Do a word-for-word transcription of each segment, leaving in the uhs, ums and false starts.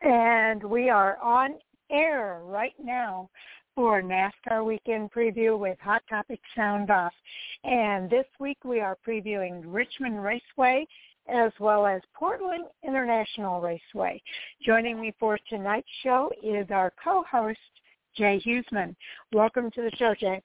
And we are on air right now for NASCAR Weekend Preview with Hot Topics Sound Off. And this week we are previewing Richmond Raceway as well as Portland International Raceway. Joining me for tonight's show is our co-host, Jay Huseman. Welcome to the show, Jay.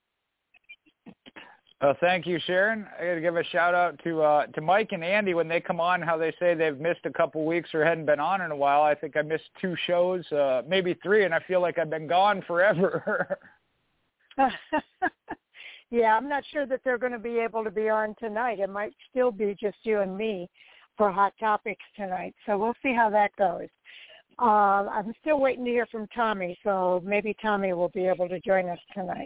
Uh, thank you, Sharon. I got to give a shout out to uh, to Mike and Andy when they come on. How they say they've missed a couple weeks or hadn't been on in a while. I think I missed two shows, uh, maybe three, and I feel like I've been gone forever. Yeah, I'm not sure that they're going to be able to be on tonight. It might still be just you and me for Hot Topics tonight. So we'll see how that goes. Uh, I'm still waiting to hear from Tommy, so maybe Tommy will be able to join us tonight.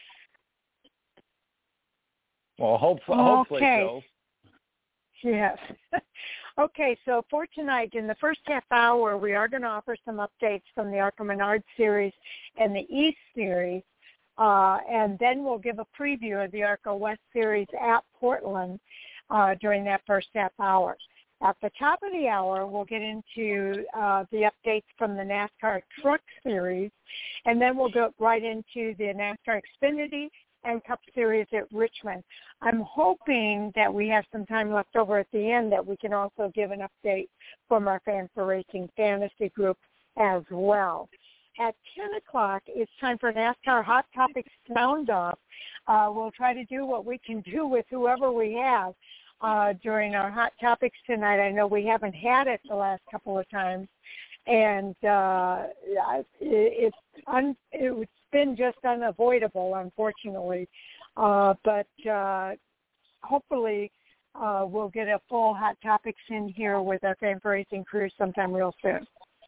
Well, hopefully, okay. hopefully so. Yes. Okay, so for tonight, in the first half hour, we are going to offer some updates from the ARCA Menard Series and the East Series, uh, and then we'll give a preview of the ARCA West Series at Portland uh, during that first half hour. At the top of the hour, we'll get into uh, the updates from the NASCAR Truck Series, and then we'll go right into the NASCAR Xfinity and Cup Series at Richmond. I'm hoping that we have some time left over at the end that we can also give an update from our Fan for Racing Fantasy Group as well. At ten o'clock, it's time for NASCAR Hot Topics Sound Off. Uh, we'll try to do what we can do with whoever we have uh, during our Hot Topics tonight. I know we haven't had it the last couple of times, and uh, it, it's un, it's been just unavoidable, unfortunately. Uh, but uh, hopefully uh, we'll get a full Hot Topics in here with our Fan for Racing crew sometime real soon.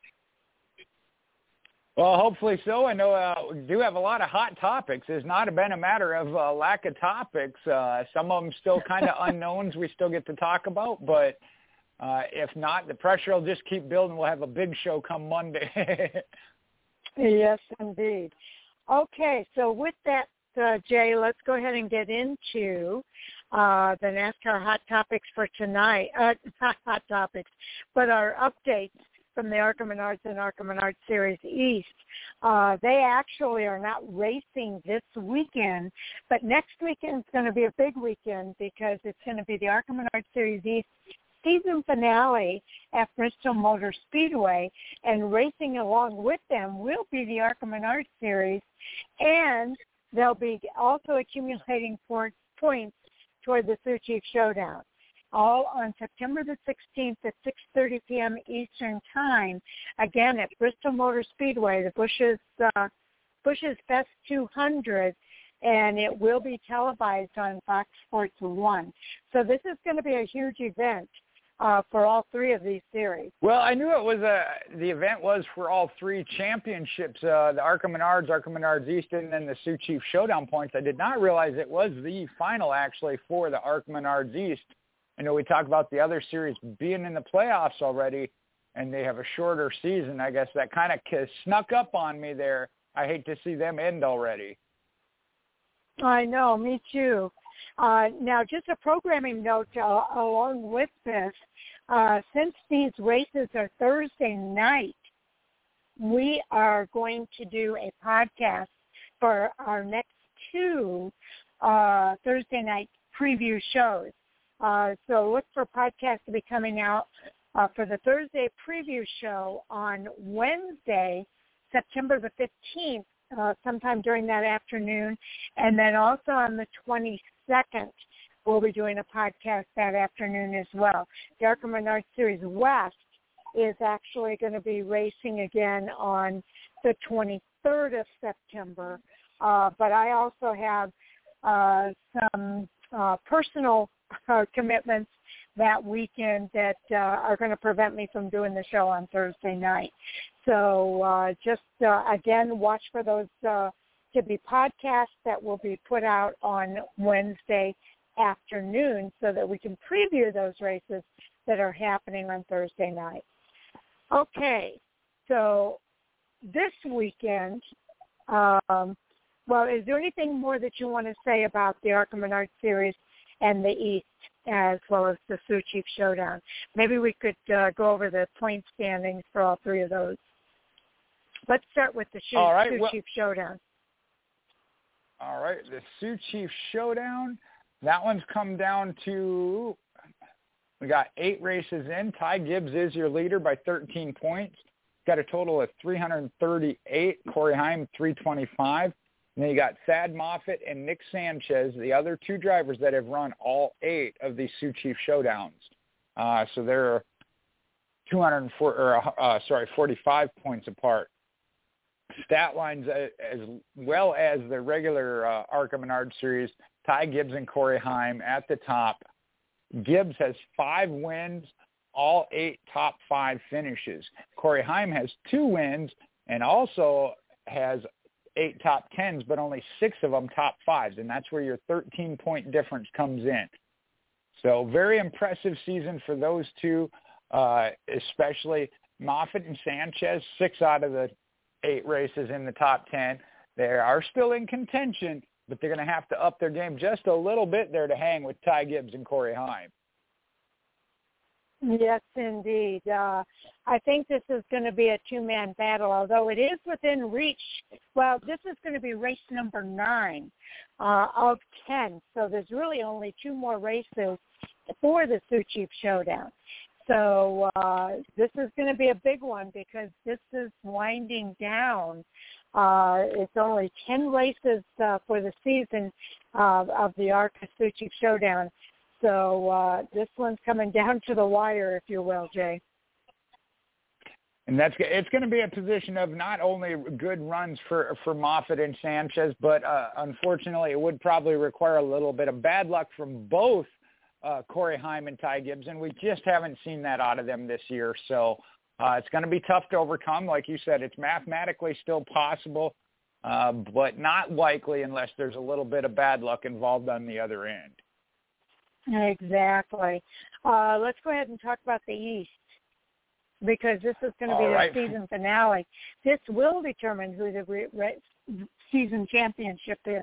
Well, hopefully so. I know uh, we do have a lot of hot topics. It's not been a matter of uh, lack of topics. Uh, some of them still kind of unknowns we still get to talk about, but uh, if not, the pressure will just keep building. We'll have a big show come Monday. Yes, indeed. Okay, so with that, uh, Jay, let's go ahead and get into uh, the NASCAR Hot Topics for tonight. Uh, not Hot Topics, but our updates from the ARCA Menards and ARCA Menards Series East. Uh, they actually are not racing this weekend, but next weekend is going to be a big weekend because it's going to be the ARCA Menards Series East season finale at Bristol Motor Speedway, and racing along with them will be the ARCA Menards Series, and they'll be also accumulating points toward the Sioux Chief Showdown, all on September the sixteenth at six thirty p.m. Eastern Time, again at Bristol Motor Speedway, the Bush's, uh, Bush's Best two hundred, and it will be televised on Fox Sports one. So this is going to be a huge event uh, for all three of these series. Well, I knew it was a, the event was for all three championships, uh, the ARCA Menards, ARCA Menards East, and then the Sioux Chief Showdown points. I did not realize it was the final, actually, for the ARCA Menards East. I know we talked about the other series being in the playoffs already, and they have a shorter season. I guess that kind of snuck up on me there. I hate to see them end already. I know, me too. Uh, now, just a programming note uh, along with this, uh, since these races are Thursday night, we are going to do a podcast for our next two uh, Thursday night preview shows. Uh, so look for podcasts to be coming out uh, for the Thursday preview show on Wednesday, September the fifteenth, uh, sometime during that afternoon. And then also on the twenty-second, we'll be doing a podcast that afternoon as well. The ARCA Menards Series West is actually going to be racing again on the twenty-third of September. Uh, but I also have uh, some uh, personal Uh, commitments that weekend that uh, are going to prevent me from doing the show on Thursday night. So uh, just, uh, again, watch for those uh, to be podcasts that will be put out on Wednesday afternoon so that we can preview those races that are happening on Thursday night. Okay, so this weekend, um, well, is there anything more that you want to say about the ARCA Menards Series and the East as well as the Sioux Chief Showdown. Maybe we could uh, go over the point standings for all three of those. Let's start with the Sioux, all right, Sioux well, Chief Showdown. All right, the Sioux Chief Showdown. That one's come down to, we got eight races in. Ty Gibbs is your leader by thirteen points. Got a total of three hundred thirty-eight. Corey Heim, three twenty-five. And then you got Thad Moffitt and Nick Sanchez, the other two drivers that have run all eight of these Sioux Chief Showdowns. Uh, so they're two hundred four, or, uh, sorry, forty-five points apart. Stat lines as well as the regular uh, ARCA Menard Series, Ty Gibbs and Corey Heim at the top. Gibbs has five wins, all eight top five finishes. Corey Heim has two wins and also has eight top tens, but only six of them top fives, and that's where your thirteen-point difference comes in. So very impressive season for those two, uh, especially Moffitt and Sanchez, six out of the eight races in the top ten. They are still in contention, but they're going to have to up their game just a little bit there to hang with Ty Gibbs and Corey Heim. Yes, indeed. Uh, I think this is going to be a two-man battle, although it is within reach. Well, this is going to be race number nine uh, of ten, so there's really only two more races for the Sioux Chief Showdown. So uh, this is going to be a big one because this is winding down. Uh, it's only ten races uh, for the season uh, of the ARCA Sioux Chief Showdown. So uh, this one's coming down to the wire, if you will, Jay. And that's it's going to be a position of not only good runs for for Moffitt and Sanchez, but uh, unfortunately it would probably require a little bit of bad luck from both uh, Corey Heim and Ty Gibbs, and we just haven't seen that out of them this year. So uh, it's going to be tough to overcome. Like you said, it's mathematically still possible, uh, but not likely unless there's a little bit of bad luck involved on the other end. Exactly. Uh, let's go ahead and talk about the East, because this is going to be All the right. season finale. This will determine who the re- re- season championship is.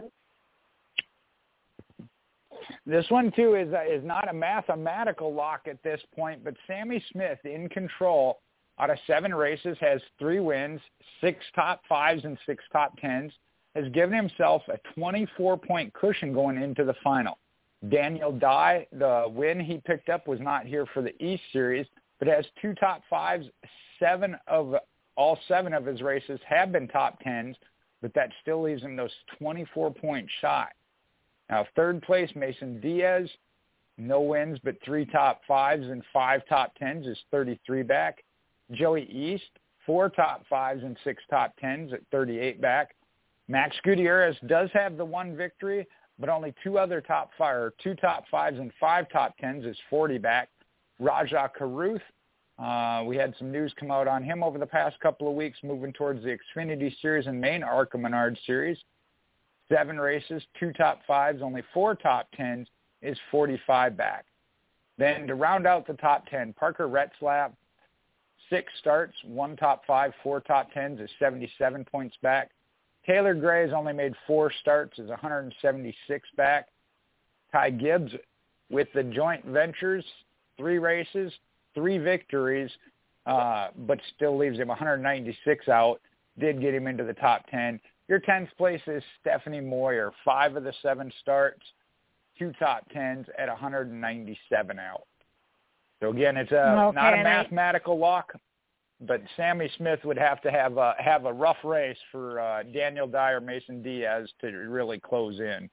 This one, too, is uh, is not a mathematical lock at this point, but Sammy Smith in control out of seven races has three wins, six top fives and six top tens, has given himself a twenty-four point cushion going into the final. Daniel Dye, the win he picked up was not here for the East Series, but has two top fives. Seven of all seven of his races have been top tens, but that still leaves him those twenty-four point shot. Now, third place, Mason Diaz, no wins, but three top fives and five top tens is thirty-three back. Joey East, four top fives and six top tens at thirty-eight back. Max Gutierrez does have the one victory, but only two other top five, or two top fives and five top tens is forty back. Rajah Caruth, uh, we had some news come out on him over the past couple of weeks, moving towards the Xfinity Series and main ARCA Menard Series. Seven races, two top fives, only four top tens is forty-five back. Then to round out the top ten, Parker Retzlaff, six starts, one top five, four top tens is seventy-seven points back. Taylor Gray has only made four starts, is one hundred seventy-six back. Ty Gibbs with the joint ventures, three races, three victories, uh, but still leaves him one hundred ninety-six out, did get him into the top ten. Your tenth place is Stephanie Moyer, five of the seven starts, two top tens at one hundred ninety-seven out. So again, it's a, okay, not a mathematical lock, but Sammy Smith would have to have a, have a rough race for uh, Daniel Dye or Mason Diaz to really close in.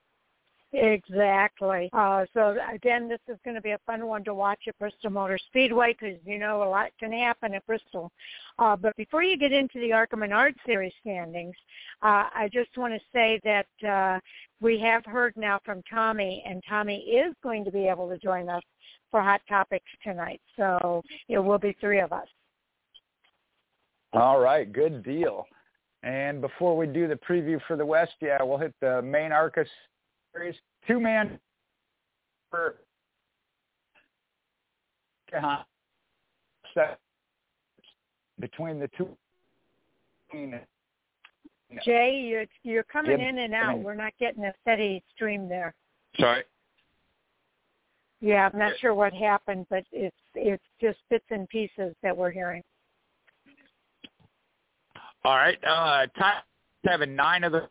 Exactly. Uh, so, again, this is going to be a fun one to watch at Bristol Motor Speedway because, you know, a lot can happen at Bristol. Uh, but before you get into the ARCA Menard Series standings, uh, I just want to say that uh, we have heard now from Tommy, and Tommy is going to be able to join us for Hot Topics tonight. So it will be three of us. All right, good deal. And before we do the preview for the West, yeah, we'll hit the main ARCA Series. Two-man for between the two. Jay, you're, you're coming Gibbs, in and out. We're not getting a steady stream there. Sorry. Yeah, I'm not sure what happened, but it's it's just bits and pieces that we're hearing. All right, uh, top seven, nine of the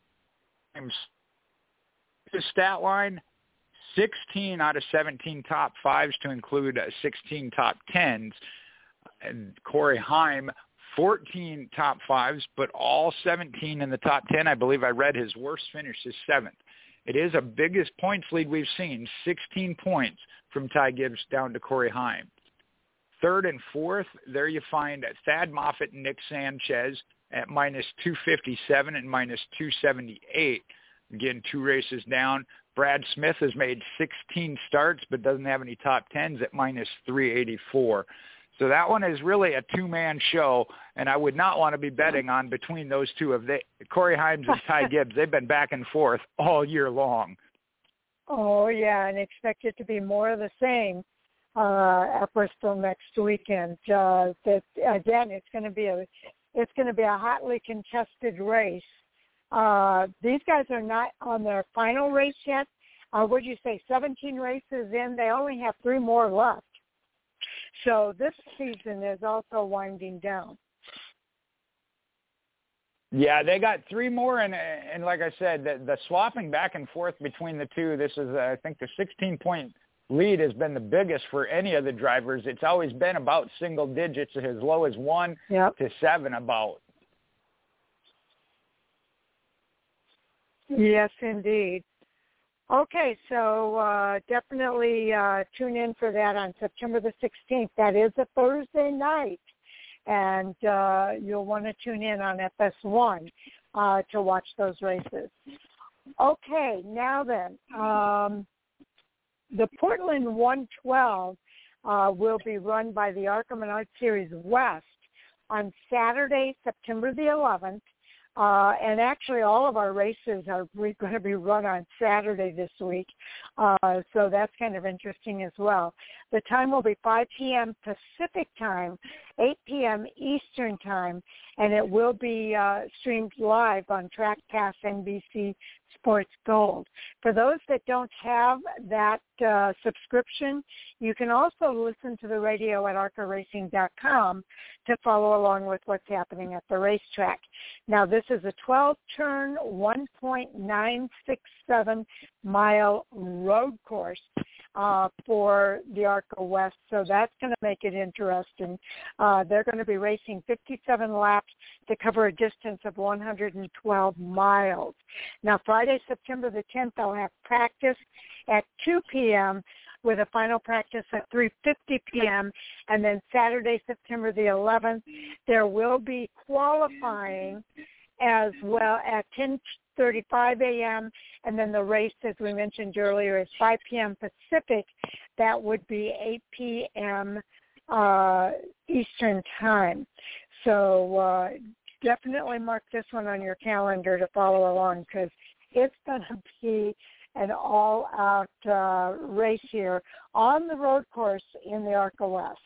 the stat line, sixteen out of seventeen top fives to include sixteen top tens. And Corey Heim, fourteen top fives, but all seventeen in the top ten. I believe I read his worst finish is seventh. It is the biggest points lead we've seen, sixteen points from Ty Gibbs down to Corey Heim. Third and fourth, there you find Thad Moffitt and Nick Sanchez at minus two fifty-seven and minus two seventy-eight. Again, two races down. Brad Smith has made sixteen starts but doesn't have any top tens at minus three eighty-four. So that one is really a two-man show, and I would not want to be betting on between those two. Of they, Corey Himes and Ty Gibbs, they've been back and forth all year long. Oh, yeah, and expect it to be more of the same uh, at Bristol next weekend. Uh, that again, it's going to be a it's going to be a hotly contested race. Uh, these guys are not on their final race yet. Uh, would you say seventeen races in? They only have three more left. So this season is also winding down. Yeah, they got three more, and and like I said, the, the swapping back and forth between the two, this is, uh, I think, the sixteen-point lead has been the biggest for any of the drivers. It's always been about single digits, as low as one yep. to seven about. Yes, indeed. Okay, so uh, definitely uh, tune in for that on September the sixteenth. That is a Thursday night, and uh, you'll want to tune in on F S one uh, to watch those races. Okay, now then, um, the Portland one twelve uh, will be run by the ARCA Menard Series West on Saturday, September the eleventh. Uh, and actually all of our races are going to be run on Saturday this week, uh, so that's kind of interesting as well. The time will be five p.m. Pacific time, eight p.m. Eastern time, and it will be uh, streamed live on Track Pass N B C Sports Gold. For those that don't have that uh, subscription, you can also listen to the radio at arca racing dot com to follow along with what's happening at the racetrack. Now, this is a twelve-turn, one point nine six seven mile road course uh, for the ARCA West, so that's going to make it interesting. Uh, they're going to be racing fifty-seven laps to cover a distance of one hundred twelve miles. Now, Friday, September the tenth, they'll have practice at two p.m., with a final practice at three fifty p.m. And then Saturday, September the eleventh, there will be qualifying as well at ten thirty-five a.m. And then the race, as we mentioned earlier, is five p.m. Pacific. That would be eight p.m. Uh, Eastern time. So uh, definitely mark this one on your calendar to follow along, because it's going to be an all-out uh, race here on the road course in the ARCA West.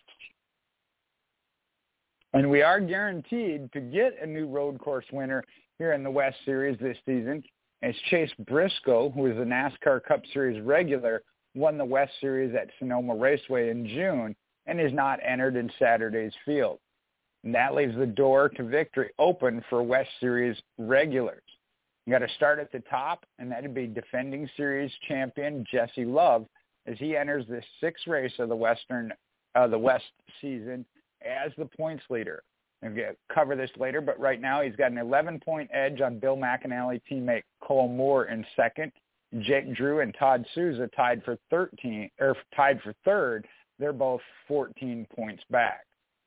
And we are guaranteed to get a new road course winner here in the West Series this season, as Chase Briscoe, who is a NASCAR Cup Series regular, won the West Series at Sonoma Raceway in June and is not entered in Saturday's field. And that leaves the door to victory open for West Series regulars. You got to start at the top, and that would be defending series champion Jesse Love, as he enters the sixth race of the Western, uh, the West season as the points leader. We'll get, cover this later, but right now he's got an eleven-point edge on Bill McAnally teammate Cole Moore in second. Jake Drew and Todd Souza tied for thirteen, or tied for third. They're both fourteen points back.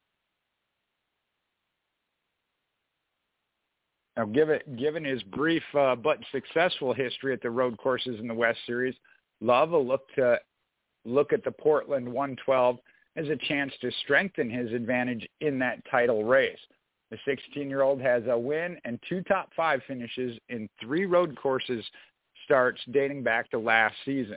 Now, given, given his brief uh, but successful history at the road courses in the West Series, Love will look to look at the Portland one twelve as a chance to strengthen his advantage in that title race. The sixteen-year-old has a win and two top five finishes in three road courses starts dating back to last season.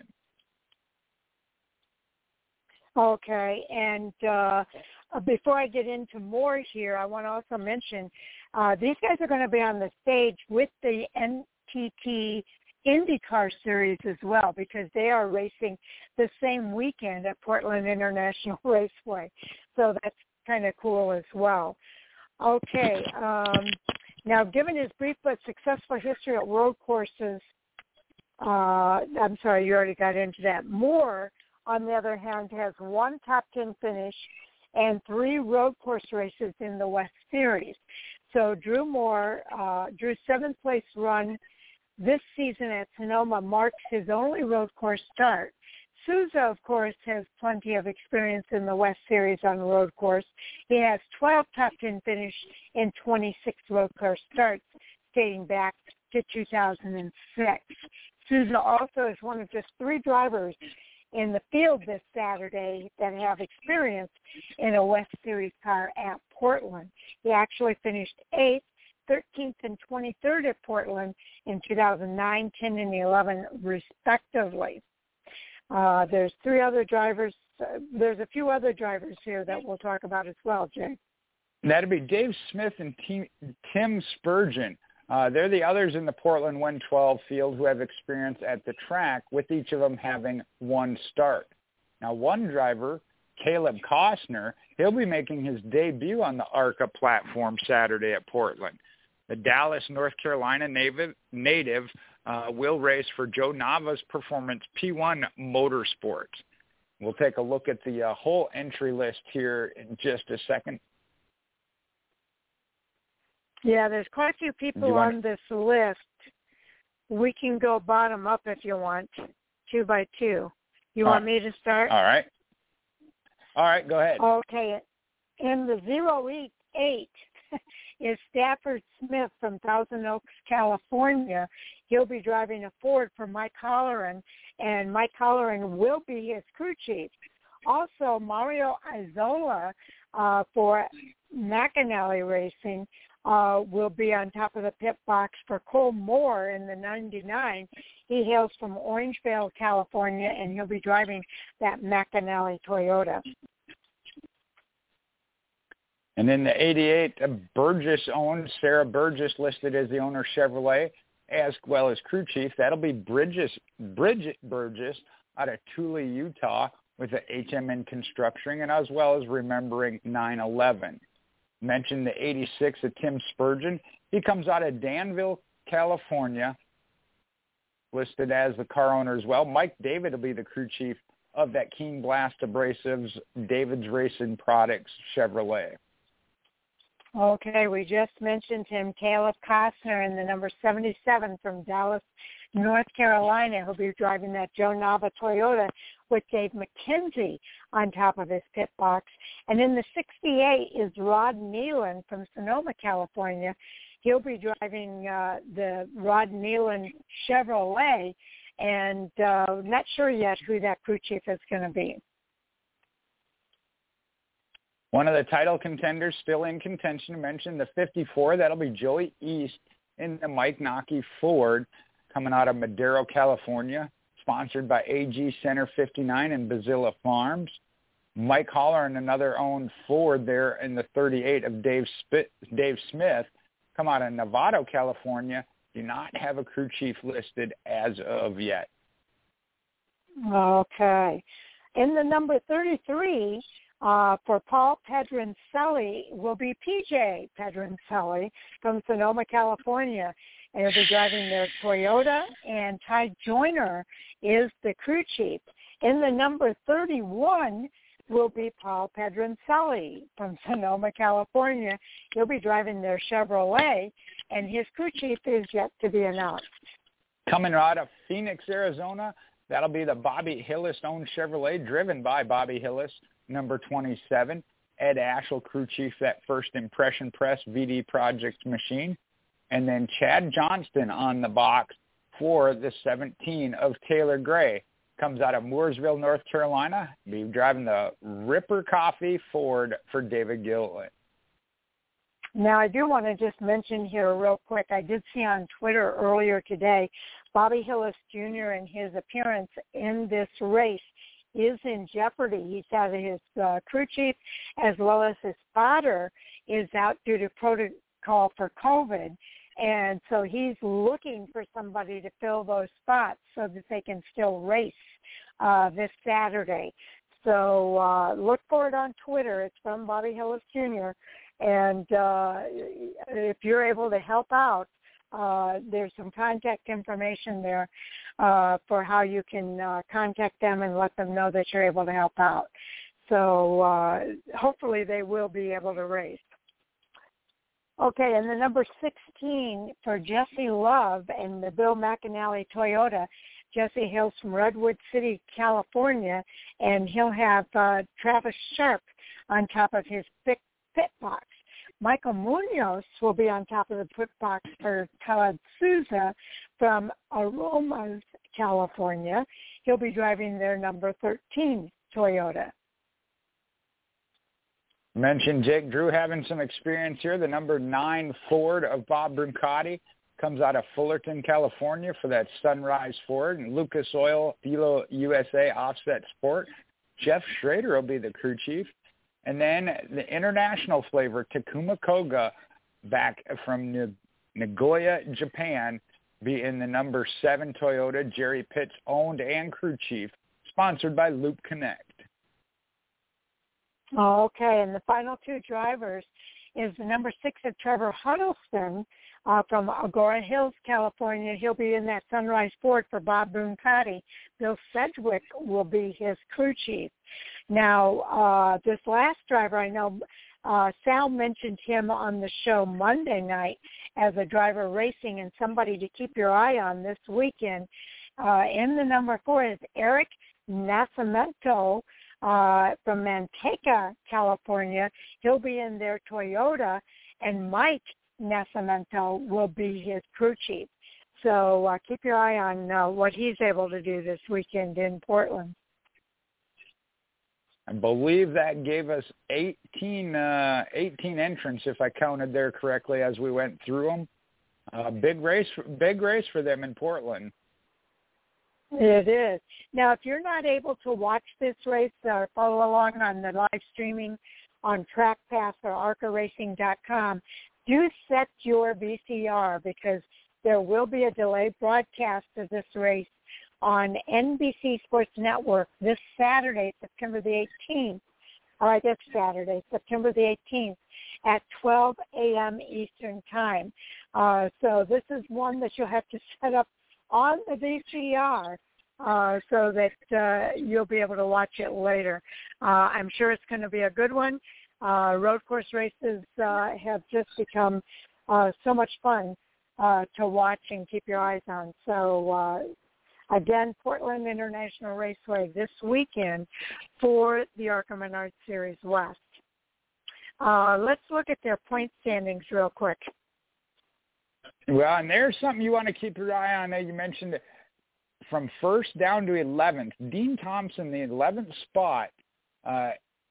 Okay, and uh, before I get into more here, I want to also mention uh, these guys are going to be on the stage with the N T T IndyCar Series as well, because they are racing the same weekend at Portland International Raceway. So that's kind of cool as well. Okay. Um, now, given his brief but successful history at road courses, uh, I'm sorry, you already got into that. Moore, on the other hand, has one top ten finish and three road course races in the West Series. So Drew Moore, uh, Drew's seventh place run this season at Sonoma marks his only road course start. Souza, of course, has plenty of experience in the West Series on the road course. He has twelve top ten finishes in twenty-six road course starts dating back to two thousand six. Souza also is one of just three drivers in the field this Saturday that have experience in a West Series car at Portland. He actually finished eighth, thirteenth, and twenty-third at Portland in two thousand nine, ten, and eleven, respectively. Uh, there's three other drivers. Uh, there's a few other drivers here that we'll talk about as well, Jay. That'd be Dave Smith and Tim, Tim Spurgeon. Uh, they're the others in the Portland one twelve field who have experience at the track, with each of them having one start. Now, one driver, Caleb Costner, he'll be making his debut on the ARCA platform Saturday at Portland. The Dallas, North Carolina native, native uh, will race for Joe Nava's Performance P one Motorsports. We'll take a look at the uh, whole entry list here in just a second. Yeah, there's quite a few people want... on this list. We can go bottom up if you want, two by two. You All want right. me to start? All right. All right, go ahead. Okay. In the zero eight is Stafford Smith from Thousand Oaks, California. He'll be driving a Ford for Mike Holleran, and Mike Holleran will be his crew chief. Also, Mario Isola uh, for McAnally Racing uh, will be on top of the pit box for Cole Moore in the ninety-nine. He hails from Orangevale, California, and he'll be driving that McAnally Toyota. And in the eighty-eight, Burgess owned, Sarah Burgess listed as the owner Chevrolet, as well as crew chief. That'll be Bridges, Bridget Burgess out of Thule, Utah, with the H M N Construction, and as well as Remembering nine eleven. Mentioned the eighty-six of Tim Spurgeon. He comes out of Danville, California, listed as the car owner as well. Mike David will be the crew chief of that Keen Blast Abrasives, David's Racing Products Chevrolet. Okay, we just mentioned him, Caleb Costner in the number seventy-seven from Dallas, North Carolina. He'll be driving that Joe Nava Toyota with Dave McKenzie on top of his pit box. And in the sixty-eight is Rod Nealon from Sonoma, California. He'll be driving uh, the Rod Nealon Chevrolet, and uh, not sure yet who that crew chief is going to be. One of the title contenders still in contention, mentioned the fifty-four. That'll be Joey East in the Mike Nockey Ford, coming out of Madero, California, sponsored by A G Center fifty-nine and Bazilla Farms. Mike Holler and another owned Ford there in the thirty-eight of Dave, Spit, Dave Smith, come out of Novato, California, do not have a crew chief listed as of yet. Okay. In the number thirty-three, Uh, for Paul Pedroncelli will be P J Pedroncelli from Sonoma, California, and he'll be driving their Toyota, and Ty Joyner is the crew chief. In the number thirty-one will be Paul Pedroncelli from Sonoma, California. He'll be driving their Chevrolet, and his crew chief is yet to be announced. Coming out of Phoenix, Arizona, that'll be the Bobby Hillis-owned Chevrolet, driven by Bobby Hillis, number twenty-seven. Ed Ashel, crew chief, that First Impression Press V D Project machine. And then Chad Johnston on the box for the seventeen of Taylor Gray. Comes out of Mooresville, North Carolina. Be driving the Ripper Coffee Ford for David Gilliland. Now, I do want to just mention here real quick, I did see on Twitter earlier today, Bobby Hillis Junior and his appearance in this race is in jeopardy. He's out of his uh, crew chief, as well as his spotter is out due to protocol for COVID. And so he's looking for somebody to fill those spots so that they can still race uh, this Saturday. So uh, look for it on Twitter. It's from Bobby Hillis Junior And uh, if you're able to help out, uh, there's some contact information there uh, for how you can uh, contact them and let them know that you're able to help out. So uh, hopefully they will be able to race. Okay, and the number sixteen for Jesse Love and the Bill McAnally Toyota. Jesse hails from Redwood City, California, and he'll have uh, Travis Sharp on top of his pit, pit box. Michael Munoz will be on top of the pit box for Todd Souza from Aromas, California. He'll be driving their number thirteen Toyota. Mentioned Jake Drew having some experience here. The number nine Ford of Bob Brancati comes out of Fullerton, California for that Sunrise Ford. And Lucas Oil, Philo U S A Offset Sport. Jeff Schrader will be the crew chief. And then the international flavor, Takuma Koga, back from Nagoya, Japan, be in the number seven Toyota. Jerry Pitts owned and crew chief, sponsored by Loop Connect. Okay, and the final two drivers is the number six of Trevor Huddleston uh, from Agora Hills, California. He'll be in that Sunrise Ford for Bob Brancati. Bill Sedgwick will be his crew chief. Now, uh, this last driver, I know uh, Sal mentioned him on the show Monday night as a driver racing and somebody to keep your eye on this weekend. Uh, in the number four is Eric Nascimento, Uh, from Manteca, California. He'll be in their Toyota, and Mike Nascimento will be his crew chief. So uh, keep your eye on uh, what he's able to do this weekend in Portland. I believe that gave us eighteen, uh, eighteen entrants, if I counted there correctly, as we went through them. Uh, big race, big race for them in Portland. It is. Now, if you're not able to watch this race or follow along on the live streaming on Track Pass or arca racing dot com, do set your V C R because there will be a delayed broadcast of this race on N B C Sports Network this Saturday, September the eighteenth, or I guess Saturday, September the eighteenth at twelve a.m. Eastern Time. Uh, so this is one that you'll have to set up on the V C R uh, so that uh, you'll be able to watch it later. Uh, I'm sure it's going to be a good one. Uh, road course races uh, have just become uh, so much fun uh, to watch and keep your eyes on. So, uh, again, Portland International Raceway this weekend for the ARCA Menards Series West. Uh, let's look at their point standings real quick. Well, and there's something you want to keep your eye on. You mentioned it. From first down to eleventh, Dean Thompson, the eleventh spot, uh,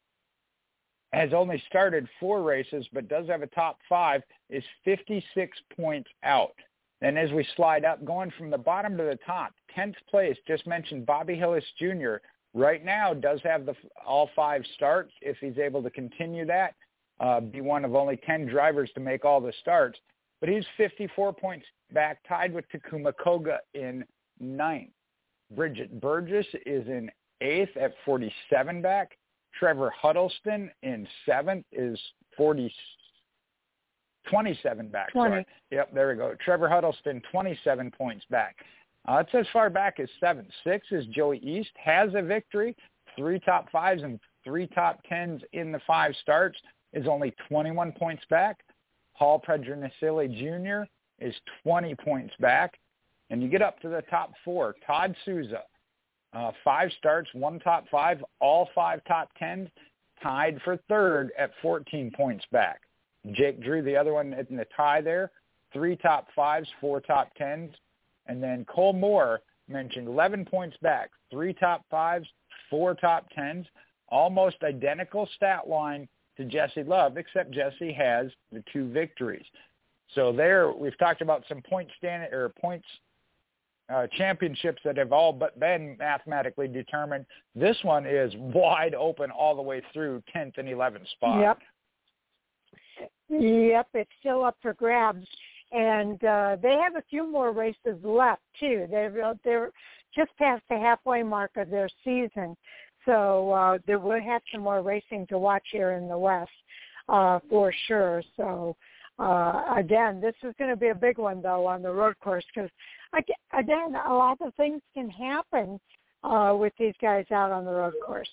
has only started four races but does have a top five, is fifty-six points out. Then as we slide up, going from the bottom to the top, tenth place, just mentioned Bobby Hillis Junior, right now does have the all five starts. If he's able to continue that, uh, be one of only ten drivers to make all the starts. But he's fifty-four points back, tied with Takuma Koga in ninth. Bridget Burgess is in eighth at forty-seven back. Trevor Huddleston in seventh is forty, twenty-seven back. twenty. Sorry. Yep, there we go. Trevor Huddleston, twenty-seven points back. Uh, it's as far back as seventh. Sixth is Joey East, has a victory, three top fives and three top tens in the five starts, is only twenty-one points back. Paul Pedronacilli Junior is twenty points back. And you get up to the top four. Todd Souza, uh, five starts, one top five, all five top tens, tied for third at fourteen points back. Jake Drew, the other one in the tie there, three top fives, four top tens. And then Cole Moore, mentioned, eleven points back, three top fives, four top tens, almost identical stat line to Jesse Love, except Jesse has the two victories. So there, we've talked about some point stand or points uh, championships that have all but been mathematically determined. This one is wide open all the way through tenth and eleventh spot. Yep. Yep, it's still up for grabs. And uh, they have a few more races left, too. They're, they're just past the halfway mark of their season. So uh, they will have some more racing to watch here in the West uh, for sure. So, uh, again, this is going to be a big one, though, on the road course because, again, a lot of things can happen uh, with these guys out on the road course.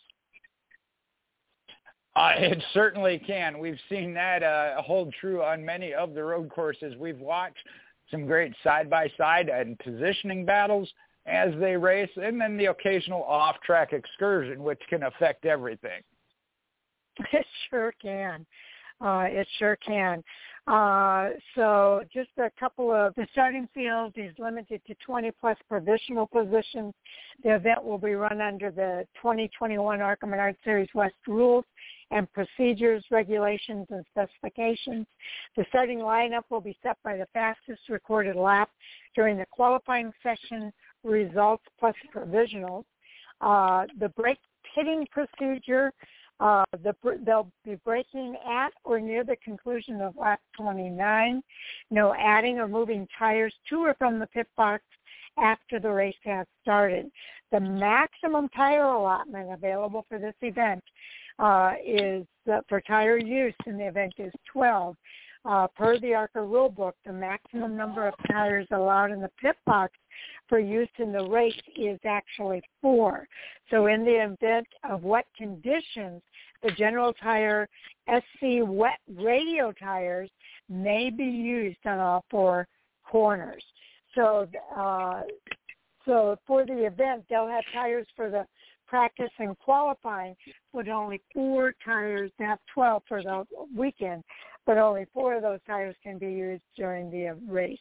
Uh, it certainly can. We've seen that uh, hold true on many of the road courses. We've watched some great side-by-side and positioning battles as they race, and then the occasional off-track excursion, which can affect everything. It sure can. Uh, it sure can. Uh, so just a couple of the starting field is limited to twenty plus provisional positions. The event will be run under the twenty twenty-one ARCA Menard Series West rules and procedures, regulations, and specifications. The starting lineup will be set by the fastest recorded lap during the qualifying session results plus provisionals. Uh, the brake pitting procedure, uh, the, they'll be braking at or near the conclusion of lap twenty-nine. No adding or moving tires to or from the pit box after the race has started. The maximum tire allotment available for this event uh, is uh, for tire use in the event is twelve. Uh, per the ARCA rule book, the maximum number of tires allowed in the pit box for use in the race is actually four. So in the event of wet conditions, the General Tire S C wet radio tires may be used on all four corners. So, uh, so for the event, they'll have tires for the practice and qualifying, but only four tires. They have twelve for the weekend, but only four of those tires can be used during the race.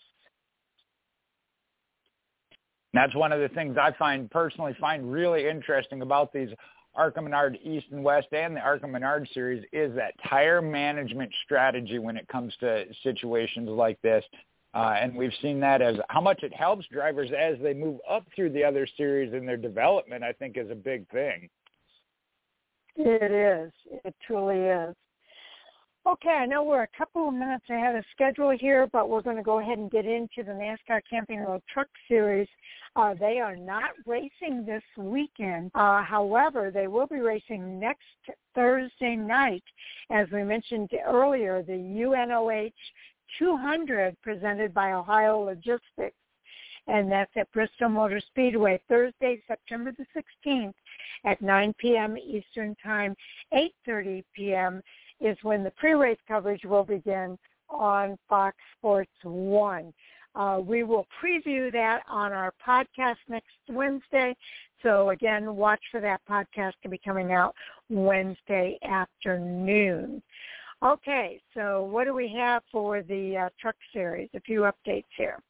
That's one of the things I find personally find really interesting about these ARCA Menard East and West and the ARCA Menard Series is that tire management strategy when it comes to situations like this. Uh, and we've seen that as how much it helps drivers as they move up through the other series in their development, I think is a big thing. It is. It truly is. Okay, I know we're a couple of minutes ahead of schedule here, but we're going to go ahead and get into the NASCAR Camping World Truck Series. Uh, they are not racing this weekend. Uh, however, they will be racing next Thursday night. As we mentioned earlier, the U N O H two hundred presented by Ohio Logistics, and that's at Bristol Motor Speedway, Thursday, September the sixteenth at nine p.m. Eastern Time, eight thirty p.m. is when the pre-race coverage will begin on Fox Sports one. Uh, we will preview that on our podcast next Wednesday. So, again, watch for that podcast to be coming out Wednesday afternoon. Okay, so what do we have for the uh, truck series? A few updates here.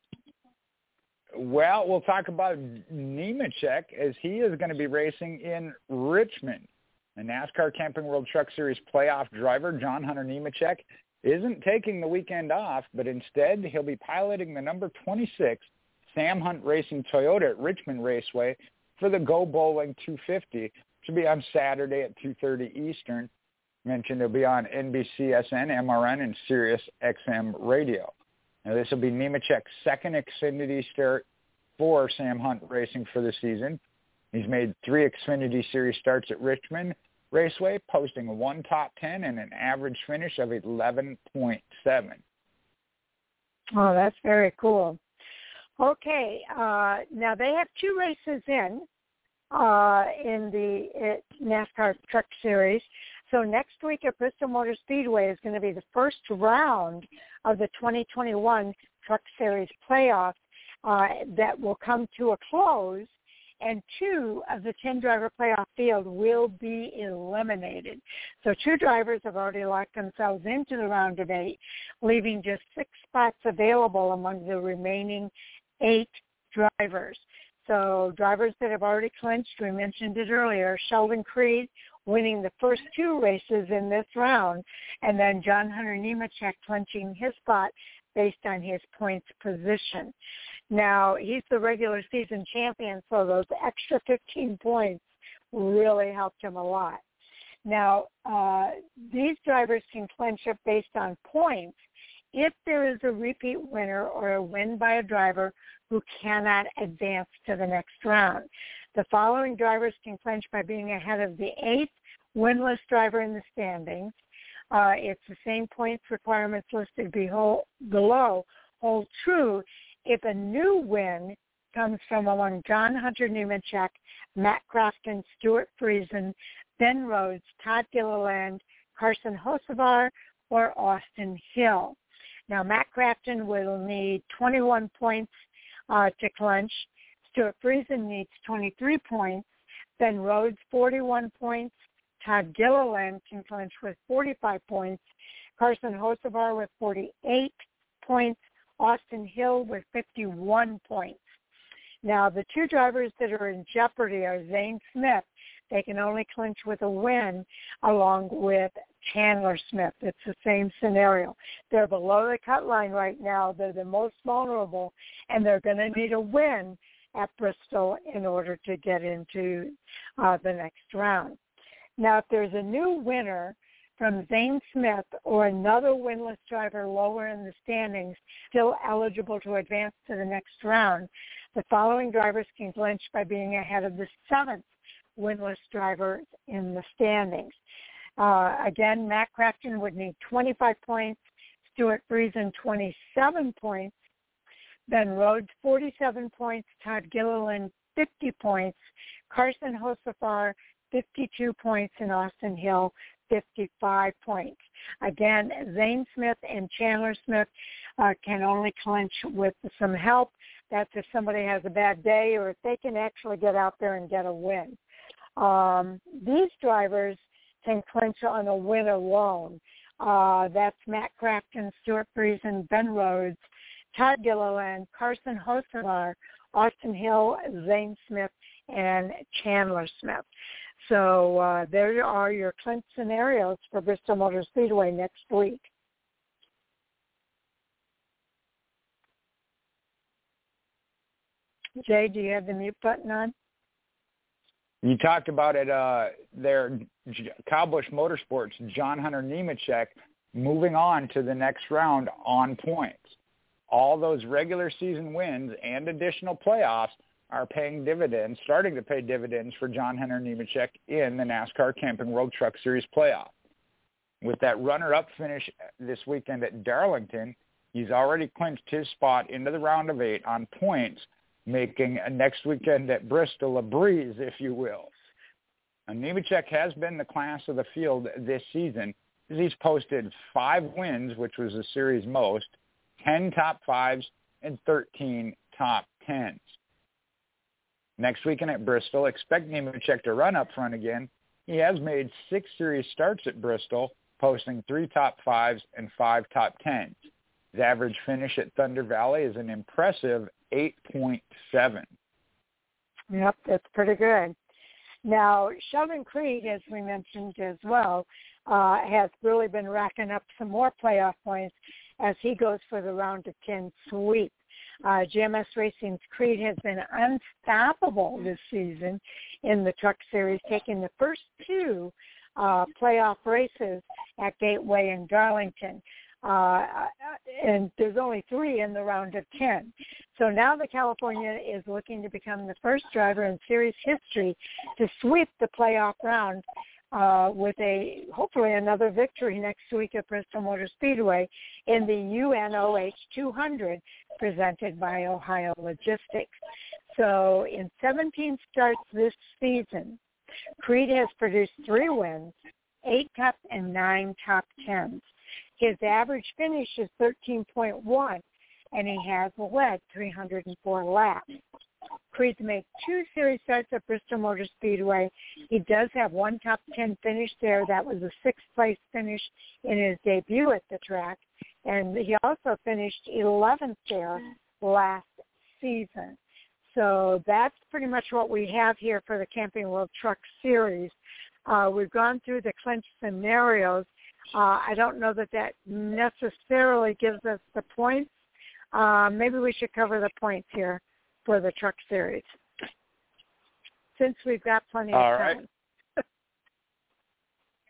Well, we'll talk about Nemechek as he is going to be racing in Richmond. The NASCAR Camping World Truck Series playoff driver, John Hunter Nemechek, isn't taking the weekend off, but instead he'll be piloting the number twenty-six Sam Hunt Racing Toyota at Richmond Raceway for the Go Bowling two fifty. It should be on Saturday at two thirty Eastern. Mentioned it'll be on N B C S N, M R N, and Sirius X M Radio. Now, this will be Nemechek's second Xfinity start for Sam Hunt Racing for the season. He's made three Xfinity Series starts at Richmond Raceway, posting a one top ten and an average finish of eleven point seven. Oh, that's very cool. Okay, uh, now they have two races in uh, in the uh, NASCAR Truck Series. So next week at Bristol Motor Speedway is going to be the first round of the twenty twenty-one Truck Series playoff uh, that will come to a close, and two of the ten-driver playoff field will be eliminated. So two drivers have already locked themselves into the round of eight, leaving just six spots available among the remaining eight drivers. So drivers that have already clinched, we mentioned it earlier, Sheldon Creed winning the first two races in this round, and then John Hunter Nemechek clinching his spot based on his points position. Now, he's the regular season champion, so those extra fifteen points really helped him a lot. Now, uh, these drivers can clinch it based on points if there is a repeat winner or a win by a driver who cannot advance to the next round. The following drivers can clinch by being ahead of the eighth winless driver in the standings. Uh, it's the same points requirements listed below, below hold true if a new win comes from among John Hunter Nemechek, Matt Crafton, Stuart Friesen, Ben Rhodes, Todd Gilliland, Carson Hocevar, or Austin Hill. Now, Matt Crafton will need twenty-one points uh, to clinch. Stuart Friesen needs twenty-three points. Ben Rhodes, forty-one points. Todd Gilliland can clinch with forty-five points. Carson Hocevar with forty-eight points. Austin Hill with fifty-one points. Now, the two drivers that are in jeopardy are Zane Smith. They can only clinch with a win, along with Chandler Smith. It's the same scenario. They're below the cut line right now. They're the most vulnerable, and they're going to need a win at Bristol in order to get into uh, the next round. Now, if there's a new winner from Zane Smith or another winless driver lower in the standings still eligible to advance to the next round, the following drivers can clinch by being ahead of the seventh winless driver in the standings. Uh, again, Matt Crafton would need twenty-five points, Stuart Friesen twenty-seven points, Ben Rhodes forty-seven points, Todd Gilliland fifty points, Carson Hocevar fifty-two points, and Austin Hill fifty-five points. Again, Zane Smith and Chandler Smith uh, can only clinch with some help. That's if somebody has a bad day or if they can actually get out there and get a win. Um, these drivers can clinch on a win alone. Uh, that's Matt Crafton, Stuart Friesen, Ben Rhodes, Todd Gilliland, Carson Hocevar, Austin Hill, Zane Smith, and Chandler Smith. So uh, there are your clinch scenarios for Bristol Motor Speedway next week. Jay, do you have the mute button on? You talked about it uh, there, Kyle Busch Motorsports, John Hunter Nemechek moving on to the next round on points. All those regular season wins and additional playoffs are paying dividends, starting to pay dividends for John Hunter Nemechek in the NASCAR Camping World Truck Series playoff. With that runner-up finish this weekend at Darlington, he's already clinched his spot into the round of eight on points, making next weekend at Bristol a breeze, if you will. And Nemechek has been the class of the field this season. He's posted five wins, which was the series most, ten top fives, and thirteen top tens. Next weekend at Bristol, expect Nemechek to run up front again. He has made six series starts at Bristol, posting three top fives and five top tens. His average finish at Thunder Valley is an impressive eight point seven. Yep, that's pretty good. Now, Sheldon Creed, as we mentioned as well, uh, has really been racking up some more playoff points as he goes for the round of ten sweep. Uh, G M S Racing's Creed has been unstoppable this season in the Truck Series, taking the first two uh, playoff races at Gateway and Darlington. Uh, and there's only three in the round of ten. So now the California is looking to become the first driver in series history to sweep the playoff round uh, with a hopefully another victory next week at Bristol Motor Speedway in the U N O H two hundred presented by Ohio Logistics. So in seventeen starts this season, Creed has produced three wins, eight top and nine top tens. His average finish is thirteen point one, and he has led three hundred four laps. Creed's made two series starts at Bristol Motor Speedway. He does have one top ten finish there. That was a sixth-place finish in his debut at the track. And he also finished eleventh there last season. So that's pretty much what we have here for the Camping World Truck Series. Uh, we've gone through the clinch scenarios. Uh, I don't know that that necessarily gives us the points. Uh, maybe we should cover the points here for the Truck Series, since we've got plenty of All time. Right.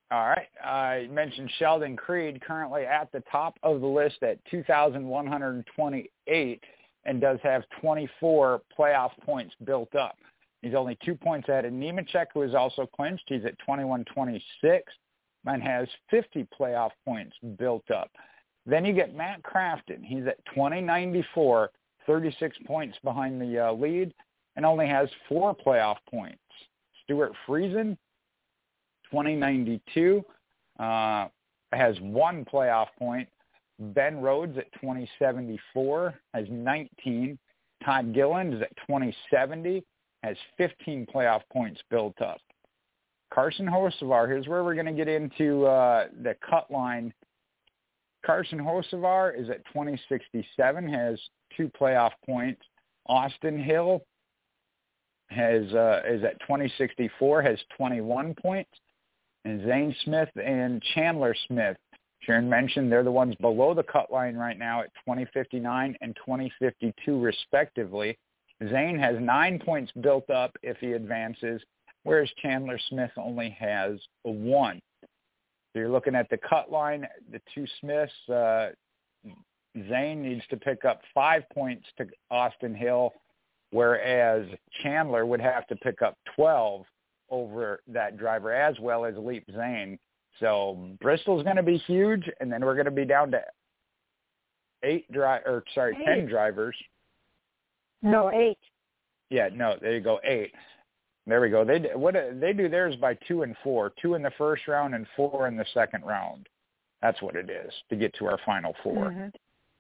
All right. I mentioned Sheldon Creed, currently at the top of the list at two thousand one hundred twenty-eight, and does have twenty-four playoff points built up. He's only two points ahead of Nemechek, who is also clinched. He's at twenty-one twenty-six and has fifty playoff points built up. Then you get Matt Crafton. He's at twenty ninety-four, thirty-six points behind the uh, lead, and only has four playoff points. Stuart Friesen, twenty ninety-two, uh, has one playoff point. Ben Rhodes at twenty seventy-four has nineteen. Todd Gilliland is at twenty seventy, has fifteen playoff points built up. Carson Hocevar, here's where we're going to get into uh, the cut line. Carson Hocevar is at twenty sixty-seven, has two playoff points. Austin Hill has uh, is at twenty sixty-four, has twenty-one points. And Zane Smith and Chandler Smith, Sharon mentioned, they're the ones below the cut line right now at twenty fifty-nine and twenty fifty-two respectively. Zane has nine points built up if he advances, whereas Chandler Smith only has one. So you're looking at the cut line, the two Smiths. Uh, Zane needs to pick up five points to Austin Hill, whereas Chandler would have to pick up twelve over that driver, as well as Leap Zane. So Bristol's going to be huge, and then we're going to be down to eight dri- or sorry, eight. ten drivers. No, eight. Yeah, no, there you go, eight. There we go. They what they do theirs by two and four, two in the first round and four in the second round. That's what it is to get to our final four. Mm-hmm.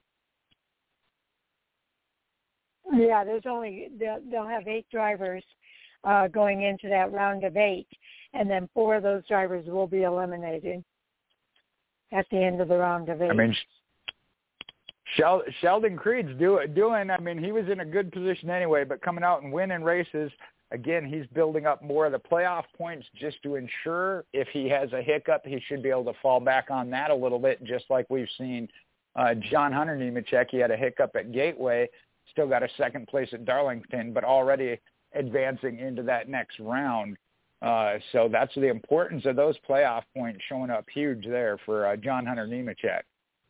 Yeah, there's only they'll, they'll have eight drivers uh, going into that round of eight, and then four of those drivers will be eliminated at the end of the round of eight. I mean, Shel- Sheldon Creed's do, doing, I mean, he was in a good position anyway, but coming out and winning races, again, he's building up more of the playoff points just to ensure if he has a hiccup, he should be able to fall back on that a little bit, just like we've seen uh, John Hunter Nemechek. He had a hiccup at Gateway, still got a second place at Darlington, but already advancing into that next round. Uh, so that's the importance of those playoff points showing up huge there for uh, John Hunter Nemechek.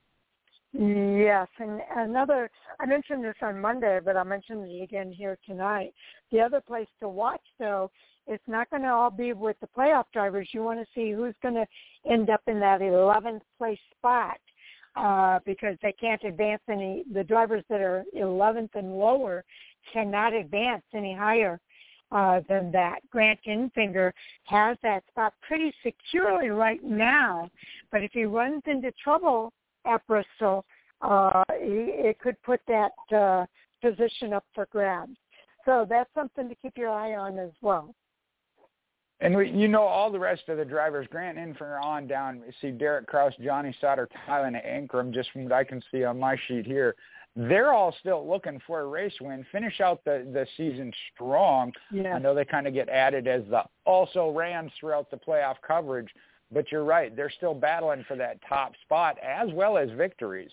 Yes, and another, I mentioned this on Monday, but I'll mention it again here tonight. The other place to watch, though, it's not going to all be with the playoff drivers. You want to see who's going to end up in that eleventh place spot uh, because they can't advance any, the drivers that are eleventh and lower cannot advance any higher uh, than that. Grant Enfinger has that spot pretty securely right now, but if he runs into trouble at Bristol, uh, it could put that uh, position up for grabs. So that's something to keep your eye on as well. And we, you know, all the rest of the drivers, Grant Enfinger on down, you see Derek Kraus, Johnny Sauter, Tyler Ankrum, just from what I can see on my sheet here, they're all still looking for a race win, finish out the, the season strong. Yeah. I know they kind of get added as the also rans throughout the playoff coverage, but you're right. They're still battling for that top spot as well as victories.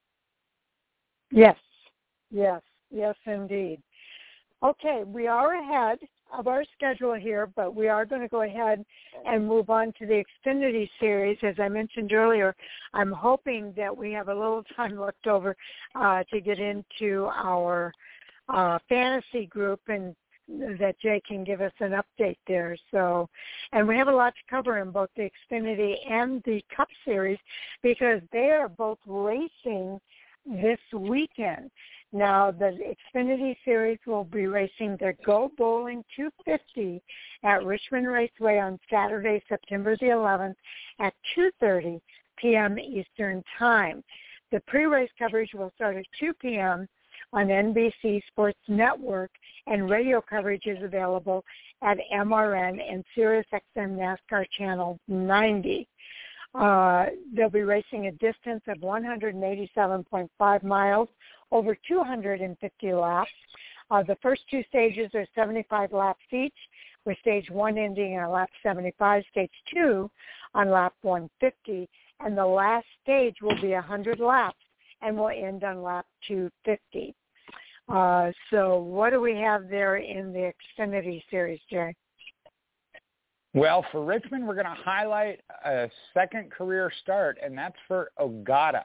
Yes, yes, yes, indeed. Okay, we are ahead of our schedule here, but we are going to go ahead and move on to the Xfinity Series. As I mentioned earlier, I'm hoping that we have a little time left over uh, to get into our uh, fantasy group and that Jay can give us an update there. So, and we have a lot to cover in both the Xfinity and the Cup Series because they are both racing this weekend. Now, the Xfinity Series will be racing their Go Bowling two fifty at Richmond Raceway on Saturday, September the eleventh at two thirty p.m. Eastern Time. The pre-race coverage will start at two p.m. on N B C Sports Network, and radio coverage is available at M R N and SiriusXM NASCAR Channel ninety. Uh, they'll be racing a distance of one hundred eighty-seven point five miles over two hundred fifty laps. Uh, the first two stages are seventy-five laps each, with stage one ending on lap seventy-five, stage two on lap one fifty, and the last stage will be one hundred laps and will end on lap two fifty. Uh, so what do we have there in the Xfinity Series, Jay? Well, for Richmond, we're going to highlight a second career start, and that's for Ogata.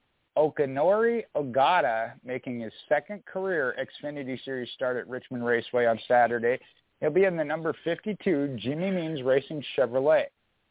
Okanori Ogata making his second career Xfinity Series start at Richmond Raceway on Saturday. He'll be in the number fifty-two Jimmy Means Racing Chevrolet.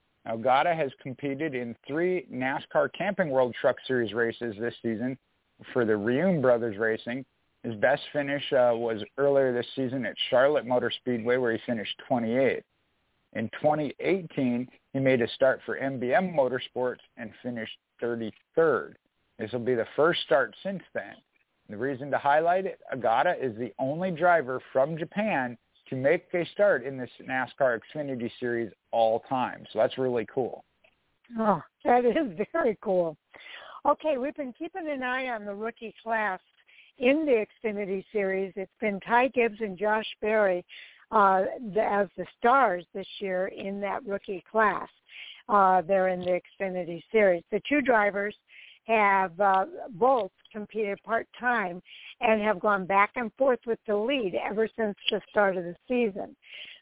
Ogata has competed in three NASCAR Camping World Truck Series races this season for the Rium Brothers Racing. His best finish uh, was earlier this season at Charlotte Motor Speedway, where he finished twenty-eighth. In twenty eighteen, he made a start for M B M Motorsports and finished thirty-third. This will be the first start since then. The reason to highlight it, Ogata is the only driver from Japan to make a start in this NASCAR Xfinity Series all time. So that's really cool. Oh, that is very cool. Okay, we've been keeping an eye on the rookie class in the Xfinity Series. It's been Ty Gibbs and Josh Berry uh, as the stars this year in that rookie class. Uh, they're in the Xfinity Series. The two drivers have uh, both competed part-time and have gone back and forth with the lead ever since the start of the season.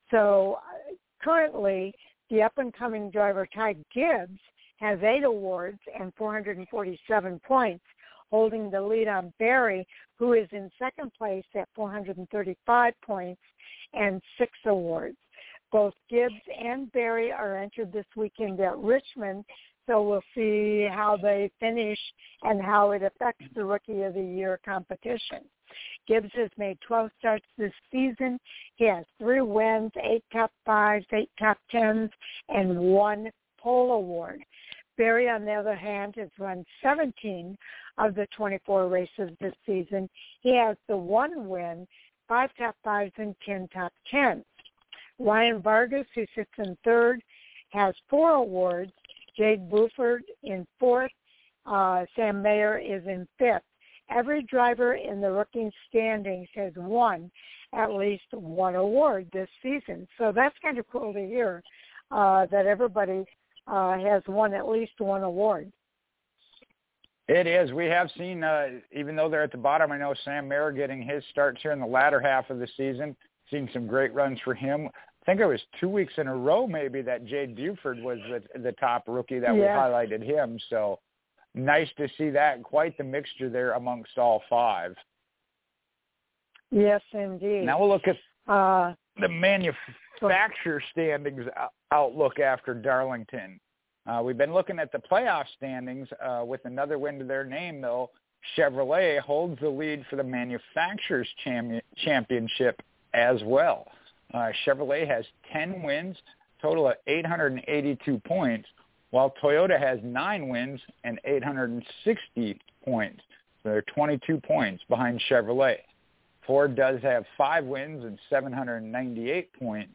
So uh, currently, the up-and-coming driver Ty Gibbs has eight awards and four hundred forty-seven points, holding the lead on Berry, who is in second place at four hundred thirty-five points and six awards. Both Gibbs and Berry are entered this weekend at Richmond, so we'll see how they finish and how it affects the Rookie of the Year competition. Gibbs has made twelve starts this season. He has three wins, eight top fives, eight top tens, and one pole award. Berry, on the other hand, has run seventeen of the twenty-four races this season. He has the one win, five top fives, and ten top tens. Ryan Vargas, who sits in third, has four awards. Jade Buford in fourth. Uh, Sam Mayer is in fifth. Every driver in the rookie standings has won at least one award this season. So that's kind of cool to hear uh, that everybody uh, has won at least one award. It is. We have seen, uh, even though they're at the bottom, I know Sam Mayer getting his starts here in the latter half of the season. Seen some great runs for him. I think it was two weeks in a row maybe that Jade Buford was the, the top rookie that yeah. we highlighted him. So nice to see that. Quite the mixture there amongst all five. Yes, indeed. Now we'll look at uh, the manufacturer standings outlook after Darlington. Uh, we've been looking at the playoff standings uh, with another win to their name, though. Chevrolet holds the lead for the manufacturers champion, championship as well. Uh, Chevrolet has ten wins, total of eight hundred eighty-two points, while Toyota has nine wins and eight hundred sixty points. So they're twenty-two points behind Chevrolet. Ford does have five wins and seven hundred ninety-eight points,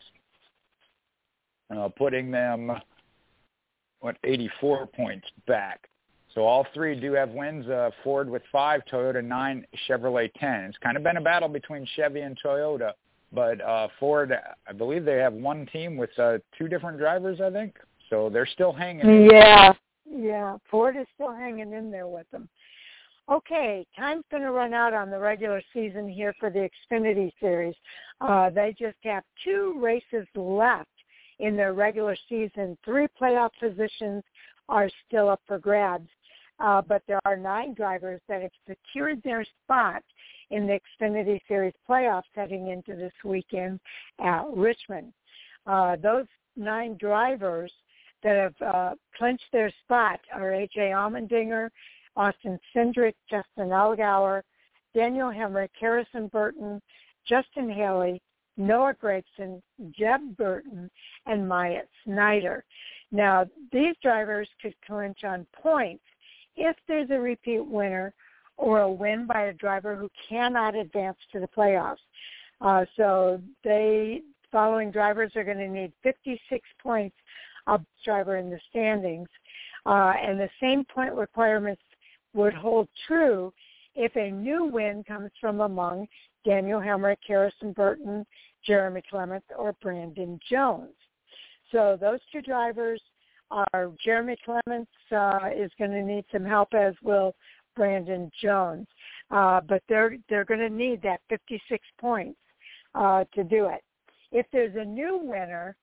uh, putting them, what, eighty-four points back. So all three do have wins, uh, Ford with five, Toyota nine, Chevrolet ten. It's kind of been a battle between Chevy and Toyota. But uh, Ford, I believe they have one team with uh, two different drivers, I think. So they're still hanging in. Yeah, yeah. Ford is still hanging in there with them. Okay, time's going to run out on the regular season here for the Xfinity Series. Uh, they just have two races left in their regular season. Three playoff positions are still up for grabs. Uh, but there are nine drivers that have secured their spot in the Xfinity Series playoffs heading into this weekend at Richmond. Uh, those nine drivers that have uh, clinched their spot are A J Allmendinger, Austin Cindric, Justin Allgaier, Daniel Hemrick, Harrison Burton, Justin Haley, Noah Gragson, Jeb Burton, and Myatt Snyder. Now, these drivers could clinch on points if there's a repeat winner or a win by a driver who cannot advance to the playoffs. Uh, so they, following drivers are going to need fifty-six points of driver in the standings. Uh, and the same point requirements would hold true if a new win comes from among Daniel Hemrick, Harrison Burton, Jeremy Clements, or Brandon Jones. So those two drivers are Jeremy Clements uh, is going to need some help, as will Brandon Jones. Uh, but they're they're going to need that fifty-six points uh, to do it. If there's a new winner,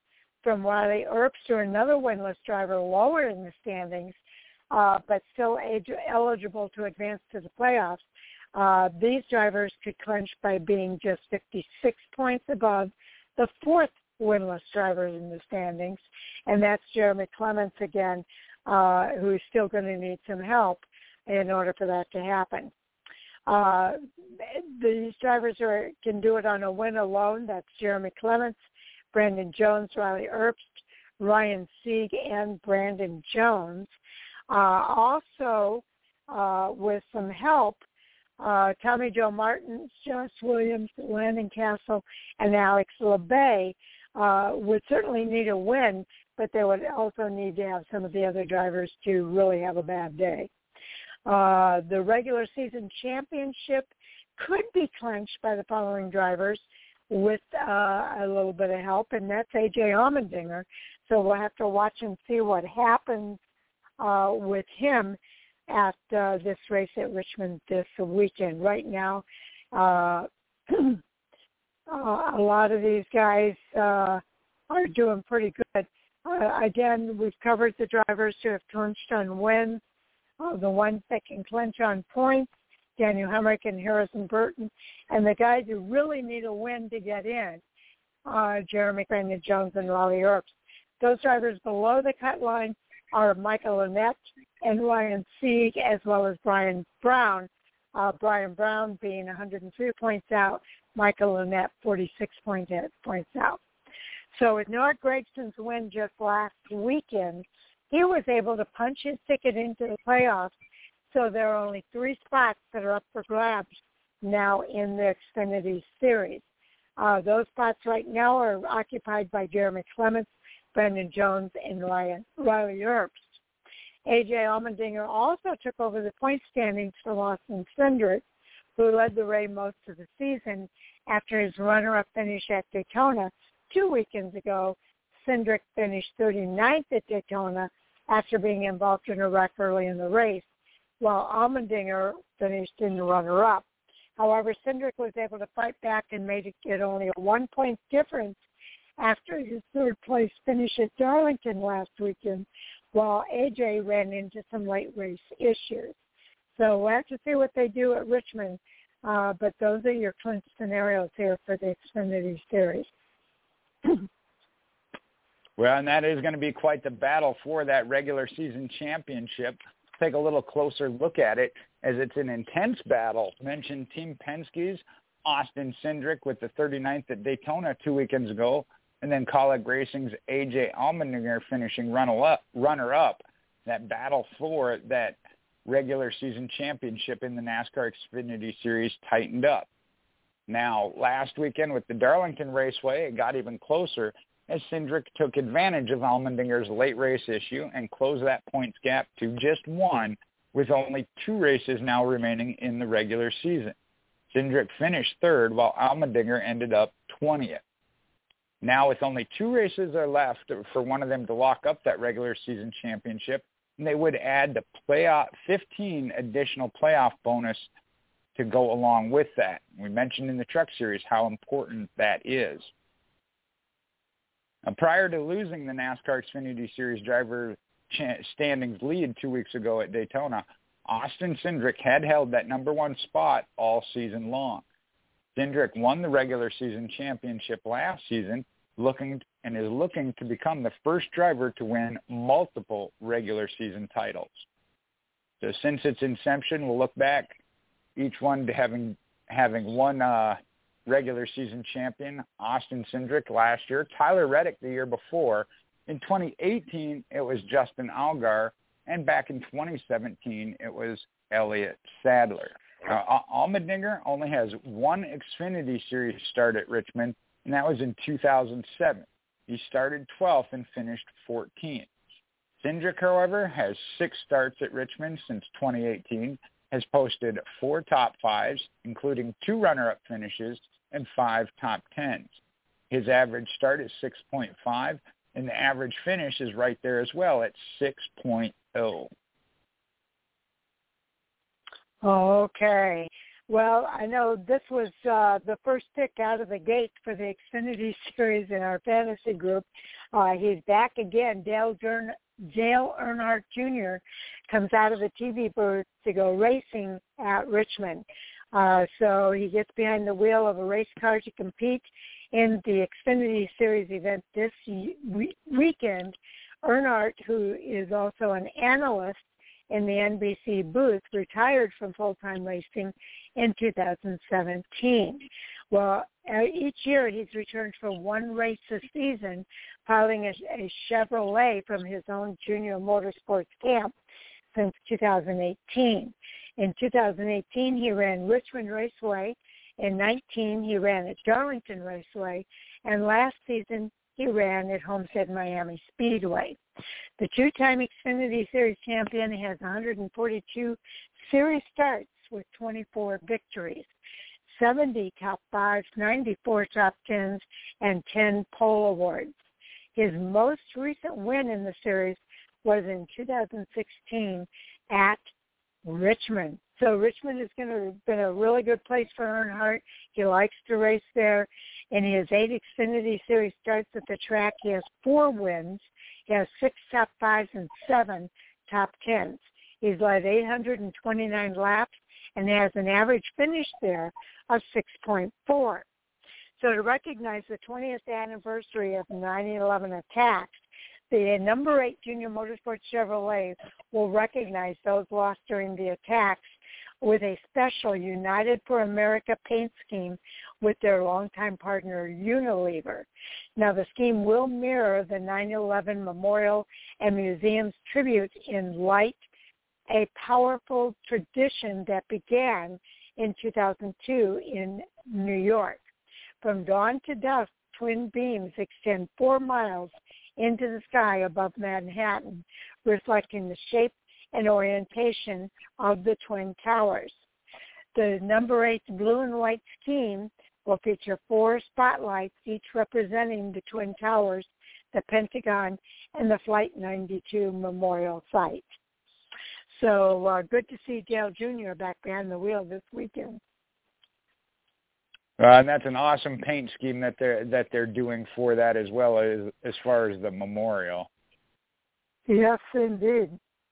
from Riley Erbster, another winless driver, lower in the standings, uh, but still age- eligible to advance to the playoffs. Uh, these drivers could clinch by being just fifty-six points above the fourth winless driver in the standings, and that's Jeremy Clements again, uh, who's still going to need some help in order for that to happen. Uh, these drivers are, can do it on a win alone. That's Jeremy Clements, Brandon Jones, Riley Erbst, Ryan Sieg, and Brandon Jones. Uh, also, uh, with some help, uh, Tommy Joe Martin, Josh Williams, Landon Castle, and Alex LeBay uh, would certainly need a win, but they would also need to have some of the other drivers to really have a bad day. Uh, the regular season championship could be clinched by the following drivers with uh, a little bit of help, and that's A J Allmendinger. So we'll have to watch and see what happens uh, with him at uh, this race at Richmond this weekend. Right now, uh, uh, a lot of these guys uh, are doing pretty good. Uh, again, we've covered the drivers who have clinched on wins, uh, the ones that can clinch on points, Daniel Hemrick and Harrison Burton, and the guys who really need a win to get in, uh, Jeremy Brandon Jones and Riley Erbst. Those drivers below the cut line are Michael Annett and Ryan Sieg, as well as Brian Brown. Uh, Brian Brown being one hundred three points out, Michael Annett forty-six point points out. So with Noah Gragson's win just last weekend, he was able to punch his ticket into the playoffs. So there are only three spots that are up for grabs now in the Xfinity Series. Uh, those spots right now are occupied by Jeremy Clements, Brandon Jones, and Ryan, Riley Erbst. A J Allmendinger also took over the point standings for Lawson Cindric, who led the race most of the season after his runner-up finish at Daytona two weekends ago. Cindric finished thirty-ninth at Daytona after being involved in a wreck early in the race, while Allmendinger finished in the runner-up. However, Cindric was able to fight back and made it only a one-point difference after his third-place finish at Darlington last weekend, while A J ran into some late race issues. So we'll have to see what they do at Richmond, uh, but those are your clinch scenarios here for the Xfinity Series. Well, and that is going to be quite the battle for that regular season championship. Take a little closer look at it, as it's an intense battle. Mentioned Team Penske's Austin Cindric with the thirty-ninth at Daytona two weekends ago, and then Kaulig Racing's A J Allmendinger finishing runner-up. runner-up. That battle for that regular season championship in the NASCAR Xfinity Series tightened up. Now, last weekend with the Darlington Raceway, it got even closer as Cindric took advantage of Allmendinger's late race issue and closed that points gap to just one, with only two races now remaining in the regular season. Cindric finished third, while Allmendinger ended up twentieth. Now, with only two races are left for one of them to lock up that regular season championship, and they would add the playoff fifteen additional playoff bonus to go along with that. We mentioned in the Truck Series how important that is. Now, prior to losing the NASCAR Xfinity Series driver standings lead two weeks ago at Daytona, Austin Cindric had held that number one spot all season long. Cindric won the regular season championship last season, looking and is looking to become the first driver to win multiple regular season titles. So since its inception, we'll look back each one to having having one uh, regular season champion, Austin Cindric last year, Tyler Reddick the year before. In twenty eighteen, it was Justin Allgaier, and back in twenty seventeen, it was Elliott Sadler. Uh, Allmendinger only has one Xfinity Series start at Richmond, and that was in two thousand seven. He started twelfth and finished fourteenth. Cindric, however, has six starts at Richmond since twenty eighteen, has posted four top fives, including two runner-up finishes and five top tens. His average start is six point five, and the average finish is right there as well at six point oh. Okay. Well, I know this was uh, the first pick out of the gate for the Xfinity Series in our fantasy group. Uh, he's back again. Dale, Earn- Dale Earnhardt Junior comes out of the T V booth to go racing at Richmond. Uh, so he gets behind the wheel of a race car to compete in the Xfinity Series event this we- weekend. Earnhardt, who is also an analyst in the N B C booth, retired from full-time racing in two thousand seventeen. Well, uh, each year he's returned for one race a season, piloting a, a Chevrolet from his own junior motorsports camp since two thousand eighteen. In two thousand eighteen, he ran Richmond Raceway. In nineteen, he ran at Darlington Raceway. And last season, he ran at Homestead Miami Speedway. The two-time Xfinity Series champion has one hundred forty-two series starts with twenty-four victories, seventy top fives, ninety-four top tens, and ten pole awards. His most recent win in the series was in two thousand sixteen at Richmond. So Richmond is going to been a really good place for Earnhardt. He likes to race there. In his eight Xfinity Series starts at the track, he has four wins. He has six top fives and seven top tens. He's led eight hundred twenty-nine laps and has an average finish there of six point four. So to recognize the twentieth anniversary of nine eleven attacks, the number eight Junior Motorsports Chevrolet will recognize those lost during the attacks with a special United for America paint scheme with their longtime partner Unilever. Now, the scheme will mirror the nine eleven Memorial and Museum's tribute in light, a powerful tradition that began in two thousand two in New York. From dawn to dusk, twin beams extend four miles into the sky above Manhattan, reflecting the shape and orientation of the Twin Towers. The number eight blue and white scheme will feature four spotlights, each representing the Twin Towers, the Pentagon, and the Flight ninety-two Memorial Site. So uh, good to see Dale Junior back behind the wheel this weekend. Uh, and that's an awesome paint scheme that they're that they're doing for that as well as as far as the memorial. Yes, indeed.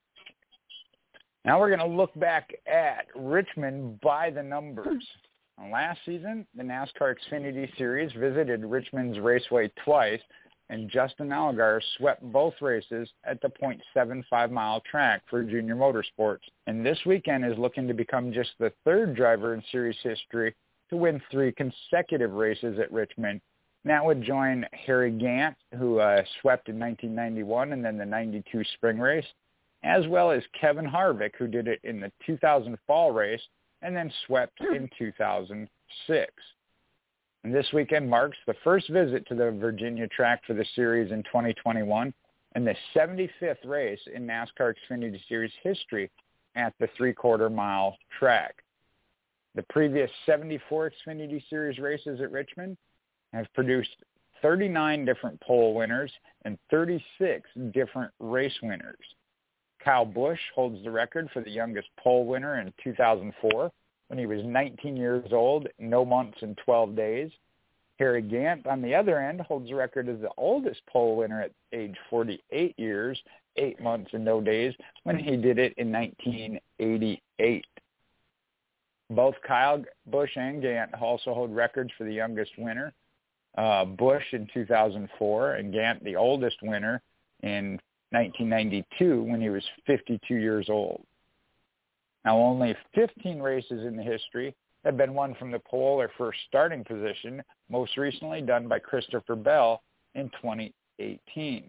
Now we're going to look back at Richmond by the numbers. Last season, the NASCAR Xfinity Series visited Richmond's Raceway twice, and Justin Allgaier swept both races at the point seven five mile track for Junior Motorsports. And this weekend is looking to become just the third driver in series history to win three consecutive races at Richmond. And that would join Harry Gant, who uh, swept in nineteen ninety-one and then the ninety-two spring race, as well as Kevin Harvick, who did it in the two thousand fall race and then swept in two thousand six. And this weekend marks the first visit to the Virginia track for the series in twenty twenty-one and the seventy-fifth race in NASCAR Xfinity Series history at the three-quarter mile track. The previous seventy-four Xfinity Series races at Richmond have produced thirty-nine different pole winners and thirty-six different race winners. Kyle Busch holds the record for the youngest pole winner in two thousand four when he was nineteen years old, no months and twelve days. Harry Gant, on the other end, holds the record as the oldest pole winner at age forty-eight years, eight months and no days, when he did it in nineteen eighty-eight. Both Kyle Busch and Gant also hold records for the youngest winner. Uh, Busch in two thousand four and Gant the oldest winner in nineteen ninety-two when he was fifty-two years old. Now, only fifteen races in the history have been won from the pole or first starting position, most recently done by Christopher Bell in twenty eighteen.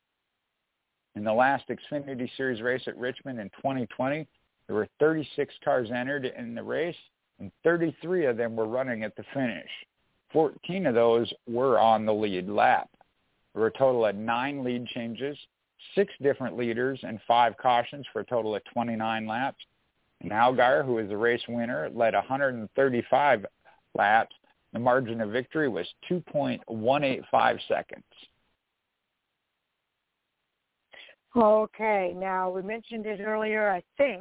In the last Xfinity Series race at Richmond in twenty twenty, there were thirty-six cars entered in the race, and thirty-three of them were running at the finish. fourteen of those were on the lead lap. There were a total of nine lead changes, six different leaders, and five cautions for a total of twenty-nine laps. And Allgaier, who was the race winner, led one hundred thirty-five laps. The margin of victory was two point one eight five seconds. Okay, now we mentioned it earlier, I think,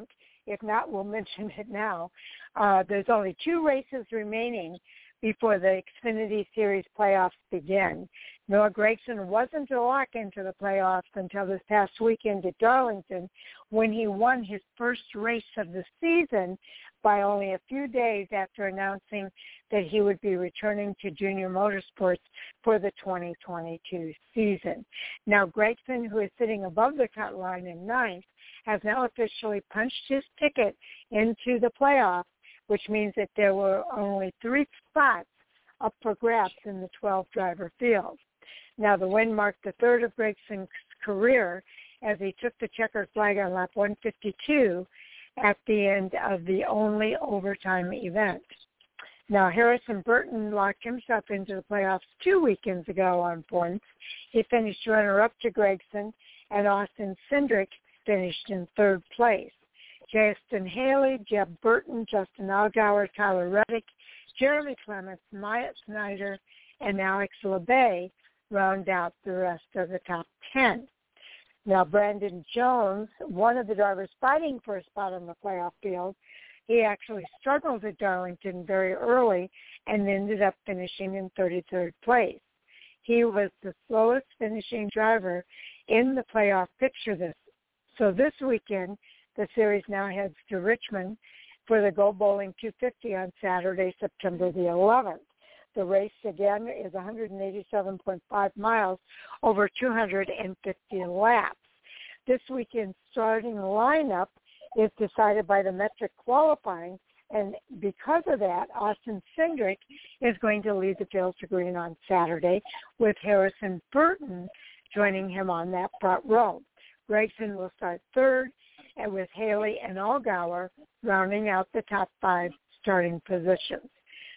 If not, we'll mention it now. Uh, there's only two races remaining before the Xfinity Series playoffs begin. Noah Gragson wasn't to lock into the playoffs until this past weekend at Darlington, when he won his first race of the season by only a few days after announcing that he would be returning to Junior Motorsports for the twenty twenty-two season. Now, Gragson, who is sitting above the cut line in ninth, has now officially punched his ticket into the playoffs, which means that there were only three spots up for grabs in the twelve-driver field. Now, the win marked the third of Gragson's career as he took the checkered flag on lap one fifty-two at the end of the only overtime event. Now, Harrison Burton locked himself into the playoffs two weekends ago on points. He finished runner-up to Gragson, and Austin Cindric finished in third place. Justin Haley, Jeb Burton, Justin Allgaier, Tyler Reddick, Jeremy Clements, Myatt Snyder, and Alex LeBay round out the rest of the top ten. Now, Brandon Jones, one of the drivers fighting for a spot on the playoff field, he actually struggled at Darlington very early and ended up finishing in thirty-third place. He was the slowest finishing driver in the playoff picture this. So this weekend, the series now heads to Richmond for the Go Bowling two fifty on Saturday, September the eleventh. The race, again, is one hundred eighty-seven point five miles over two hundred fifty laps. This weekend's starting lineup is decided by the metric qualifying, and because of that, Austin Cindric is going to lead the field to green on Saturday, with Harrison Burton joining him on that front row. Gragson will start third, and with Haley and Allgaier rounding out the top five starting positions.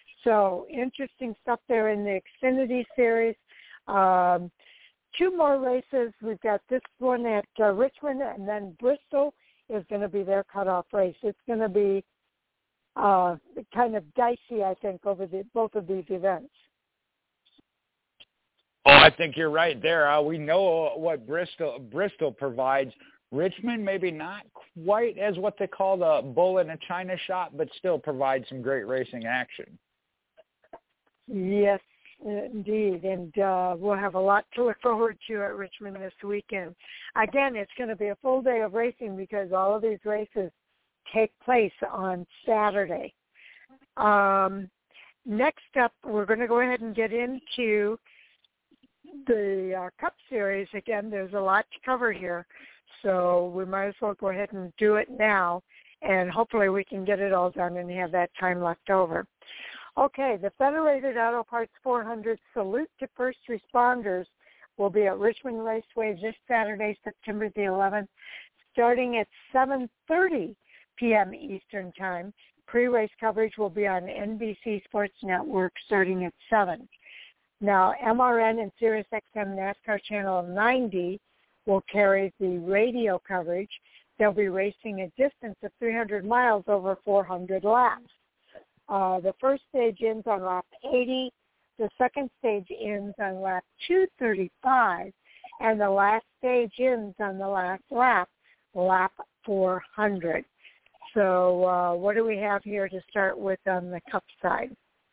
So interesting stuff there in the Xfinity Series. Um, two more races. We've got this one at uh, Richmond, and then Bristol is going to be their cutoff race. It's going to be uh, kind of dicey, I think, over the, both of these events. Oh, I think you're right there. Uh, we know what Bristol Bristol provides. Richmond, maybe not quite as what they call the bull in a china shop, but still provides some great racing action. Yes, indeed, and uh, we'll have a lot to look forward to at Richmond this weekend. Again, it's going to be a full day of racing because all of these races take place on Saturday. Um, next up, we're going to go ahead and get into the uh, Cup Series. Again, there's a lot to cover here, so we might as well go ahead and do it now, and hopefully we can get it all done and have that time left over. Okay, the Federated Auto Parts four hundred Salute to First Responders will be at Richmond Raceway this Saturday, September the eleventh, starting at seven thirty p.m. Eastern Time. Pre-race coverage will be on N B C Sports Network starting at seven. Now, M R N and SiriusXM NASCAR Channel ninety will carry the radio coverage. They'll be racing a distance of three hundred miles over four hundred laps. Uh, the first stage ends on lap eighty, the second stage ends on lap two thirty-five, and the last stage ends on the last lap, lap four hundred. So uh, what do we have here to start with on the Cup side?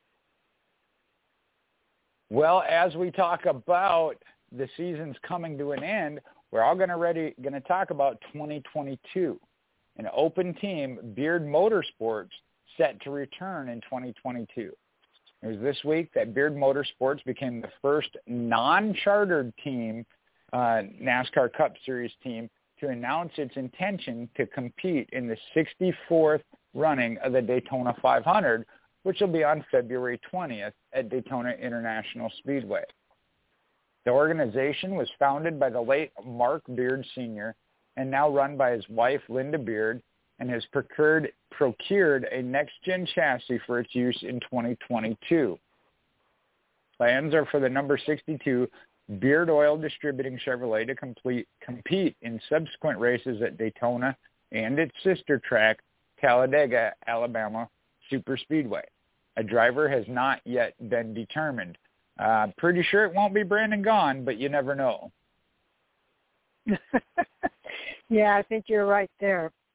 Well, as we talk about the season's coming to an end, we're all going to ready going to talk about twenty twenty-two. An open team, Beard Motorsports, set to return in twenty twenty-two. It was this week that Beard Motorsports became the first non-chartered team, uh, NASCAR Cup Series team, to announce its intention to compete in the sixty-fourth running of the Daytona five hundred, which will be on February twentieth at Daytona International Speedway. The organization was founded by the late Mark Beard Senior and now run by his wife, Linda Beard, and has procured, procured a next-gen chassis for its use in twenty twenty-two. Plans are for the number sixty-two Beard Oil Distributing Chevrolet to complete, compete in subsequent races at Daytona and its sister track, Talladega, Alabama Superspeedway. A driver has not yet been determined. I'm uh, pretty sure it won't be Brandon Gaughan, but you never know. Yeah, I think you're right there.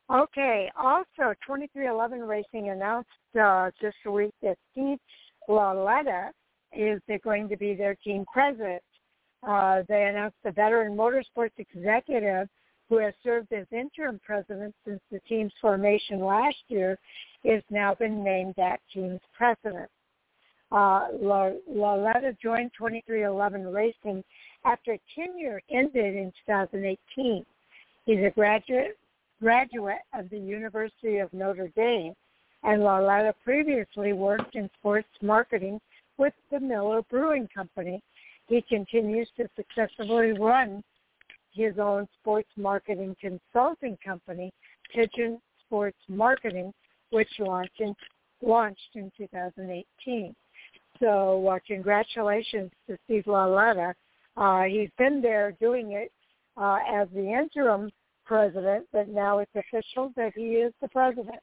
Okay. Also, twenty-three eleven Racing announced uh, this week that Steve LaLetta is going to be their team president. Uh, they announced the veteran motorsports executive who has served as interim president since the team's formation last year is now been named that team's president. Uh, LaLetta joined twenty-three eleven Racing after tenure ended in two thousand eighteen. He's a graduate graduate of the University of Notre Dame, and LaLetta previously worked in sports marketing with the Miller Brewing Company. He continues to successfully run his own sports marketing consulting company, Pigeon Sports Marketing, which launched in, launched in two thousand eighteen. So uh, congratulations to Steve LaLetta. Uh, he's been there doing it uh, as the interim president, but now it's official that he is the president.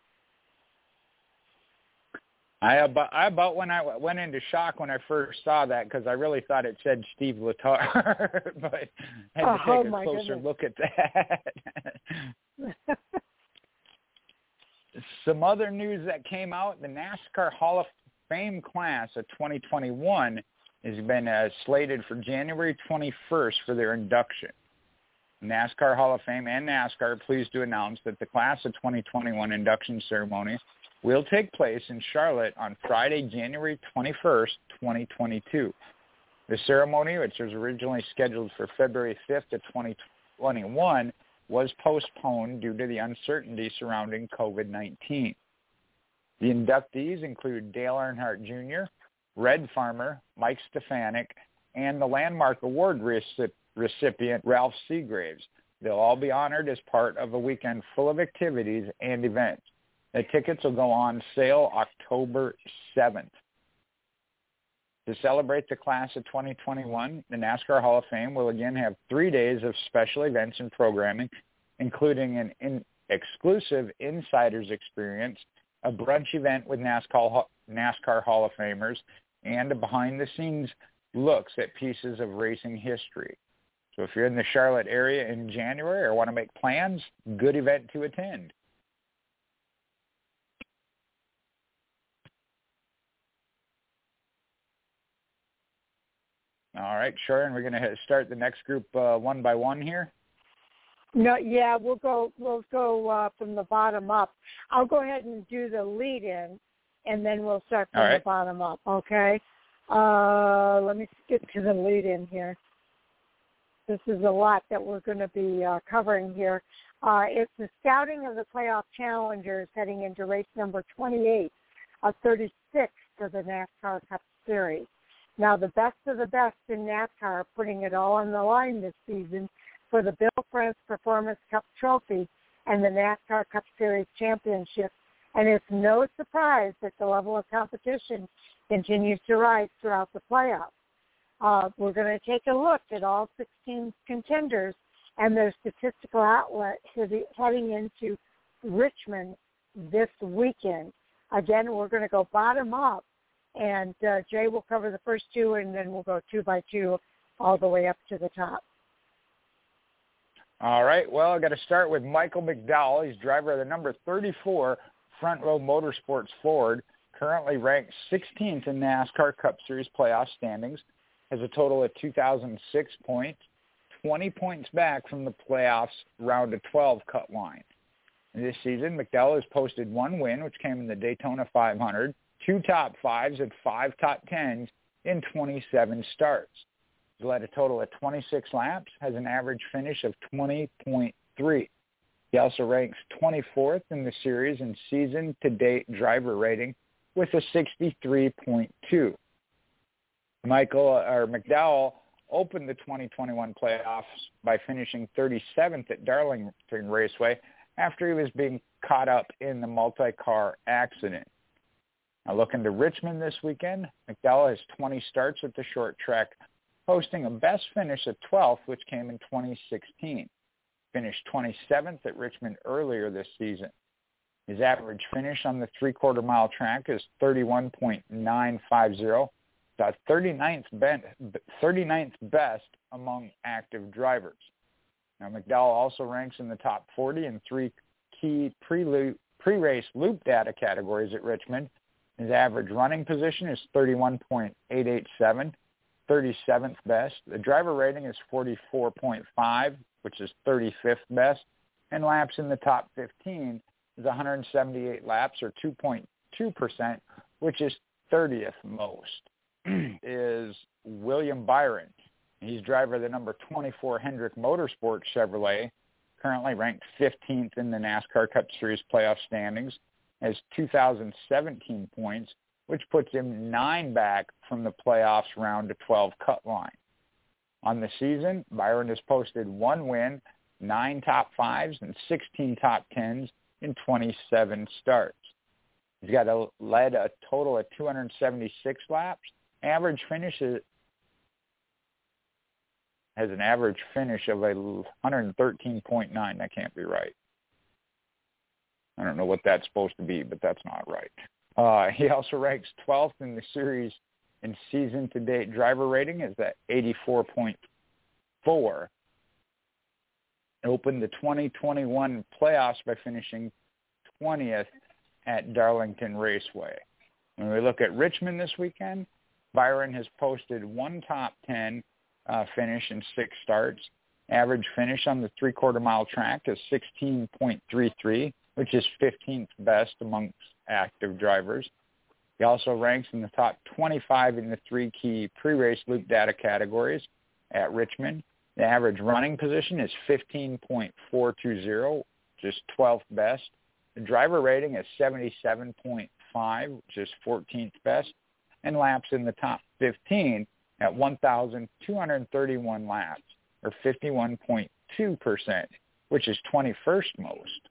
I about, I about when I went into shock when I first saw that because I really thought it said Steve Letarte, but I had to oh, take a closer goodness. look at that. Some other news that came out, the NASCAR Hall of Fame class of twenty twenty-one has been uh, slated for January twenty-first for their induction. NASCAR Hall of Fame and NASCAR are pleased to announce that the class of twenty twenty-one induction ceremony will take place in Charlotte on Friday, January twenty-first, twenty twenty-two. The ceremony, which was originally scheduled for February fifth of twenty twenty-one, was postponed due to the uncertainty surrounding covid nineteen. The inductees include Dale Earnhardt Junior, Red Farmer, Mike Stefanik, and the Landmark Award recip- recipient Ralph Seagraves. They'll all be honored as part of a weekend full of activities and events. The tickets will go on sale October seventh. To celebrate the class of twenty twenty-one, the NASCAR Hall of Fame will again have three days of special events and programming, including an in- exclusive Insiders experience, a brunch event with NASCAR, NASCAR Hall of Famers, and a behind-the-scenes looks at pieces of racing history. So if you're in the Charlotte area in January or want to make plans, good event to attend. All right, Sharon, we're going to start the next group uh, one by one here. No, yeah, we'll go. We'll go uh, from the bottom up. I'll go ahead and do the lead-in, and then we'll start from right. the bottom up. Okay. Uh, let me get to the lead-in here. This is a lot that we're going to be uh, covering here. Uh, it's the scouting of the playoff challengers heading into race number twenty-eight of thirty-six for the NASCAR Cup Series. Now, the best of the best in NASCAR are putting it all on the line this season for the Bill France Performance Cup Trophy and the NASCAR Cup Series Championship. And it's no surprise that the level of competition continues to rise throughout the playoffs. Uh, we're going to take a look at all sixteen contenders and their statistical outlet heading into Richmond this weekend. Again, we're going to go bottom up, and uh, Jay will cover the first two, and then we'll go two by two all the way up to the top. All right, well, I've got to start with Michael McDowell. He's driver of the number thirty-four Front Row Motorsports Ford, currently ranked sixteenth in NASCAR Cup Series playoff standings, has a total of two thousand six points, twenty points back from the playoffs round of twelve cut line. This season, McDowell has posted one win, which came in the Daytona five hundred, two top fives and five top tens in twenty-seven starts. He's led a total of twenty-six laps, has an average finish of twenty point three. He also ranks twenty-fourth in the series in season-to-date driver rating with a sixty-three point two. Michael or McDowell opened the twenty twenty-one playoffs by finishing thirty-seventh at Darlington Raceway after he was being caught up in the multi-car accident. Now looking to Richmond this weekend, McDowell has twenty starts at the short track, posting a best finish of twelfth, which came in twenty sixteen. Finished twenty-seventh at Richmond earlier this season. His average finish on the three-quarter mile track is thirty-one point nine five zero, the thirty-ninth, thirty-ninth best among active drivers. Now, McDowell also ranks in the top forty in three key pre-loop, pre-race loop data categories at Richmond. His average running position is thirty-one point eight eight seven, thirty-seventh best. The driver rating is forty-four point five, which is thirty-fifth best. And laps in the top fifteen is one hundred seventy-eight laps, or two point two percent, which is thirtieth most. Is William Byron. He's driver of the number twenty-four Hendrick Motorsports Chevrolet, currently ranked fifteenth in the NASCAR Cup Series playoff standings, has two thousand seventeen points, which puts him nine back from the playoffs round to twelve cut line. On the season, Byron has posted one win, nine top fives, and sixteen top tens in twenty-seven starts. He's got a, led a total of two hundred seventy-six laps. Average finish is, has an average finish of a one hundred thirteen point nine. That can't be right. I don't know what that's supposed to be, but that's not right. Uh, he also ranks twelfth in the series in season-to-date driver rating, is at eighty-four point four. Opened the twenty twenty-one playoffs by finishing twentieth at Darlington Raceway. When we look at Richmond this weekend, Byron has posted one top ten uh, finish in six starts. Average finish on the three-quarter mile track is sixteen point three three, which is fifteenth best amongst active drivers. He also ranks in the top twenty-five in the three key pre-race loop data categories at Richmond. The average running position is fifteen point four two zero, which is twelfth best. The driver rating is seventy-seven point five, which is fourteenth best. And laps in the top fifteen at one thousand two hundred thirty-one laps, or fifty-one point two percent, which is twenty-first most.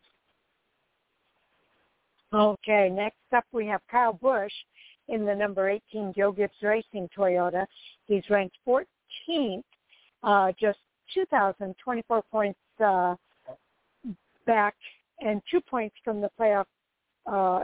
Okay, next up we have Kyle Busch in the number eighteen Joe Gibbs Racing Toyota. He's ranked fourteenth, uh, just two thousand twenty-four points uh, back and two points from the playoff uh,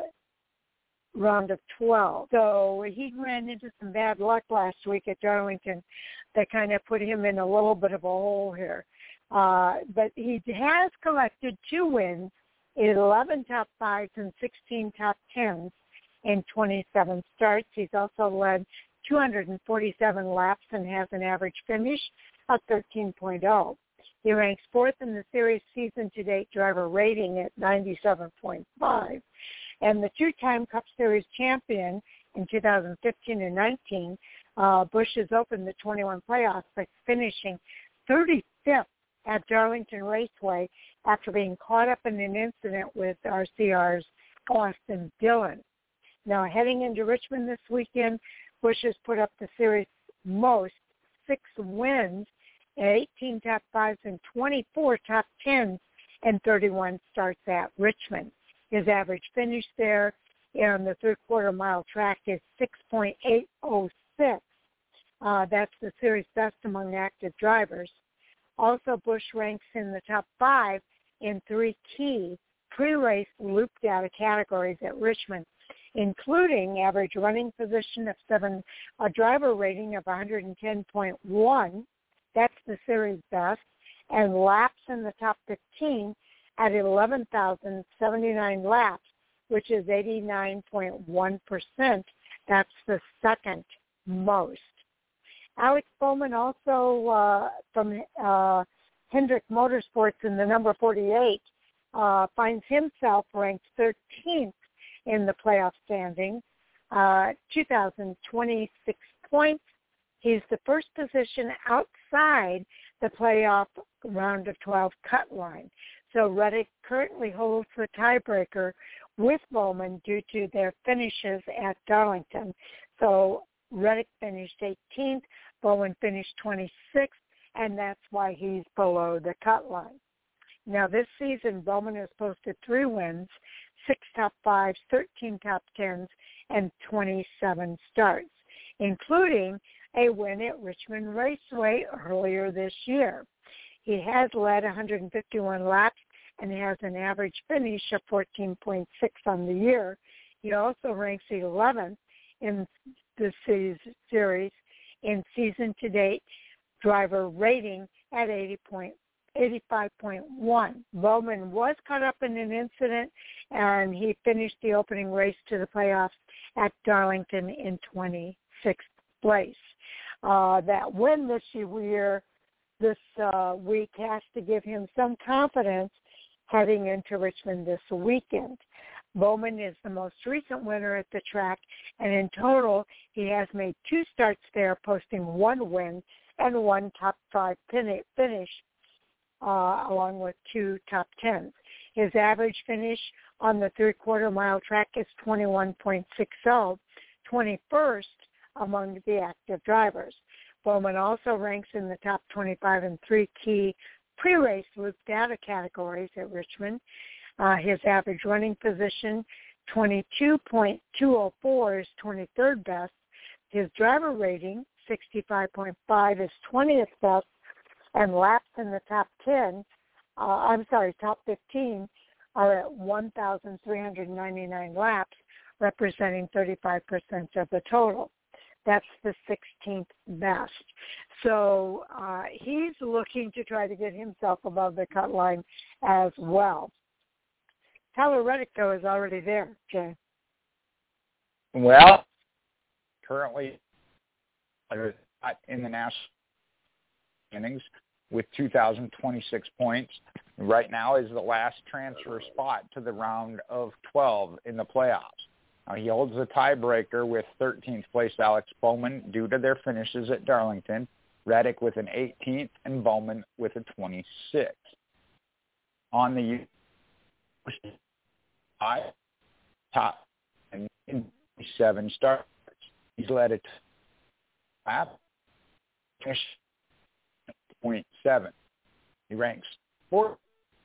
round of twelve. So he ran into some bad luck last week at Darlington that kind of put him in a little bit of a hole here. Uh, but he has collected two wins, eleven top fives and sixteen top tens in twenty-seven starts. He's also led two hundred forty-seven laps and has an average finish of thirteen point oh. He ranks fourth in the series season-to-date driver rating at ninety-seven point five. And the two-time Cup Series champion in two thousand fifteen and nineteen, uh, Busch has opened the twenty-one playoffs by finishing thirty-fifth at Darlington Raceway after being caught up in an incident with R C R's Austin Dillon. Now, heading into Richmond this weekend, Busch has put up the series' most, six wins, eighteen top fives and twenty-four top tens, and thirty-one starts at Richmond. His average finish there on the three-quarter mile track is six point eight oh six. Uh, that's the series best among active drivers. Also, Busch ranks in the top five in three key pre-race loop data categories at Richmond, including average running position of seven, a driver rating of one hundred ten point one. That's the series best, and laps in the top fifteen at eleven thousand seventy-nine laps, which is eighty-nine point one percent. That's the second most. Alex Bowman also uh, from uh, Hendrick Motorsports in the number forty-eight uh, finds himself ranked thirteenth in the playoff standings, uh, two thousand twenty-six points. He's the first position outside the playoff round of twelve cut line. So Reddick currently holds the tiebreaker with Bowman due to their finishes at Darlington. So Reddick finished eighteenth, Bowman finished twenty-sixth, and that's why he's below the cut line. Now this season, Bowman has posted three wins, six top fives, thirteen top tens, and twenty-seven starts, including a win at Richmond Raceway earlier this year. He has led one hundred fifty-one laps and has an average finish of fourteen point six on the year. He also ranks eleventh in the series in season-to-date driver rating at eighty point eighty-five point one. Bowman was caught up in an incident, and he finished the opening race to the playoffs at Darlington in twenty-sixth place. Uh, that win this year, this uh, week, has to give him some confidence heading into Richmond this weekend. Bowman is the most recent winner at the track, and in total, he has made two starts there, posting one win and one top five finish, uh, along with two top tens. His average finish on the three-quarter mile track is twenty-one point six oh, twenty-first among the active drivers. Bowman also ranks in the top twenty-five in three key pre-race loop data categories at Richmond. Uh, his average running position, twenty-two point two oh four, is twenty-third best. His driver rating, sixty-five point five, is twentieth best. And laps in the top ten, uh, I'm sorry, top fifteen, are at one thousand three hundred ninety-nine laps, representing thirty-five percent of the total. That's the sixteenth best. So uh, he's looking to try to get himself above the cut line as well. Tyler Reddick, though, is already there, Jay. Well, currently in the national innings with two thousand twenty-six points. Right now is the last transfer spot to the round of twelve in the playoffs. Now, he holds the tiebreaker with thirteenth place Alex Bowman due to their finishes at Darlington, Reddick with an eighteenth, and Bowman with a twenty-sixth. On the top and seven starts, he's led a lap, finish point seven. He ranks fourth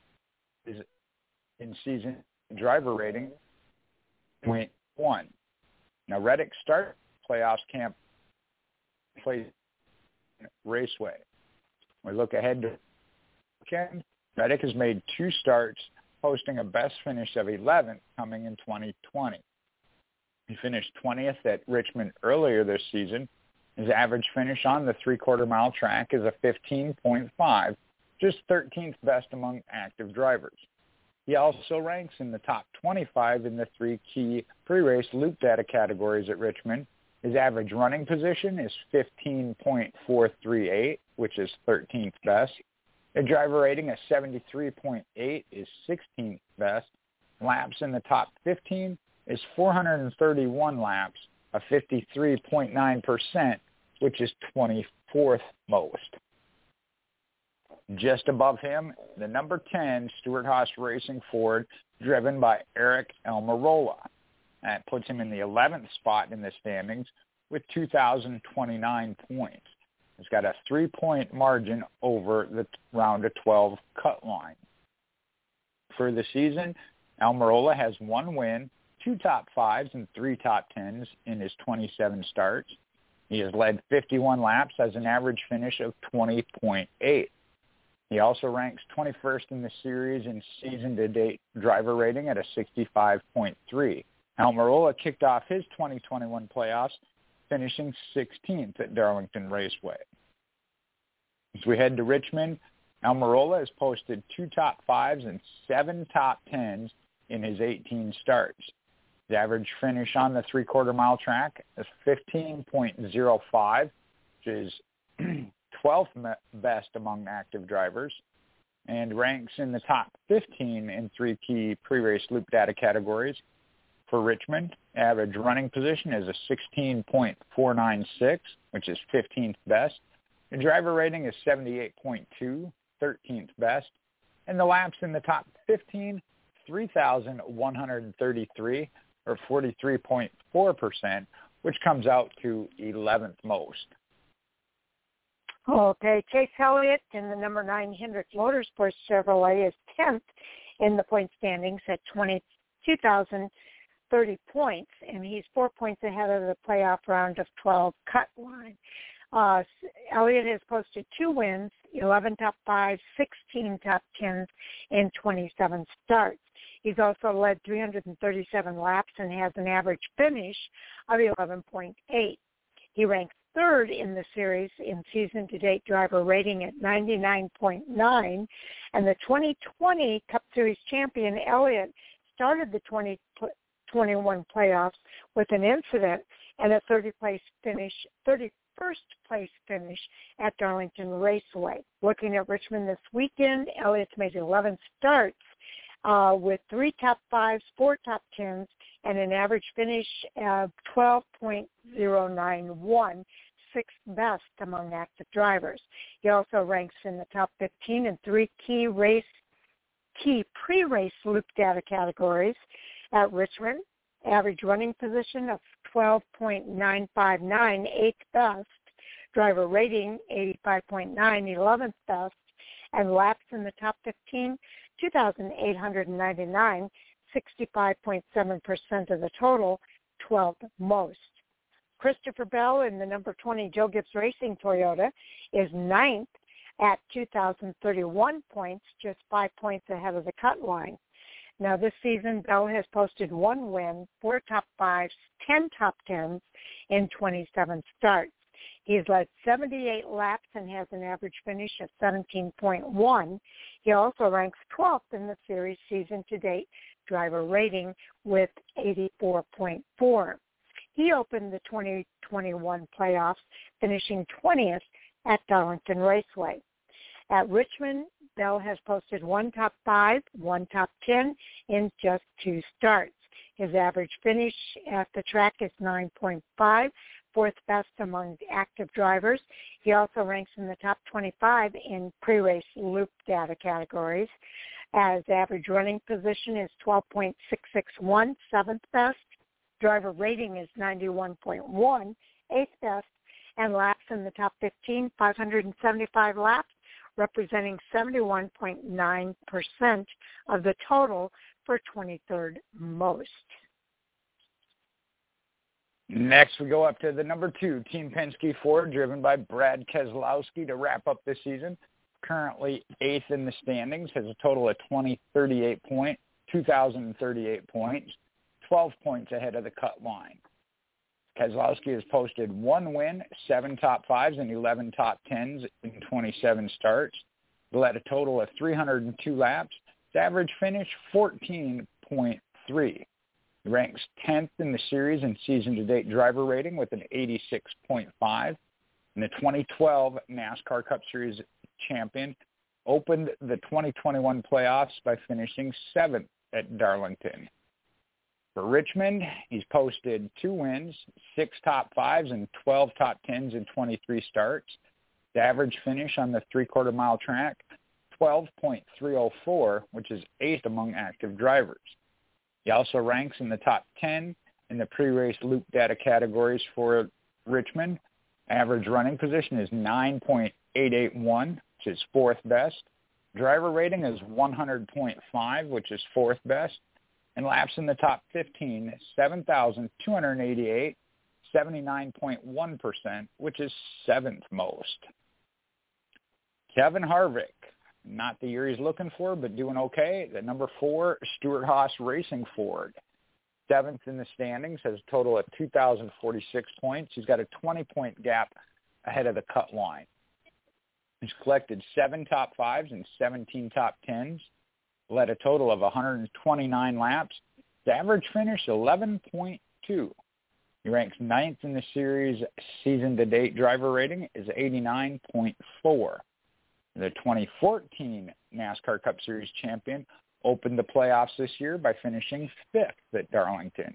in season driver rating, point one. Now, Reddick started playoffs camp plays Raceway. We look ahead to weekend. Reddick has made two starts, posting a best finish of eleventh coming in twenty twenty. He finished twentieth at Richmond earlier this season. His average finish on the three-quarter mile track is a fifteen point five, just thirteenth best among active drivers. He also ranks in the top twenty-five in the three key pre-race loop data categories at Richmond. His average running position is fifteen point four three eight, which is thirteenth best. A driver rating of seventy-three point eight is sixteenth best. Laps in the top fifteen is four hundred thirty-one laps, a fifty-three point nine percent, which is twenty-fourth most. Just above him, the number ten Stewart-Haas Racing Ford, driven by Eric Almirola. That puts him in the eleventh spot in the standings with two thousand twenty-nine points. He's got a three-point margin over the round of twelve cut line. For the season, Almirola has one win, two top fives, and three top tens in his twenty-seven starts. He has led fifty-one laps, has an average finish of twenty point eight. He also ranks twenty-first in the series in season-to-date driver rating at a sixty-five point three. Almirola kicked off his twenty twenty-one playoffs, finishing sixteenth at Darlington Raceway. As we head to Richmond, Almirola has posted two top fives and seven top tens in his eighteen starts. His average finish on the three-quarter mile track is fifteen point oh five, which is twelfth best among active drivers, and ranks in the top fifteen in three key pre-race loop data categories. For Richmond, average running position is a sixteen point four nine six, which is fifteenth best. The driver rating is seventy-eight point two, thirteenth best. And the laps in the top fifteen, three thousand one hundred thirty-three, or forty-three point four percent, which comes out to eleventh most. Okay, Chase Elliott in the number nine Hendrick Motorsports Chevrolet is tenth in the point standings at twenty-two thousand thirty points, and he's four points ahead of the playoff round of twelve cut line. Uh, Elliott has posted two wins, eleven top fives, sixteen top tens in twenty-seven starts. He's also led three hundred thirty-seven laps and has an average finish of eleven point eight. He ranks third in the series in season-to-date driver rating at ninety-nine point nine, and the twenty twenty Cup Series champion Elliott started the twenty twenty-one playoffs with an incident and a thirtieth place finish, thirty-first place finish at Darlington Raceway. Looking at Richmond this weekend, Elliott's made eleven starts uh, with three top fives, four top tens, and an average finish of twelve point oh nine one, sixth best among active drivers. He also ranks in the top fifteen in three key race, key pre-race loop data categories at Richmond. Average running position of twelve point nine five nine, eighth best. Driver rating eighty-five point nine, eleventh best. And laps in the top fifteen, two thousand eight hundred ninety-nine, sixty-five point seven percent of the total, twelfth most. Christopher Bell in the number twenty Joe Gibbs Racing Toyota is ninth at two thousand thirty-one points, just five points ahead of the cut line. Now this season, Bell has posted one win, four top fives, ten top tens in twenty-seven starts. He has led seventy-eight laps and has an average finish of seventeen point one. He also ranks twelfth in the series season-to-date driver rating with eighty-four point four. He opened the twenty twenty-one playoffs, finishing twentieth at Darlington Raceway. At Richmond, Bell has posted one top five, one top ten in just two starts. His average finish at the track is nine point five, fourth best among active drivers. He also ranks in the top twenty-five in pre-race loop data categories. As average running position is twelve point six six one, seventh best. Driver rating is ninety-one point one, eighth best. And laps in the top fifteen, five hundred seventy-five laps, representing seventy-one point nine percent of the total for twenty-third most. Next, we go up to the number two, Team Penske Ford, driven by Brad Keselowski to wrap up this season. Currently eighth in the standings, has a total of twenty thirty-eight point, two thousand thirty-eight points, twelve points ahead of the cut line. Keselowski has posted one win, seven top fives, and eleven top tens in twenty-seven starts. He led a total of three hundred two laps. His average finish, fourteen point three. He ranks tenth in the series in season-to-date driver rating with an eighty-six point five. And the twenty twelve NASCAR Cup Series champion opened the twenty twenty-one playoffs by finishing seventh at Darlington. For Richmond, he's posted two wins, six top fives, and twelve top tens in twenty-three starts. The average finish on the three-quarter mile track, twelve point three oh four, which is eighth among active drivers. He also ranks in the top ten in the pre-race loop data categories for Richmond. Average running position is nine point eight eight one, which is fourth best. Driver rating is one hundred point five, which is fourth best. And laps in the top fifteen, seven thousand two hundred eighty-eight, seventy-nine point one percent, which is seventh most. Kevin Harvick, not the year he's looking for, but doing okay. The number four, Stewart-Haas Racing Ford, seventh in the standings, has a total of two thousand forty-six points. He's got a twenty-point gap ahead of the cut line. He's collected seven top fives and seventeen top tens. Led a total of one hundred twenty-nine laps. The average finish, eleven point two. He ranks ninth in the series season-to-date driver rating is eighty-nine point four. The twenty fourteen NASCAR Cup Series champion opened the playoffs this year by finishing fifth at Darlington.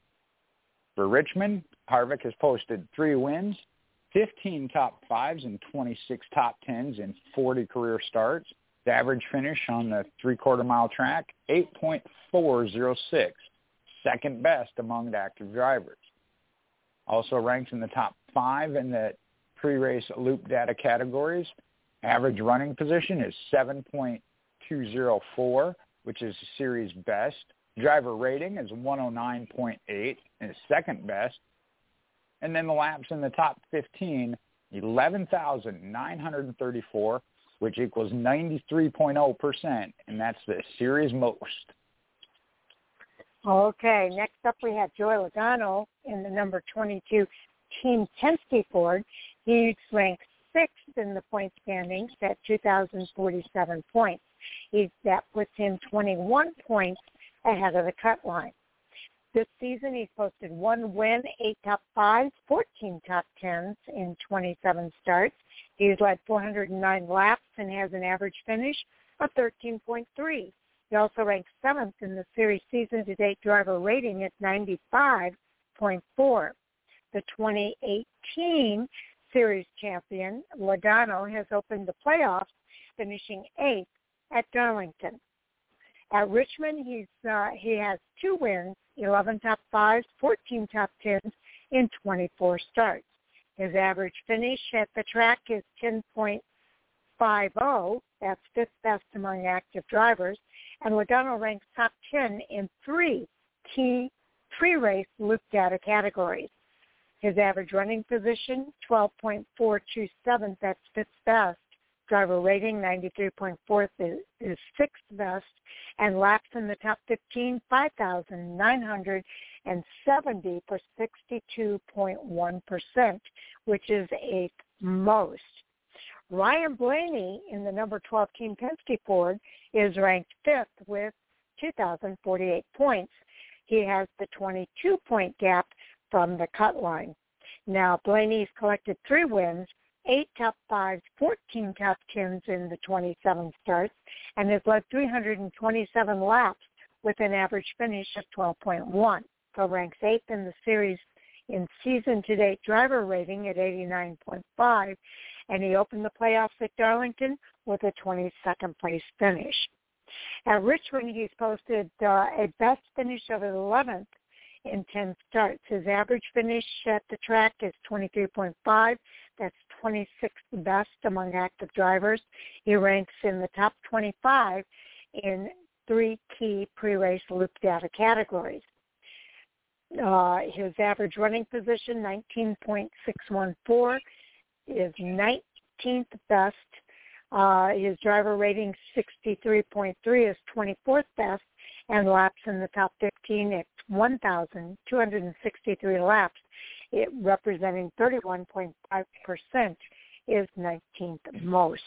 For Richmond, Harvick has posted three wins, fifteen top fives, and twenty-six top tens in forty career starts. The average finish on the three-quarter mile track, eight point four oh six, second best among active drivers. Also ranks in the top five in the pre-race loop data categories. Average running position is seven point two oh four, which is the series best. Driver rating is one oh nine point eight, and is second best. And then the laps in the top fifteen, eleven thousand nine hundred thirty-four, which equals ninety-three point oh percent, and that's the series most. Okay, next up we have Joey Logano in the number twenty-two Team Penske Ford, he's ranked sixth in the point standings at two thousand forty-seven points. He's, that puts him twenty-one points ahead of the cut line. This season, he's posted one win, eight top fives, fourteen top tens in twenty-seven starts. He's led four hundred nine laps and has an average finish of thirteen point three. He also ranks seventh in the series season-to-date driver rating at ninety-five point four. The twenty eighteen series champion, Logano, has opened the playoffs, finishing eighth at Darlington. At Richmond, he's uh, he has two wins, eleven top fives, fourteen top tens in twenty-four starts. His average finish at the track is ten point five oh. That's fifth best among active drivers. And Logano ranks top ten in three key pre-race loop data categories. His average running position, twelve point four two seven, that's fifth best. Driver rating, ninety-three point four, is, is sixth best. And laps in the top fifteen, five thousand nine hundred seventy for sixty-two point one percent, which is eighth most. Ryan Blaney in the number twelve Team Penske Ford is ranked fifth with two thousand forty-eight points. He has the twenty-two point gap from the cut line. Now, Blaney's collected three wins, eight top fives, fourteen top tens in the twenty-seven starts, and has led three hundred twenty-seven laps with an average finish of twelve point one. So ranks eighth in the series in season-to-date driver rating at eighty-nine point five, and he opened the playoffs at Darlington with a twenty-second place finish. At Richmond, he's posted uh, a best finish of eleventh in ten starts. His average finish at the track is twenty-three point five. That's twenty-sixth best among active drivers. He ranks in the top twenty-five in three key pre-race loop data categories. Uh, his average running position, nineteen point six one four, is nineteenth best. Uh, his driver rating, sixty-three point three, is twenty-fourth best, and laps in the top fifteen at one thousand two hundred sixty-three laps, it representing thirty-one point five percent, is nineteenth most.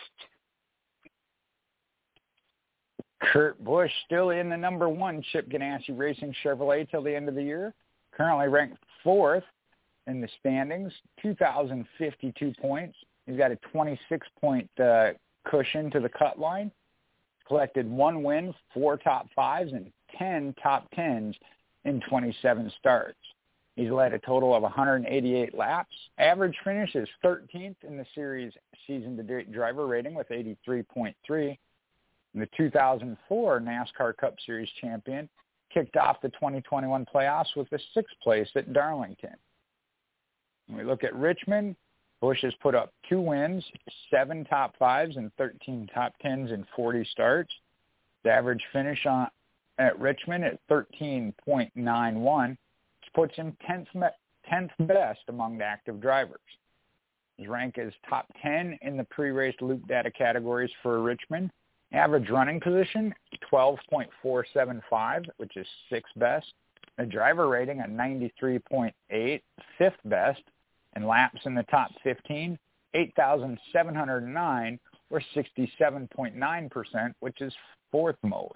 Kurt Busch still in the number one Chip Ganassi Racing Chevrolet till the end of the year. Currently ranked fourth in the standings, two thousand fifty-two points. He's got a twenty-six point uh, cushion to the cut line. Collected one win, four top fives, and ten top tens in twenty-seven starts. He's led a total of one hundred eighty-eight laps. Average finish is thirteenth in the series season-to-date driver rating with eighty-three point three. The two thousand four NASCAR Cup Series champion kicked off the twenty twenty-one playoffs with a sixth place at Darlington. When we look at Richmond, Busch has put up two wins, seven top fives, and thirteen top tens in forty starts. The average finish on, at Richmond at thirteen point nine one, which puts him tenth, tenth best among the active drivers. His rank is top ten in the pre-race loop data categories for Richmond. Average running position, twelve point four seven five, which is sixth best. A driver rating, a ninety-three point eight, fifth best. And laps in the top fifteen, eight thousand seven hundred nine, or sixty-seven point nine percent, which is fourth most.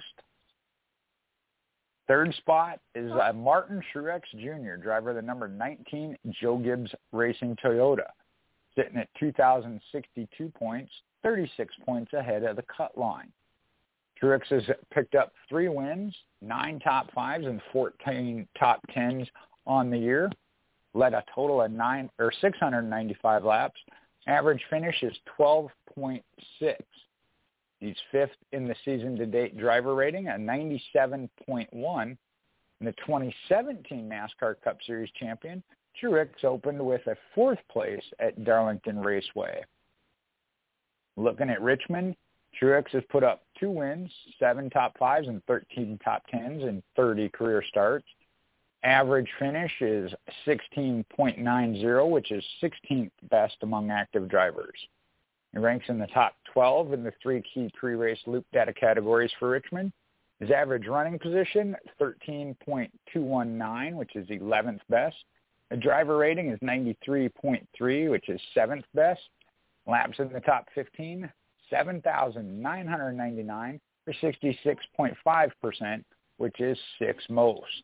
Third spot is uh, Martin Truex Junior, driver of the number nineteen Joe Gibbs Racing Toyota, sitting at two thousand sixty-two points, thirty-six points ahead of the cut line. Truex has picked up three wins, nine top fives, and fourteen top tens on the year. Led a total of nine or six hundred ninety-five laps. Average finish is twelve point six. He's fifth in the season-to-date driver rating, a ninety-seven point one. And the twenty seventeen NASCAR Cup Series champion, Truex, opened with a fourth place at Darlington Raceway. Looking at Richmond, Truex has put up two wins, seven top fives, and thirteen top tens in thirty career starts. Average finish is sixteen point nine zero, which is sixteenth best among active drivers. He ranks in the top twelve in the three key pre-race loop data categories for Richmond. His average running position, thirteen point two one nine, which is eleventh best. The driver rating is ninety-three point three, which is seventh best. Laps in the top fifteen, seven thousand nine hundred ninety-nine for sixty-six point five percent, which is sixth most.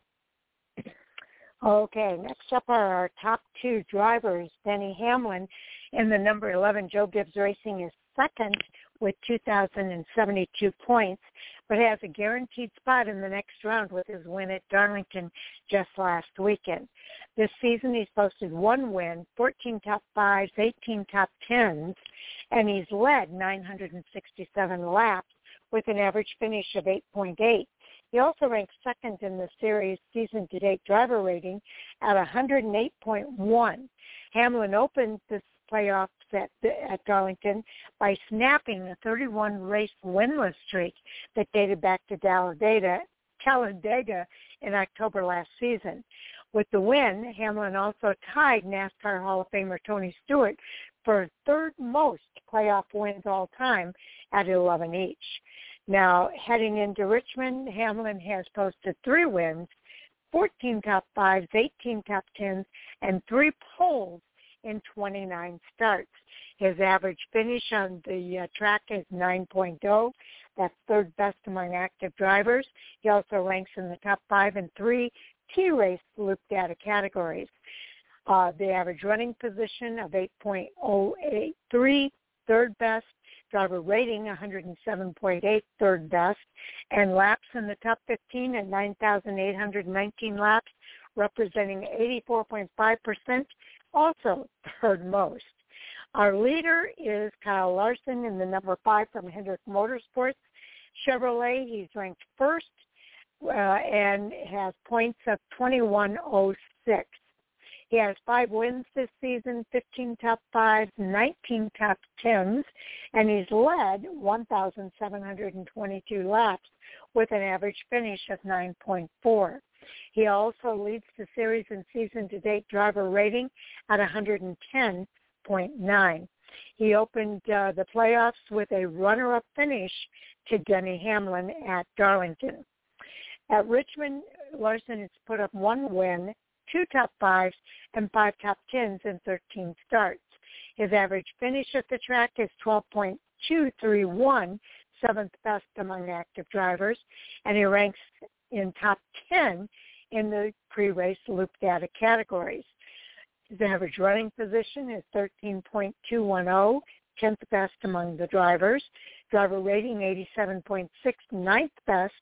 Okay, next up are our top two drivers. Denny Hamlin in the number eleven Joe Gibbs Racing is second with two thousand seventy-two points, but has a guaranteed spot in the next round with his win at Darlington just last weekend. This season he's posted one win, fourteen top fives, eighteen top tens, and he's led nine hundred sixty-seven laps with an average finish of eight point eight. He also ranks second in the series season-to-date driver rating at one hundred eight point one. Hamlin opened this playoffs at, at Darlington by snapping a thirty-one race winless streak that dated back to Talladega, Talladega in October last season. With the win, Hamlin also tied NASCAR Hall of Famer Tony Stewart for third most playoff wins all time at eleven each. Now, heading into Richmond, Hamlin has posted three wins, fourteen top fives, eighteen top tens, and three poles in twenty-nine starts. His average finish on the uh, track is nine point oh. That's third best among active drivers. He also ranks in the top five and three T-Race Loop Data categories. Uh, the average running position of eight point oh eight three, third best. Driver rating one hundred seven point eight, third best, and laps in the top fifteen at nine thousand eight hundred nineteen laps, representing eighty-four point five percent, also third most. Our leader is Kyle Larson in the number five from Hendrick Motorsports Chevrolet. He's ranked first uh, and has points of twenty-one oh six. He has five wins this season, fifteen top fives, nineteen top tens, and he's led one thousand seven hundred twenty-two laps with an average finish of nine point four. He also leads the series in season-to-date driver rating at one hundred ten point nine. He opened uh, the playoffs with a runner-up finish to Denny Hamlin at Darlington. At Richmond, Larson has put up one win, two top fives, and five top tens in thirteen starts. His average finish at the track is twelve point two three one, seventh best among active drivers, and he ranks in top ten in the pre-race loop data categories. His average running position is thirteen point two one oh, tenth best among the drivers. Driver rating eighty-seven point six, ninth best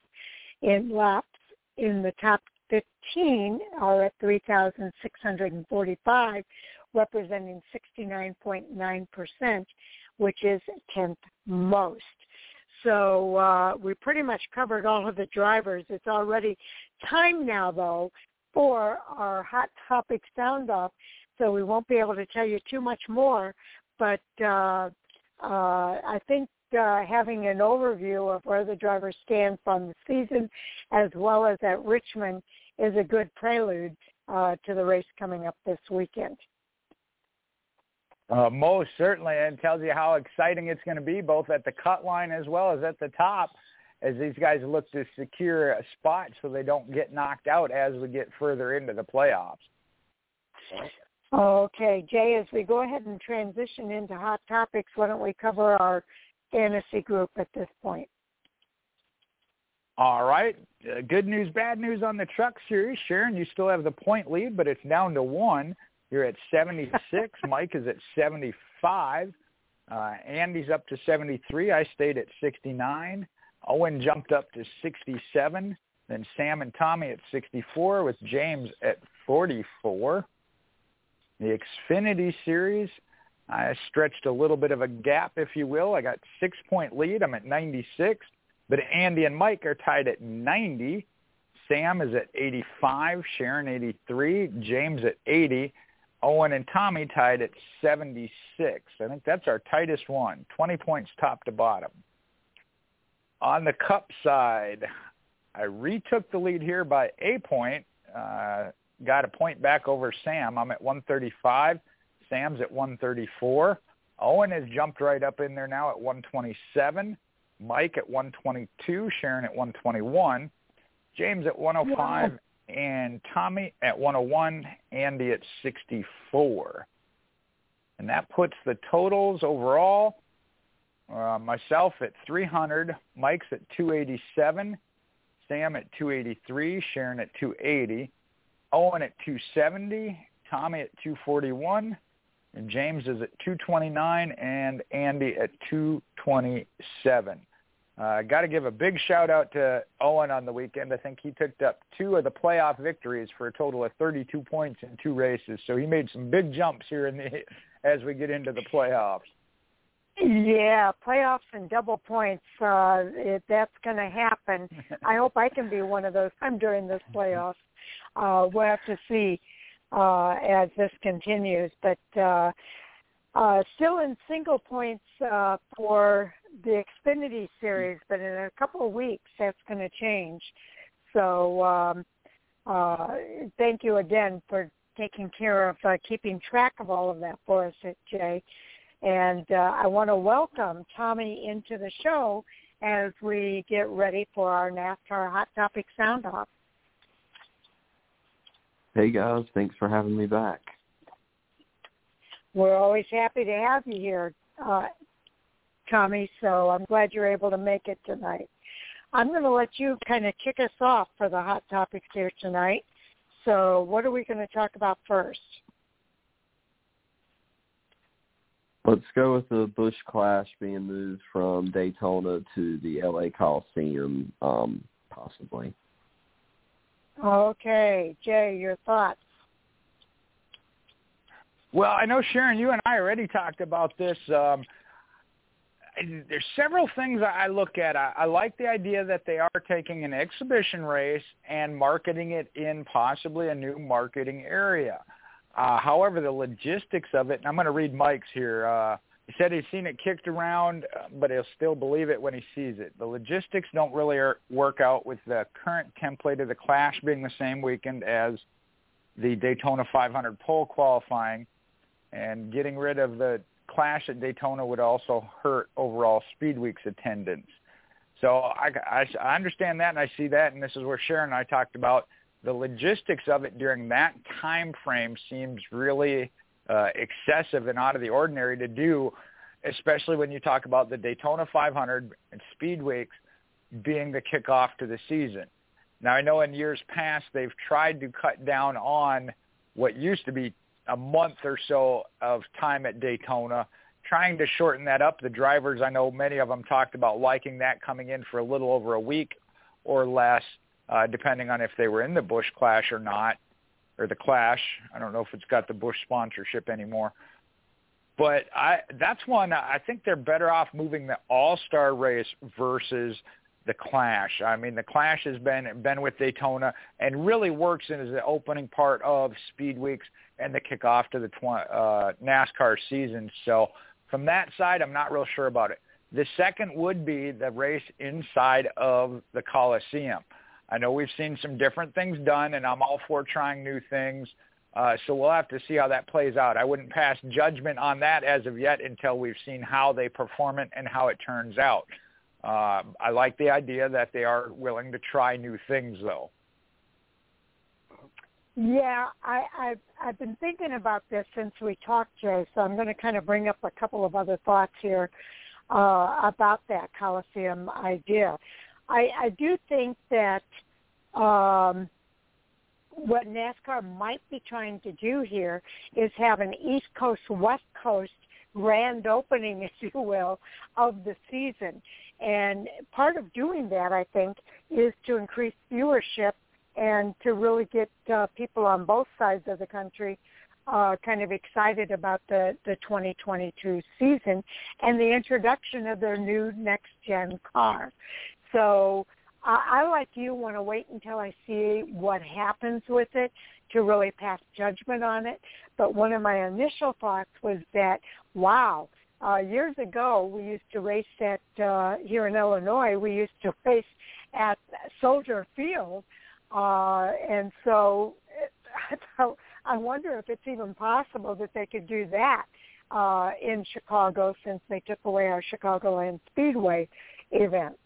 in laps in the top fifteen are at three thousand six hundred forty-five, representing sixty-nine point nine percent, which is tenth most. So uh, we pretty much covered all of the drivers. It's already time now, though, for our Hot Topic Sound-Off, so we won't be able to tell you too much more. But uh, uh, I think Uh, having an overview of where the drivers stand from the season as well as at Richmond is a good prelude uh, to the race coming up this weekend. Uh, most certainly, and tells you how exciting it's going to be both at the cut line as well as at the top as these guys look to secure a spot so they don't get knocked out as we get further into the playoffs. Okay, Jay, as we go ahead and transition into Hot Topics, why don't we cover our fantasy group at this point? All right. Uh, good news, bad news on the truck series. Sharon, you still have the point lead, but it's down to one. You're at seventy-six. Mike is at seventy-five. Uh, Andy's up to seventy-three. I stayed at sixty-nine. Owen jumped up to sixty-seven. Then Sam and Tommy at sixty-four with James at forty-four. The Xfinity series, I stretched a little bit of a gap, if you will. I got six-point lead. I'm at ninety-six. But Andy and Mike are tied at ninety. Sam is at eighty-five. Sharon, eighty-three. James at eighty. Owen and Tommy tied at seventy-six. I think that's our tightest one, twenty points top to bottom. On the Cup side, I retook the lead here by a point. Uh, got a point back over Sam. I'm at one thirty-five. Sam's at one thirty-four. Owen has jumped right up in there now at one twenty-seven. Mike at one twenty-two. Sharon at one twenty-one. James at one oh five. Wow. and Tommy at one oh one, Andy at sixty-four. And that puts the totals overall, uh, myself at three hundred, Mike's at two eighty-seven, Sam at two eighty-three, Sharon at two eighty, Owen at two seventy, Tommy at two forty-one, and James is at two twenty-nine, and Andy at two twenty-seven. I uh, got to give a big shout-out to Owen on the weekend. I think he picked up two of the playoff victories for a total of thirty-two points in two races. So he made some big jumps here in the, as we get into the playoffs. Yeah, playoffs and double points, uh, it, that's going to happen. I hope I can be one of those I'm during this playoffs. Uh, we'll have to see uh, as this continues. But uh, uh, still in single points uh, for the Xfinity Series, but in a couple of weeks that's going to change. So um, uh, thank you again for taking care of uh, keeping track of all of that for us, Jay. And uh, I want to welcome Tommy into the show as we get ready for our NASCAR Hot Topic Sound Off. Hey, guys. Thanks for having me back. We're always happy to have you here, uh, Tommy, so I'm glad you're able to make it tonight. I'm going to let you kind of kick us off for the Hot Topics here tonight. So what are we going to talk about first? Let's go with the Busch Clash being moved from Daytona to the L A Coliseum, um, possibly. Okay. Jay, your thoughts? Well, I know, Sharon, you and I already talked about this. Um, there's several things I look at. I, I like the idea that they are taking an exhibition race and marketing it in possibly a new marketing area. Uh, however, the logistics of it, and I'm going to read Mike's here. Uh, he said he's seen it kicked around, but he'll still believe it when he sees it. The logistics don't really work out with the current template of the Clash being the same weekend as the Daytona five hundred pole qualifying, and getting rid of the Clash at Daytona would also hurt overall Speed Week's attendance. So I, I, I understand that, and I see that, and this is where Sharon and I talked about the logistics of it during that time frame seems really uh, excessive and out of the ordinary to do, especially when you talk about the Daytona five hundred and Speed Weeks being the kickoff to the season. Now, I know in years past they've tried to cut down on what used to be a month or so of time at Daytona, trying to shorten that up. The drivers, I know many of them talked about liking that, coming in for a little over a week or less, uh, depending on if they were in the Busch Clash or not, or the Clash. I don't know if it's got the Busch sponsorship anymore. But I, that's one, I think they're better off moving the All-Star race versus the Clash. I mean, the Clash has been been with Daytona and really works as the opening part of Speed Weeks and the kickoff to the tw- uh, NASCAR season. So from that side, I'm not real sure about it. The second would be the race inside of the Coliseum. I know we've seen some different things done, and I'm all for trying new things. Uh, so we'll have to see how that plays out. I wouldn't pass judgment on that as of yet until we've seen how they perform it and how it turns out. Uh, I like the idea that they are willing to try new things, though. Yeah, I, I've, I've been thinking about this since we talked, Jay, so I'm going to kind of bring up a couple of other thoughts here uh, about that Coliseum idea. I, I do think that um, what NASCAR might be trying to do here is have an East Coast, West Coast grand opening, if you will, of the season. And part of doing that, I think, is to increase viewership and to really get uh, people on both sides of the country uh, kind of excited about the, the twenty twenty-two season and the introduction of their new next-gen car. So uh, I, like you, want to wait until I see what happens with it to really pass judgment on it. But one of my initial thoughts was that, wow, uh, years ago we used to race at, uh, here in Illinois, we used to race at Soldier Field. Uh, and so I wonder if it's even possible that they could do that uh, in Chicago since they took away our Chicagoland Speedway event.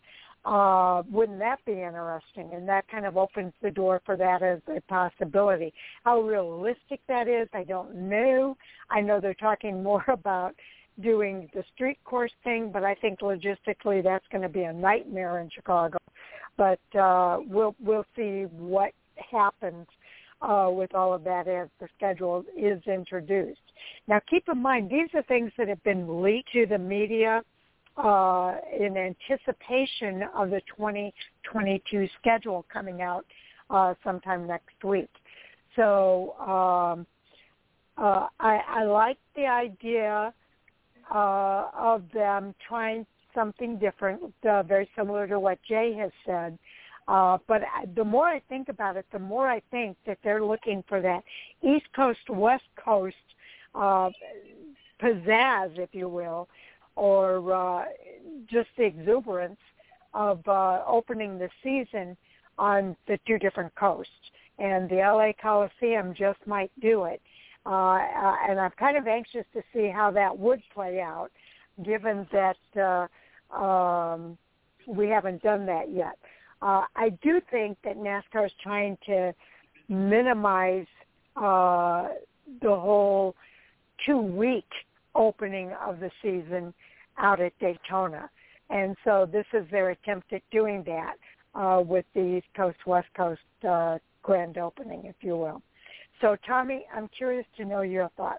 Uh, wouldn't that be interesting? And that kind of opens the door for that as a possibility. How realistic that is, I don't know. I know they're talking more about doing the street course thing, but I think logistically that's going to be a nightmare in Chicago. But uh, we'll we'll see what happens uh, with all of that as the schedule is introduced. Now, keep in mind, these are things that have been leaked to the media uh, in anticipation of the twenty twenty-two schedule coming out uh, sometime next week. So um, uh, I, I like the idea uh, of them trying something different, uh, very similar to what Jay has said. Uh, but I, the more I think about it, the more I think that they're looking for that East Coast, West Coast uh, pizzazz, if you will, or uh, just the exuberance of uh, opening the season on the two different coasts. And the L A Coliseum just might do it. Uh, uh, and I'm kind of anxious to see how that would play out, given that uh, um, we haven't done that yet. Uh, I do think that NASCAR is trying to minimize uh, the whole two-week opening of the season out at Daytona. And so this is their attempt at doing that uh, with the East Coast, West Coast uh, grand opening, if you will. So, Tommy, I'm curious to know your thoughts.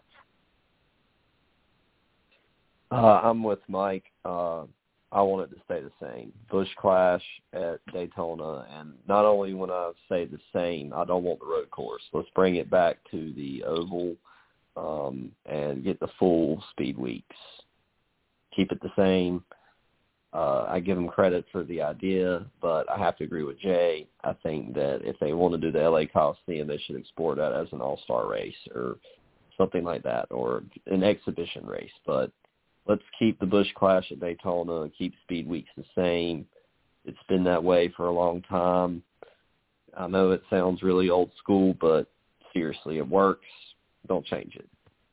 Uh, I'm with Mike. Uh, I want it to stay the same. Busch Clash at Daytona, and not only when I say the same, I don't want the road course. Let's bring it back to the oval um, and get the full speed weeks. Keep it the same. Uh, I give them credit for the idea, but I have to agree with Jay. I think that if they want to do the L A Coliseum, they should explore that as an all-star race or something like that, or an exhibition race. But let's keep the Busch Clash at Daytona and keep speed weeks the same. It's been that way for a long time. I know it sounds really old school, but seriously, it works. Don't change it.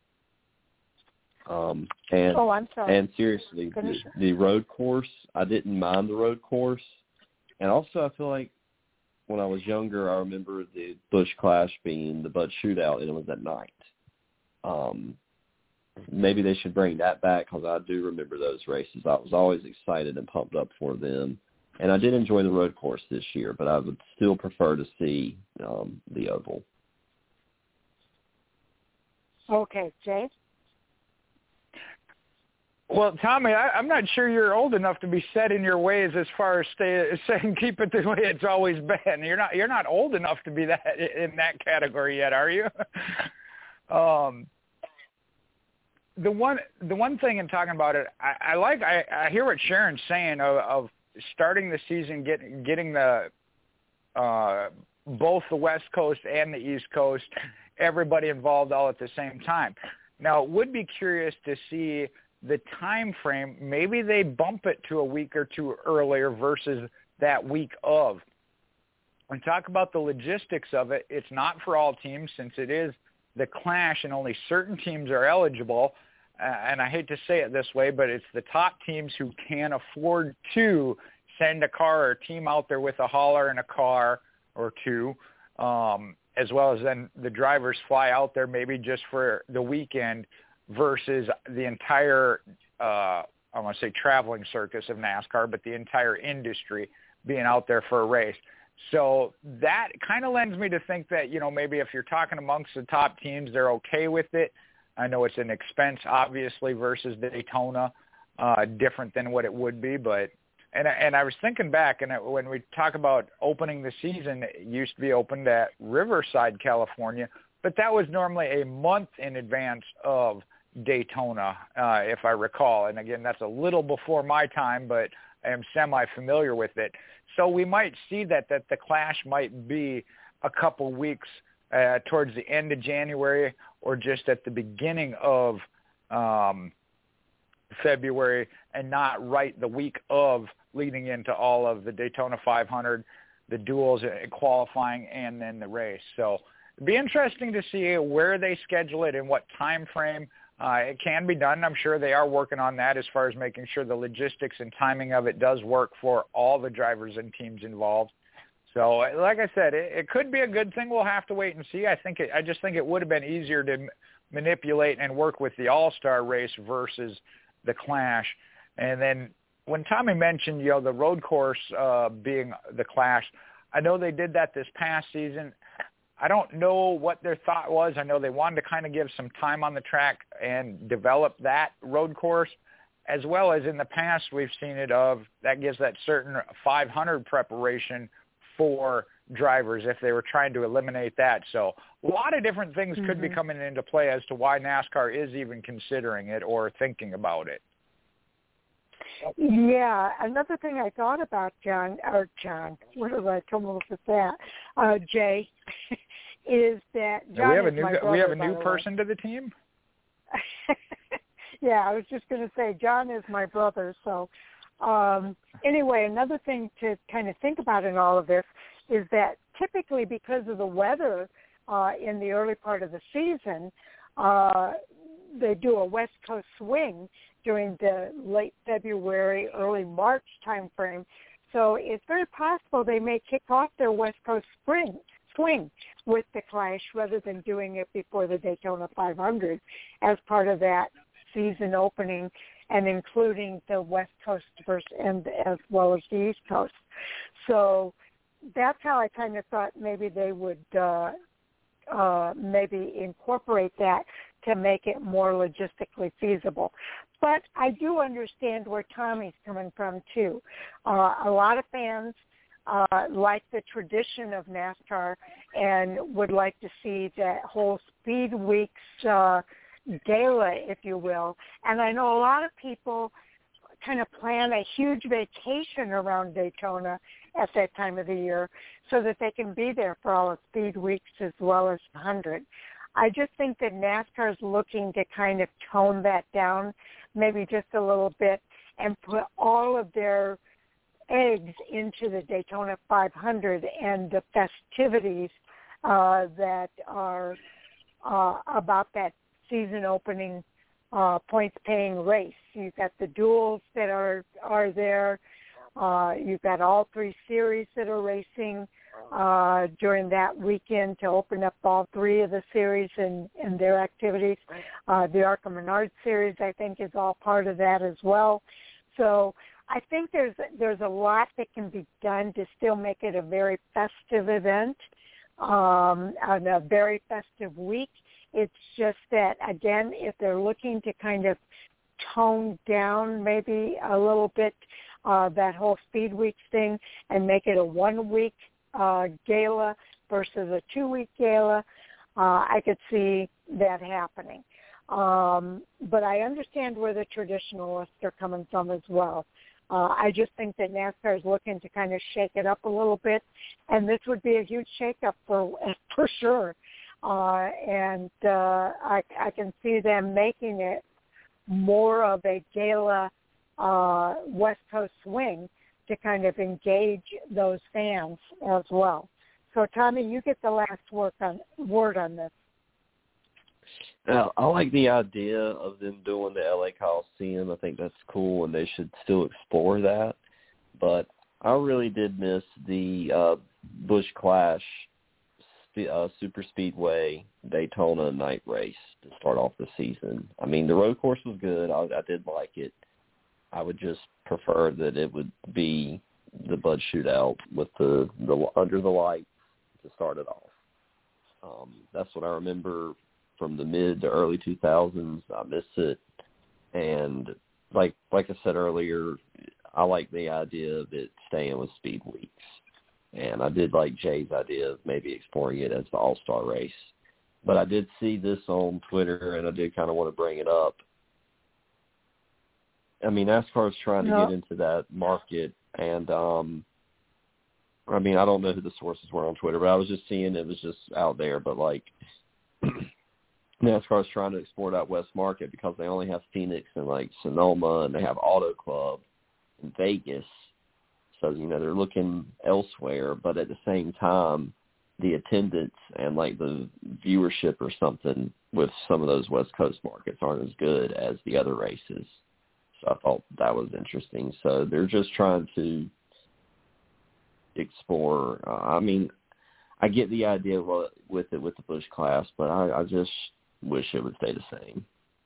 Um, and, oh, I'm sorry. And seriously, the, the road course, I didn't mind the road course. And also I feel like when I was younger, I remember the Busch Clash being the Bud Shootout, and it was at night. Um, maybe they should bring that back because I do remember those races. I was always excited and pumped up for them. And I did enjoy the road course this year, but I would still prefer to see um, the oval. Okay, Jay? Well, Tommy, I, I'm not sure you're old enough to be set in your ways as far as stay, saying keep it the way it's always been. You're not you're not old enough to be that in that category yet, are you? um, the one the one thing in talking about it, I, I like I, I hear what Sharon's saying of, of starting the season, get, getting the uh, both the West Coast and the East Coast, everybody involved all at the same time. Now, would be curious to see the time frame. Maybe they bump it to a week or two earlier versus that week of. When talk about the logistics of it, it's not for all teams since it is the Clash and only certain teams are eligible. Uh, and I hate to say it this way, but it's the top teams who can afford to send a car or a team out there with a hauler and a car or two, um, as well as then the drivers fly out there maybe just for the weekend versus the entire, uh, I want to say traveling circus of NASCAR, but the entire industry being out there for a race. So that kind of lends me to think that, you know, maybe if you're talking amongst the top teams, they're okay with it. I know it's an expense, obviously, versus Daytona, uh, different than what it would be. But and and I was thinking back, and when we talk about opening the season, it used to be opened at Riverside, California, but that was normally a month in advance of Daytona, uh, if I recall. And again, that's a little before my time, but I am semi-familiar with it. So we might see that, that the Clash might be a couple weeks uh, towards the end of January or just at the beginning of um, February and not right the week of leading into all of the Daytona five hundred, the duels, qualifying, and then the race. So it'd be interesting to see where they schedule it and what time frame. Uh, it can be done. I'm sure they are working on that as far as making sure the logistics and timing of it does work for all the drivers and teams involved. So, like I said, it, it could be a good thing. We'll have to wait and see. I think it, I just think it would have been easier to m- manipulate and work with the All-Star race versus the Clash. And then when Tommy mentioned, you know, the road course uh, being the Clash, I know they did that this past season. I don't know what their thought was. I know they wanted to kind of give some time on the track and develop that road course, as well as in the past we've seen it of that gives that certain five hundred preparation for drivers if they were trying to eliminate that. So a lot of different things mm-hmm. could be coming into play as to why NASCAR is even considering it or thinking about it. Yeah, another thing I thought about, John, or John, what did I come up with that? Uh, Jay, is that John we have is a new my brother, we have a new the person to the team. Yeah, I was just going to say John is my brother. So um, anyway, another thing to kind of think about in all of this is that typically because of the weather uh, in the early part of the season, uh, they do a West Coast swing during the late February, early March time frame. So it's very possible they may kick off their West Coast spring swing with the Clash rather than doing it before the Daytona five hundred as part of that season opening and including the West Coast versus, and as well as the East Coast. So that's how I kind of thought maybe they would uh, uh, maybe incorporate that to make it more logistically feasible. But I do understand where Tommy's coming from, too. Uh, a lot of fans uh, like the tradition of NASCAR and would like to see that whole Speed Weeks uh, gala, if you will. And I know a lot of people kind of plan a huge vacation around Daytona at that time of the year so that they can be there for all of Speed Weeks as well as one hundred. I just think that NASCAR is looking to kind of tone that down maybe just a little bit and put all of their eggs into the Daytona five hundred and the festivities uh, that are uh, about that season opening uh, points paying race. You've got the duels that are, are there. Uh, you've got all three series that are racing uh, during that weekend to open up all three of the series and, and their activities. Uh, the ARCA Menards series, I think, is all part of that as well. So I think there's there's a lot that can be done to still make it a very festive event um, and a very festive week. It's just that, again, if they're looking to kind of tone down maybe a little bit uh, that whole Speed Weeks thing and make it a one-week uh, gala versus a two-week gala, uh, I could see that happening. Um, but I understand where the traditionalists are coming from as well. Uh, I just think that NASCAR is looking to kind of shake it up a little bit, and this would be a huge shake-up for for sure. Uh, and uh, I, I can see them making it more of a gala uh, West Coast swing to kind of engage those fans as well. So, Tommy, you get the last word on, word on this. Now, I like the idea of them doing the L A Coliseum. I think that's cool, and they should still explore that. But I really did miss the uh, Busch Clash uh, Super Speedway Daytona night race to start off the season. I mean, the road course was good. I, I did like it. I would just prefer that it would be the Bud Shootout with the, the under the lights to start it off. Um, that's what I remember from the mid to early two thousands. I miss it. And like like I said earlier, I like the idea of it staying with Speed Weeks. And I did like Jay's idea of maybe exploring it as the All-Star race. But I did see this on Twitter, and I did kind of want to bring it up. I mean, NASCAR is trying to no. get into that market, and um, I mean, I don't know who the sources were on Twitter, but I was just seeing it was just out there. But, like, NASCAR is trying to export out West Market because they only have Phoenix and, like, Sonoma, and they have Auto Club in Vegas. So, you know, they're looking elsewhere, but at the same time, the attendance and like the viewership or something with some of those West Coast markets aren't as good as the other races. So I thought that was interesting. So they're just trying to explore. Uh, I mean, I get the idea with it with the Busch Clash, but I, I just wish it would stay the same.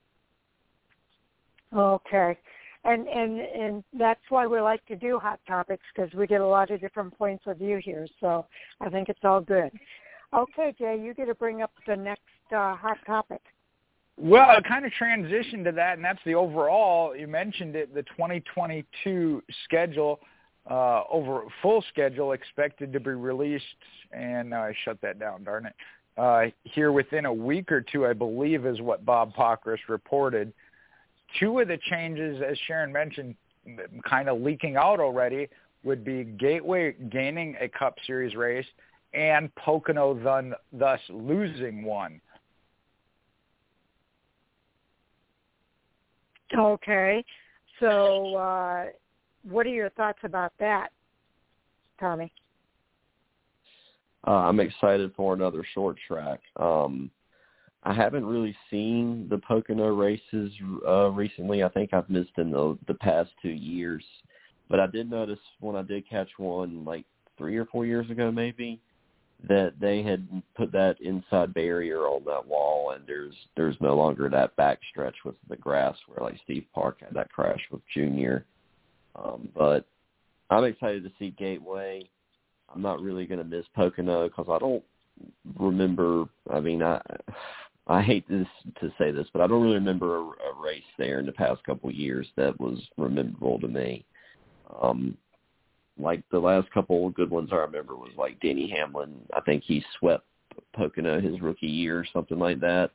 Okay. And, and and that's why we like to do Hot Topics, because we get a lot of different points of view here. So I think it's all good. Okay, Jay, you get to bring up the next uh, Hot Topic. Well, I kind of transitioned to that, and that's the overall, you mentioned it, the twenty twenty-two schedule, uh, over full schedule expected to be released, and uh, I shut that down, darn it, uh, here within a week or two, I believe, is what Bob Pockrass reported. Two of the changes, as Sharon mentioned, kind of leaking out already, would be Gateway gaining a Cup Series race and Pocono thun, thus losing one. Okay. So uh, what are your thoughts about that, Tommy? Uh, I'm excited for another short track. Um I haven't really seen the Pocono races uh, recently. I think I've missed in the, the past two years. But I did notice when I did catch one like three or four years ago maybe that they had put that inside barrier on that wall, and there's there's no longer that back stretch with the grass where like Steve Park had that crash with Junior. Um, but I'm excited to see Gateway. I'm not really going to miss Pocono because I don't remember, I mean, I... I hate this to say this, but I don't really remember a, a race there in the past couple of years that was memorable to me. Um, like the last couple of good ones I remember was like Denny Hamlin. I think he swept Pocono his rookie year or something like that.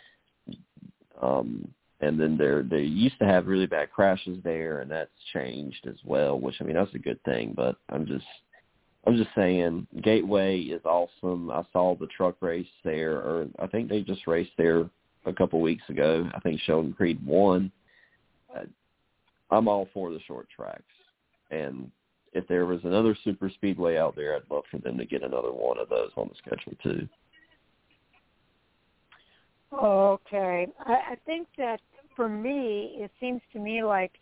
Um, and then there they used to have really bad crashes there, and that's changed as well, which, I mean, that's a good thing, but I'm just I'm just saying, Gateway is awesome. I saw the truck race there, or I think they just raced there a couple weeks ago. I think Sheldon Creed won. I'm all for the short tracks. And if there was another super speedway out there, I'd love for them to get another one of those on the schedule too. Okay. I, I think that for me, it seems to me like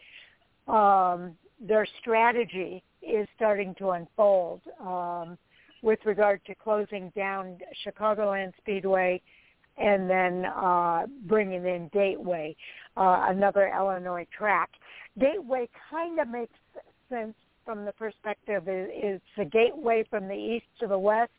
um, their strategy is starting to unfold um, with regard to closing down Chicagoland Speedway and then uh, bringing in Gateway, uh, another Illinois track. Gateway kind of makes sense from the perspective it, it's a gateway from the east to the west,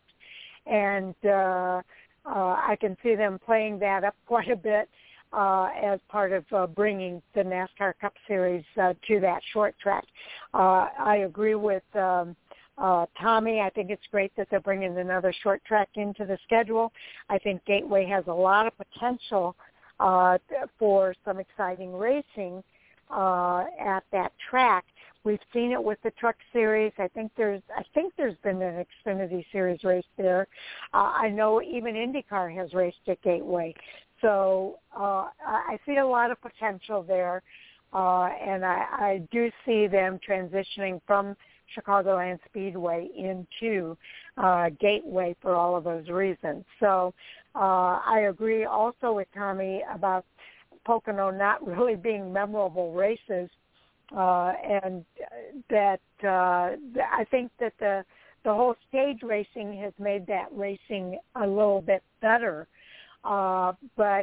and uh, uh, I can see them playing that up quite a bit Uh, as part of uh, bringing the NASCAR Cup Series uh, to that short track. Uh, I agree with um, uh, Tommy. I think it's great that they're bringing another short track into the schedule. I think Gateway has a lot of potential uh, for some exciting racing uh, at that track. We've seen it with the Truck Series. I think there's I think there's been an Xfinity Series race there. Uh, I know even IndyCar has raced at Gateway. So uh, I see a lot of potential there, uh, and I, I do see them transitioning from Chicagoland Speedway into uh, Gateway for all of those reasons. So uh, I agree also with Tommy about Pocono not really being memorable races, uh, and that uh, I think that the the whole stage racing has made that racing a little bit better. Uh, but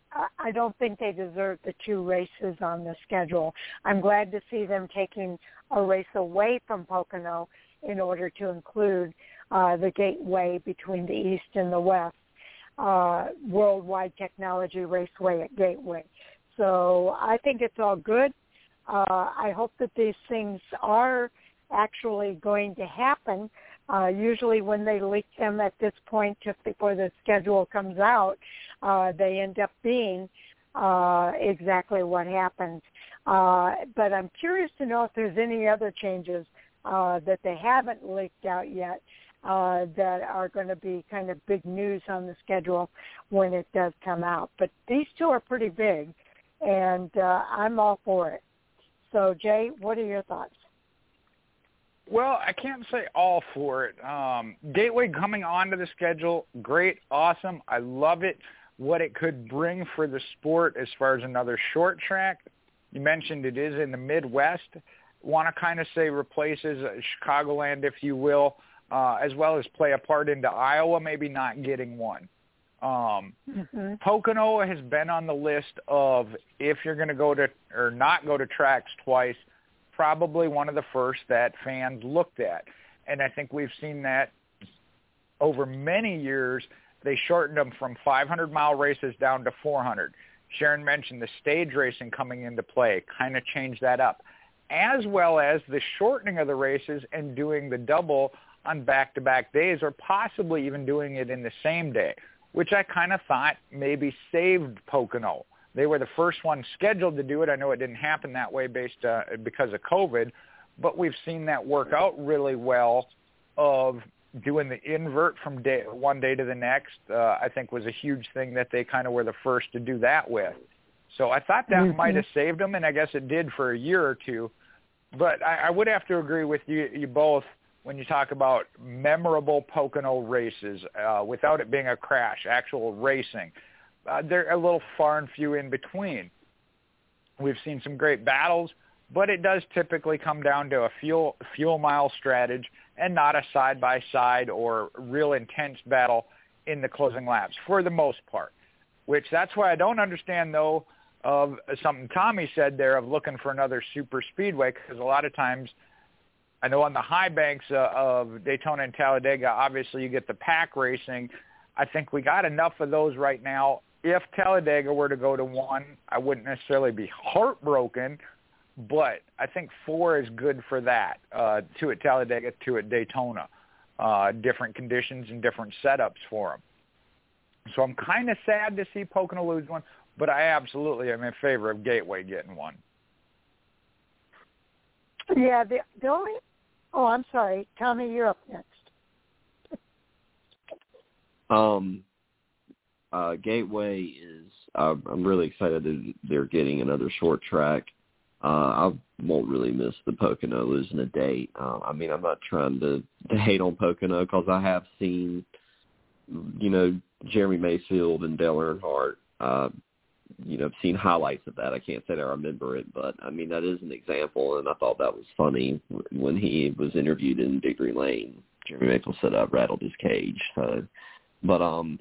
I don't think they deserve the two races on the schedule. I'm glad to see them taking a race away from Pocono in order to include uh, the gateway between the east and the west, uh, Worldwide Technology Raceway at Gateway. So I think it's all good. Uh, I hope that these things are actually going to happen. Uh, usually when they leak them at this point, just before the schedule comes out, uh, they end up being uh, exactly what happens. Uh, but I'm curious to know if there's any other changes uh, that they haven't leaked out yet uh, that are going to be kind of big news on the schedule when it does come out. But these two are pretty big, and uh, I'm all for it. So, Jay, what are your thoughts? Well, I can't say all for it. Um, Gateway coming onto the schedule, great, awesome. I love it. What it could bring for the sport as far as another short track. You mentioned it is in the Midwest. Want to kind of say replaces uh, Chicagoland, if you will, uh, as well as play a part into Iowa, maybe not getting one. Um, mm-hmm. Pocono has been on the list of if you're going to go to or not go to tracks twice, probably one of the first that fans looked at. And I think we've seen that over many years. They shortened them from five hundred mile races down to four hundred. Sharon mentioned the stage racing coming into play, kind of changed that up, as well as the shortening of the races and doing the double on back-to-back days, or possibly even doing it in the same day, which I kind of thought maybe saved Pocono. They were the first one scheduled to do it. I know it didn't happen that way based uh, because of COVID, but we've seen that work out really well of doing the invert from day, one day to the next. Uh, I think was a huge thing that they kind of were the first to do that with. So I thought that mm-hmm. might have saved them, and I guess it did for a year or two. But I, I would have to agree with you, you both when you talk about memorable Pocono races uh, without it being a crash, actual racing. Uh, they're a little far and few in between. We've seen some great battles, but it does typically come down to a fuel fuel mile strategy and not a side-by-side or real intense battle in the closing laps for the most part, which that's why I don't understand, though, of something Tommy said there of looking for another super speedway, because a lot of times I know on the high banks uh, of Daytona and Talladega, obviously you get the pack racing. I think we got enough of those right now. If Talladega were to go to one, I wouldn't necessarily be heartbroken, but I think four is good for that, uh, two at Talladega, two at Daytona, uh, different conditions and different setups for them. So I'm kind of sad to see Pocono lose one, but I absolutely am in favor of Gateway getting one. Yeah, the, the only – oh, I'm sorry. Tommy, you're up next. Um, uh, Gateway is uh, – I'm really excited that they're getting another short track. Uh, I won't really miss the Pocono losing a date. Uh, I mean, I'm not trying to, to hate on Pocono because I have seen, you know, Jeremy Mayfield and Dale Earnhardt. Uh, you know, I've seen highlights of that. I can't say that I remember it, but, I mean, that is an example, and I thought that was funny when he was interviewed in Victory Lane. Jeremy Mayfield said I rattled his cage. So, but um,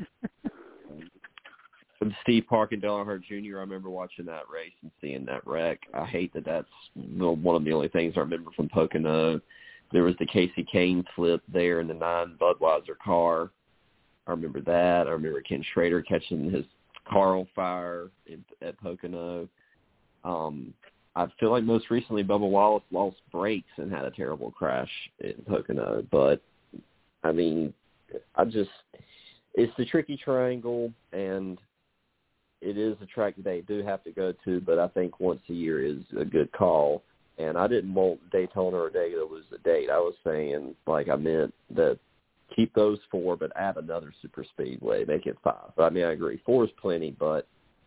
Steve Park and Dale Earnhardt Junior, I remember watching that race and seeing that wreck. I hate that that's one of the only things I remember from Pocono. There was the Casey Kane flip there in the nine Budweiser car. I remember that. I remember Ken Schrader catching his car on fire in, at Pocono. Um, I feel like most recently Bubba Wallace lost brakes and had a terrible crash in Pocono. But, I mean, I just – it's the tricky triangle, and it is a track that they do have to go to, but I think once a year is a good call. And I didn't want Daytona or Daytona to lose the date. I was saying, like I meant that keep those four, but add another super speedway, make it five. I mean, I agree. Four is plenty, but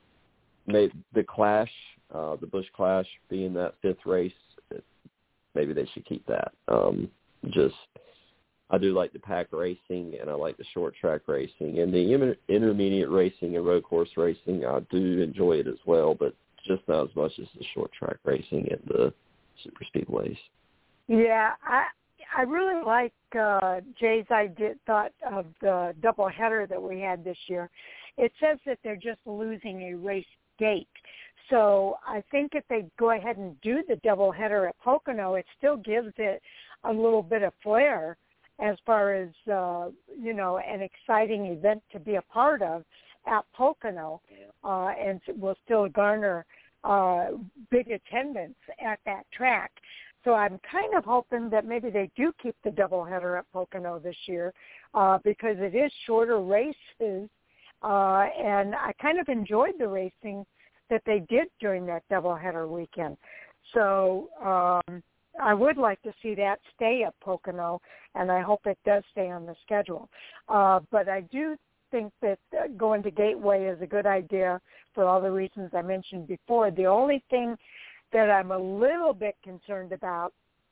maybe the Clash, uh, the Busch Clash being that fifth race, maybe they should keep that. Um, just I do like the pack racing, and I like the short track racing. And the inter- intermediate racing and road course racing, I do enjoy it as well, but just not as much as the short track racing and the super speedways. Yeah, I I really like uh, Jay's idea thought of the doubleheader that we had this year. It says that they're just losing a race date. So I think if they go ahead and do the doubleheader at Pocono, it still gives it a little bit of flair as far as, uh, you know, an exciting event to be a part of at Pocono, uh, and will still garner uh, big attendance at that track. So I'm kind of hoping that maybe they do keep the doubleheader at Pocono this year uh, because it is shorter races, uh, and I kind of enjoyed the racing that they did during that doubleheader weekend. So um, I would like to see that stay at Pocono, and I hope it does stay on the schedule. Uh, but I do think that going to Gateway is a good idea for all the reasons I mentioned before. The only thing that I'm a little bit concerned about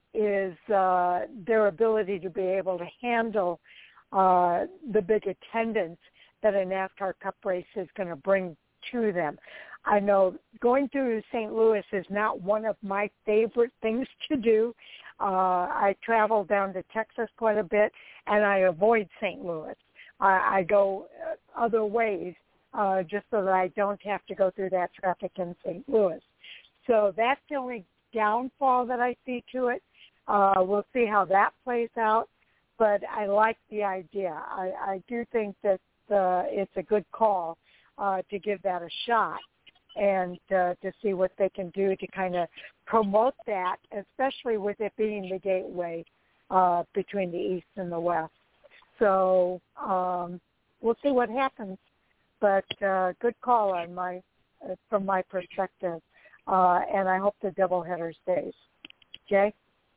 is uh, their ability to be able to handle uh, the big attendance that a NASCAR Cup race is going to bring to them. I know going through Saint Louis is not one of my favorite things to do. Uh, I travel down to Texas quite a bit, and I avoid Saint Louis. I, I go other ways uh, just so that I don't have to go through that traffic in Saint Louis. So that's the only downfall that I see to it. Uh, we'll see how that plays out, but I like the idea. I, I do think that uh, it's a good call uh, to give that a shot and uh, to see what they can do to kind of promote that, especially with it being the gateway uh, between the East and the West. So um, we'll see what happens, but uh, good call on my, uh, from my perspective, uh, and I hope the doubleheader stays. Jay?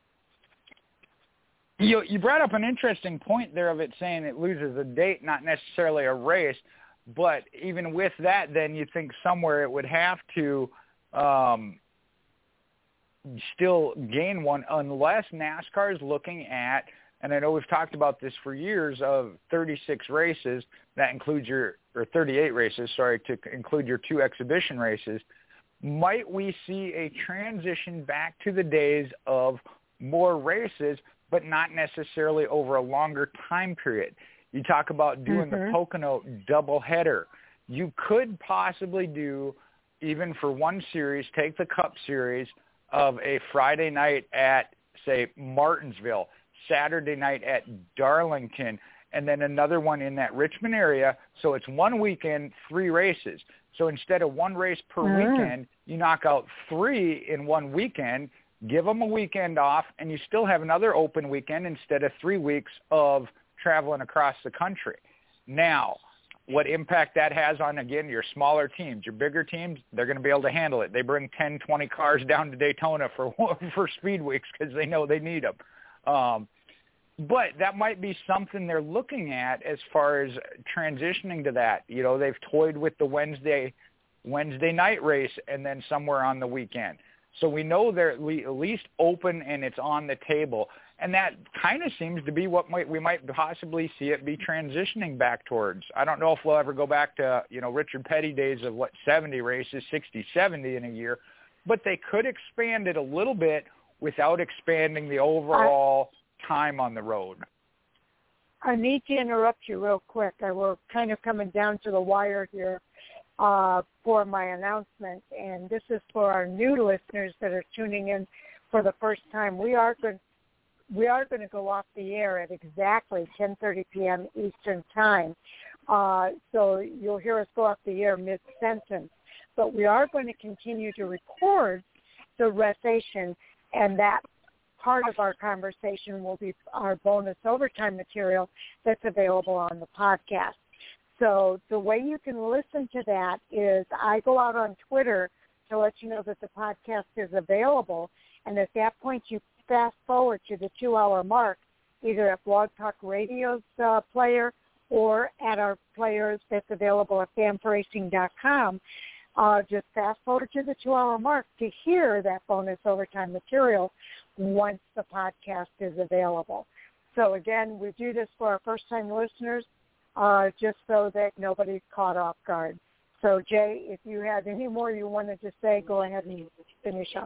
You, you brought up an interesting point there of it saying it loses a date, not necessarily a race. But even with that, then you think somewhere it would have to um, still gain one unless NASCAR is looking at, and I know we've talked about this for years, of thirty-six races. That includes your, or thirty-eight races, sorry, to include your two exhibition races. Might we see a transition back to the days of more races, but not necessarily over a longer time period? You talk about doing mm-hmm. the Pocono doubleheader. You could possibly do, even for one series, take the Cup Series of a Friday night at, say, Martinsville, Saturday night at Darlington, and then another one in that Richmond area. So it's one weekend, three races. So instead of one race per mm-hmm. weekend, you knock out three in one weekend, give them a weekend off, and you still have another open weekend instead of three weeks of traveling across the country. Now, what impact that has on, again, your smaller teams, your bigger teams, they're going to be able to handle it. They bring ten, twenty cars down to Daytona for for speed weeks because they know they need them. Um, but that might be something they're looking at as far as transitioning to that. You know, they've toyed with the Wednesday Wednesday night race and then somewhere on the weekend. So we know they're at least open and it's on the table. And that kind of seems to be what might, we might possibly see it be transitioning back towards. I don't know if we'll ever go back to, you know, Richard Petty days of, what, seventy races, sixty, seventy in a year. But they could expand it a little bit without expanding the overall I, time on the road. I need to interrupt you real quick. I we're kind of coming down to the wire here uh, for my announcement. And this is for our new listeners that are tuning in for the first time. We are going We are going to go off the air at exactly ten thirty p.m. Eastern Time. Uh, so you'll hear us go off the air mid-sentence. But we are going to continue to record the recitation, and that part of our conversation will be our bonus overtime material that's available on the podcast. So the way you can listen to that is I go out on Twitter to let you know that the podcast is available, and at that point you fast forward to the two-hour mark, either at Blog Talk Radio's uh, player or at our players that's available at fan for racing dot com. Uh, just fast forward to the two-hour mark to hear that bonus overtime material once the podcast is available. So, again, we do this for our first-time listeners uh, just so that nobody's caught off guard. So, Jay, if you had any more you wanted to say, go ahead and finish up.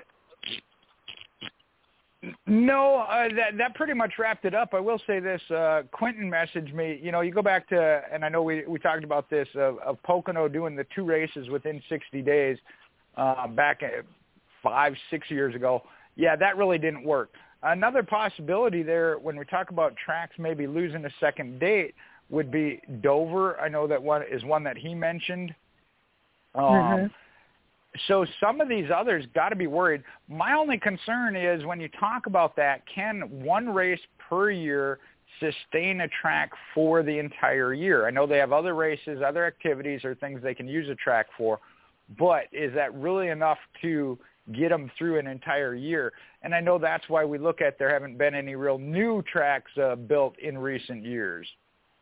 No, uh, that that pretty much wrapped it up. I will say this: uh, Quentin messaged me. You know, you go back to, and I know we we talked about this of, of Pocono doing the two races within sixty days uh, back five, six years ago. Yeah, that really didn't work. Another possibility there, when we talk about tracks maybe losing a second date, would be Dover. I know that one is one that he mentioned. Um, mm-hmm. So some of these others got to be worried. My only concern is when you talk about that, can one race per year sustain a track for the entire year? I know they have other races, other activities or things they can use a track for, but is that really enough to get them through an entire year? And I know that's why we look at there haven't been any real new tracks uh, built in recent years.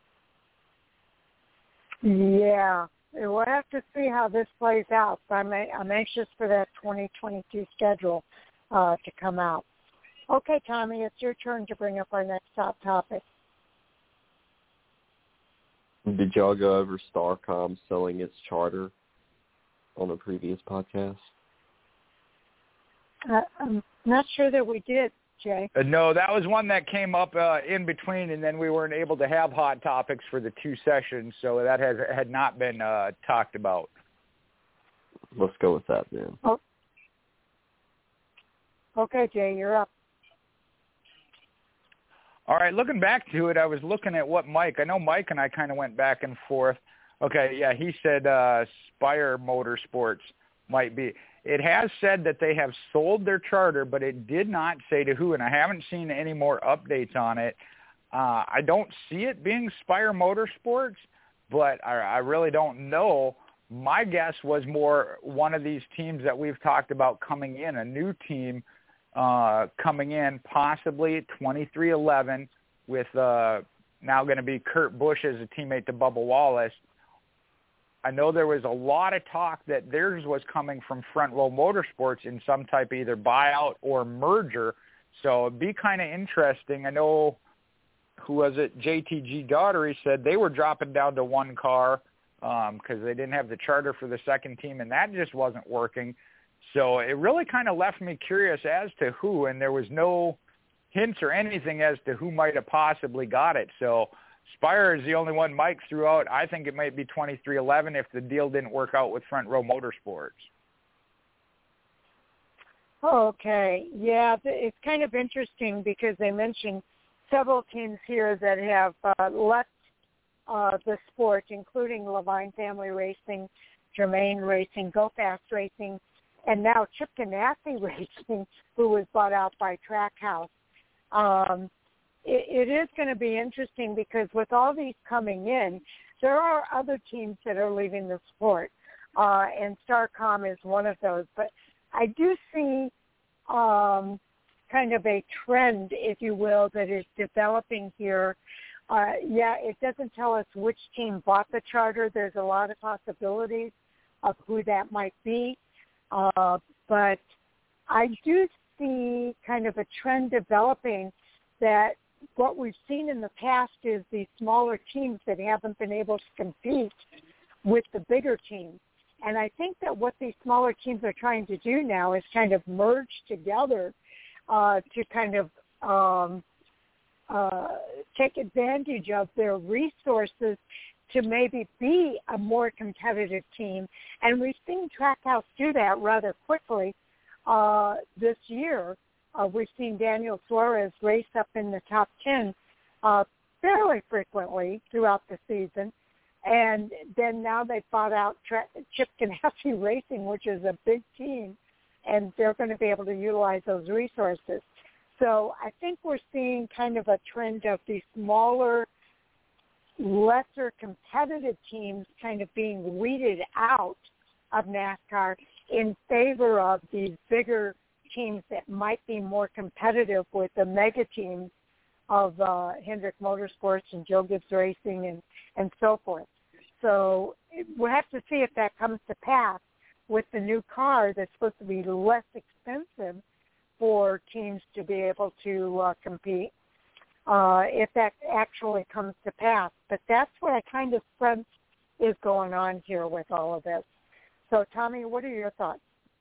Yeah. We'll have to see how this plays out. I'm I'm anxious for that twenty twenty-two schedule uh, to come out. Okay, Tommy, it's your turn to bring up our next top topic. Did y'all go over Starcom selling its charter on a previous podcast? Uh, I'm not sure that we did, Jay. Uh, no, that was one that came up uh, in between, and then we weren't able to have hot topics for the two sessions, so that has had not been uh, talked about. Let's go with that then. Oh. Okay, Jay, you're up. All right, looking back to it, I was looking at what Mike, I know Mike and I kind of went back and forth. Okay, yeah, he said uh, Spire Motorsports might be. It has said that they have sold their charter, but it did not say to who, and I haven't seen any more updates on it. Uh, I don't see it being Spire Motorsports, but I, I really don't know. My guess was more one of these teams that we've talked about coming in, a new team uh, coming in, possibly twenty-three eleven with uh, now going to be Kurt Busch as a teammate to Bubba Wallace. I know there was a lot of talk that theirs was coming from Front Row Motorsports in some type of either buyout or merger. So it'd be kind of interesting. I know, who was it, J T G Daughtery said they were dropping down to one car because um, they didn't have the charter for the second team, and that just wasn't working. So it really kind of left me curious as to who, and there was no hints or anything as to who might have possibly got it. So Spire is the only one Mike threw out. I think it might be twenty-three eleven if the deal didn't work out with Front Row Motorsports. Okay. Yeah, it's kind of interesting because they mentioned several teams here that have uh, left uh, the sport, including Levine Family Racing, Germain Racing, Go Fast Racing, and now Chip Ganassi Racing, who was bought out by Trackhouse. Um, it, it is going to be interesting because with all these coming in, there are other teams that are leaving the sport, uh, and Starcom is one of those. But I do see um, kind of a trend, if you will, that is developing here. Uh, yeah, it doesn't tell us which team bought the charter. There's a lot of possibilities of who that might be. Uh, but I do see kind of a trend developing that what we've seen in the past is these smaller teams that haven't been able to compete with the bigger teams. And I think that what these smaller teams are trying to do now is kind of merge together uh, to kind of um, uh, take advantage of their resources to maybe be a more competitive team. And we've seen Trackhouse do that rather quickly uh, this year. Uh, we've seen Daniel Suarez race up in the top ten uh, fairly frequently throughout the season. And then now they bought out Tra- Chip Ganassi Racing, which is a big team, and they're going to be able to utilize those resources. So I think we're seeing kind of a trend of these smaller, lesser competitive teams kind of being weeded out of NASCAR in favor of these bigger teams that might be more competitive with the mega teams of uh, Hendrick Motorsports and Joe Gibbs Racing and, and so forth. So we'll have to see if that comes to pass with the new car that's supposed to be less expensive for teams to be able to uh, compete. Uh, if that actually comes to pass. But that's what I kind of sense is going on here with all of this. So, Tommy, what are your thoughts?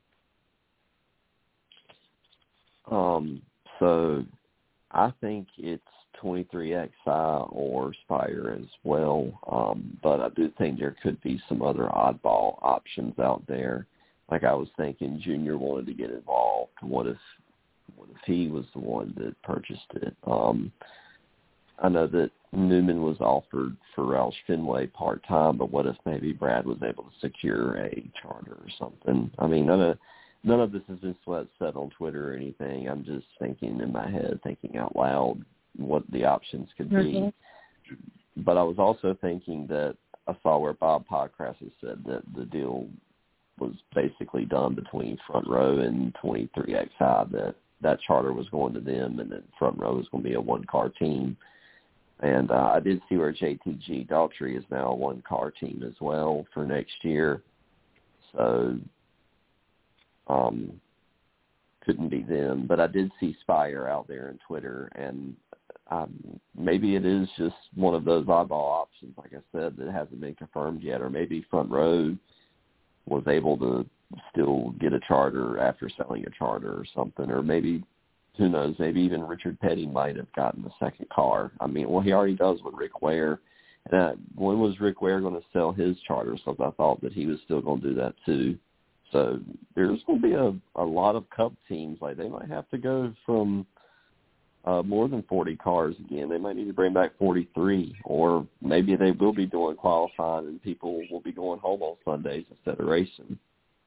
Um, so I think it's twenty-three X I or Spire as well, um, but I do think there could be some other oddball options out there. Like I was thinking Junior wanted to get involved. What if what if he was the one that purchased it? Um, I know that Newman was offered for Roush Fenway part-time, but what if maybe Brad was able to secure a charter or something? I mean, none of, none of this has been said on Twitter or anything. I'm just thinking in my head, thinking out loud what the options could mm-hmm. be. But I was also thinking that I saw where Bob Podcrassus said that the deal was basically done between Front Row and twenty-three X I, that that charter was going to them and that Front Row was going to be a one-car team. And uh, I did see where J T G Daughtery is now a one-car team as well for next year. So um, couldn't be them. But I did see Spire out there on Twitter, and um, maybe it is just one of those oddball options, like I said, that hasn't been confirmed yet, or maybe Front Row was able to still get a charter after selling a charter or something, or maybe, who knows, maybe even Richard Petty might have gotten a second car. I mean, well, he already does with Rick Ware. And uh, when was Rick Ware going to sell his charter? So I thought that he was still going to do that too. So there's going to be a, a lot of Cup teams. Like, they might have to go from uh, more than forty cars again. They might need to bring back forty-three, or maybe they will be doing qualifying and people will be going home on Sundays instead of racing.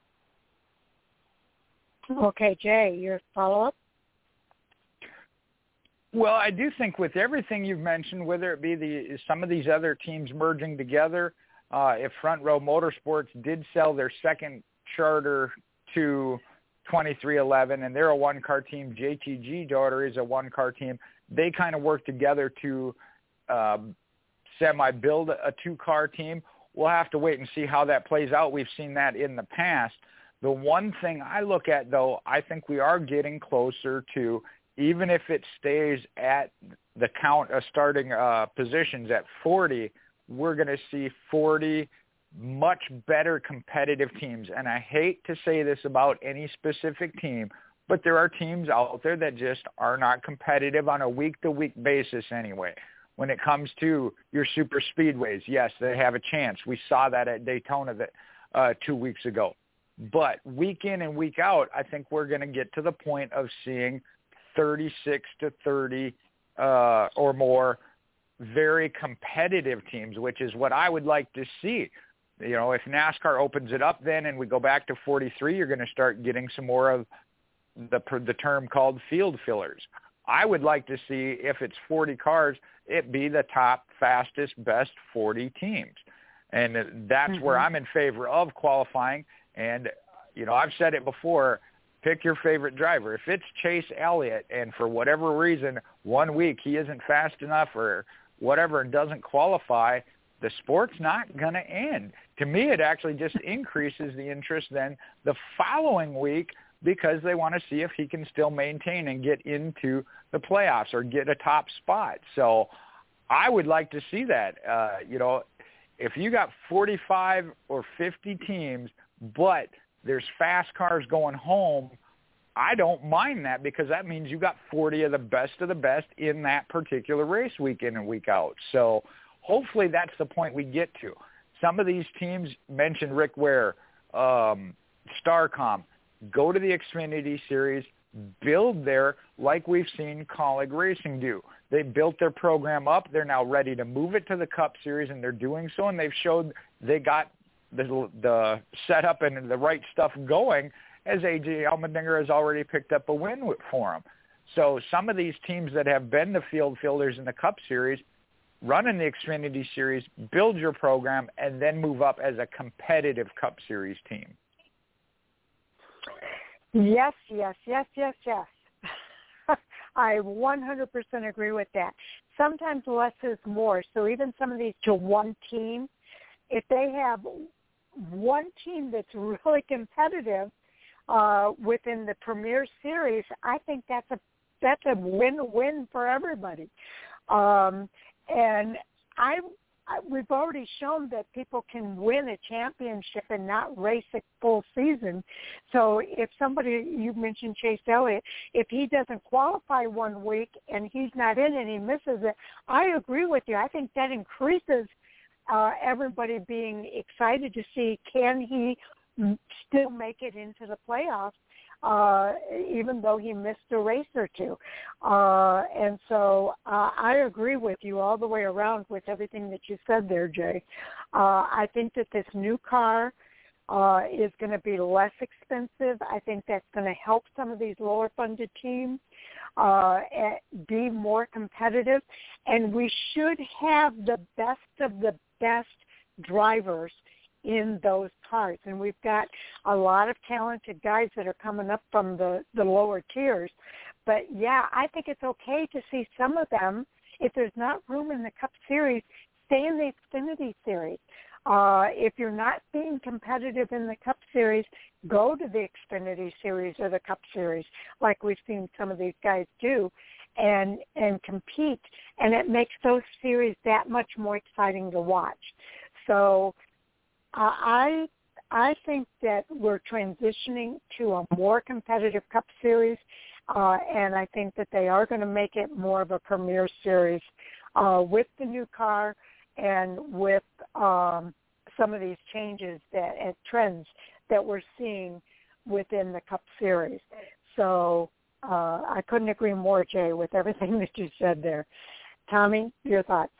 Okay, Jay, your follow-up? Well, I do think with everything you've mentioned, whether it be the some of these other teams merging together, uh, if Front Row Motorsports did sell their second charter to twenty-three eleven, and they're a one-car team, J T G Daughter is a one-car team, they kind of work together to uh, semi-build a two-car team. We'll have to wait and see how that plays out. We've seen that in the past. The one thing I look at, though, I think we are getting closer to, even if it stays at the count of starting uh, positions at forty, we're going to see forty much better competitive teams. And I hate to say this about any specific team, but there are teams out there that just are not competitive on a week-to-week basis anyway. When it comes to your super speedways, yes, they have a chance. We saw that at Daytona that, uh, two weeks ago. But week in and week out, I think we're going to get to the point of seeing thirty-six to thirty uh, or more very competitive teams, which is what I would like to see. You know, if NASCAR opens it up then and we go back to forty-three, you're going to start getting some more of the the term called field fillers. I would like to see, if it's forty cars, it be the top, fastest, best forty teams. And that's mm-hmm. where I'm in favor of qualifying. And, you know, I've said it before, pick your favorite driver. If it's Chase Elliott and for whatever reason one week he isn't fast enough or whatever and doesn't qualify, the sport's not going to end. To me, it actually just increases the interest then the following week, because they want to see if he can still maintain and get into the playoffs or get a top spot. So I would like to see that. Uh, you know, if you got forty-five or fifty teams, but there's fast cars going home, I don't mind that, because that means you got forty of the best of the best in that particular race week in and week out. So hopefully that's the point we get to. Some of these teams, mentioned Rick Ware, um, Starcom, go to the Xfinity Series, build there like we've seen Colleague Racing do. They built their program up. They're now ready to move it to the Cup Series, and they're doing so, and they've showed they got the, the setup and the right stuff going, as A J Allmendinger has already picked up a win for them. So some of these teams that have been the field fielders in the Cup Series, run in the Xfinity Series, build your program, and then move up as a competitive Cup Series team. Yes, yes, yes, yes, yes. I one hundred percent agree with that. Sometimes less is more. So even some of these to one team, if they have one team that's really competitive uh, within the Premier Series, I think that's a that's a win-win for everybody. Um, and I, I we've already shown that people can win a championship and not race a full season. So if somebody, you mentioned Chase Elliott, if he doesn't qualify one week and he's not in and he misses it, I agree with you. I think that increases uh, everybody being excited to see, can he still make it into the playoffs, uh, even though he missed a race or two. Uh, and so uh, I agree with you all the way around with everything that you said there, Jay. Uh, I think that this new car uh, is going to be less expensive. I think that's going to help some of these lower-funded teams uh, be more competitive. And we should have the best of the best drivers in those cars. And we've got a lot of talented guys that are coming up from the, the lower tiers. But, yeah, I think it's okay to see some of them, if there's not room in the Cup Series, stay in the Xfinity Series. Uh, if you're not being competitive in the Cup Series, go to the Xfinity Series or the Cup Series, like we've seen some of these guys do, and and compete. And it makes those series that much more exciting to watch. So uh, I I think that we're transitioning to a more competitive Cup Series, uh, and I think that they are going to make it more of a premier series uh, with the new car and with um, some of these changes that and trends that we're seeing within the Cup Series. So uh, I couldn't agree more, Jay, with everything that you said there. Tommy, your thoughts?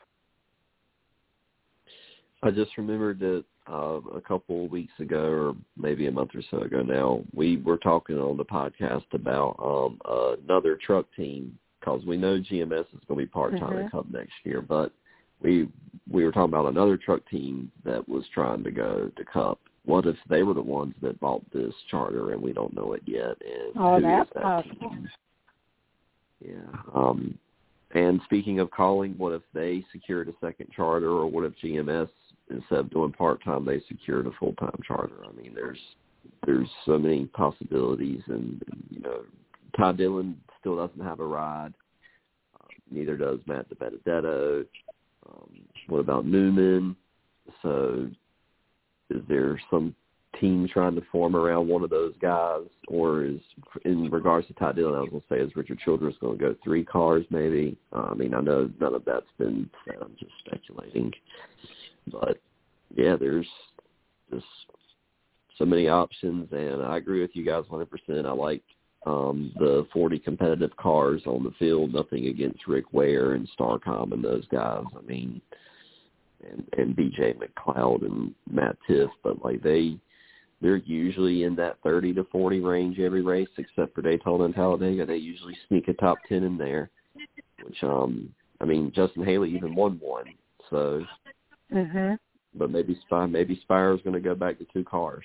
I just remembered that uh, a couple of weeks ago, or maybe a month or so ago now, we were talking on the podcast about um, another truck team, because we know G M S is going to be part-time mm-hmm. in Cup next year, but we we were talking about another truck team that was trying to go to Cup. What if they were the ones that bought this charter and we don't know it yet? And oh, who that's is that possible. team? Yeah. Um, and speaking of calling, what if they secured a second charter, or what if G M S, instead of doing part-time, they secured a full-time charter? I mean, there's there's so many possibilities, and, you know, Ty Dillon still doesn't have a ride. Uh, neither does Matt DiBenedetto. Um, what about Newman? So is there some team trying to form around one of those guys? Or is, in regards to Ty Dillon, I was going to say, is Richard Childress going to go three cars maybe? Uh, I mean, I know none of that's been said. I'm just speculating. But, yeah, there's just so many options, and I agree with you guys one hundred percent. I like um, the forty competitive cars on the field. Nothing against Rick Ware and Starcom and those guys. I mean, and, and B J McLeod and Matt Tiff, but, like, they, they're usually in that thirty to forty range every race, except for Daytona and Talladega. They usually sneak a top ten in there, which, um, I mean, Justin Haley even won one. So, mm-hmm. but maybe Spy, maybe Spire's going to go back to two cars.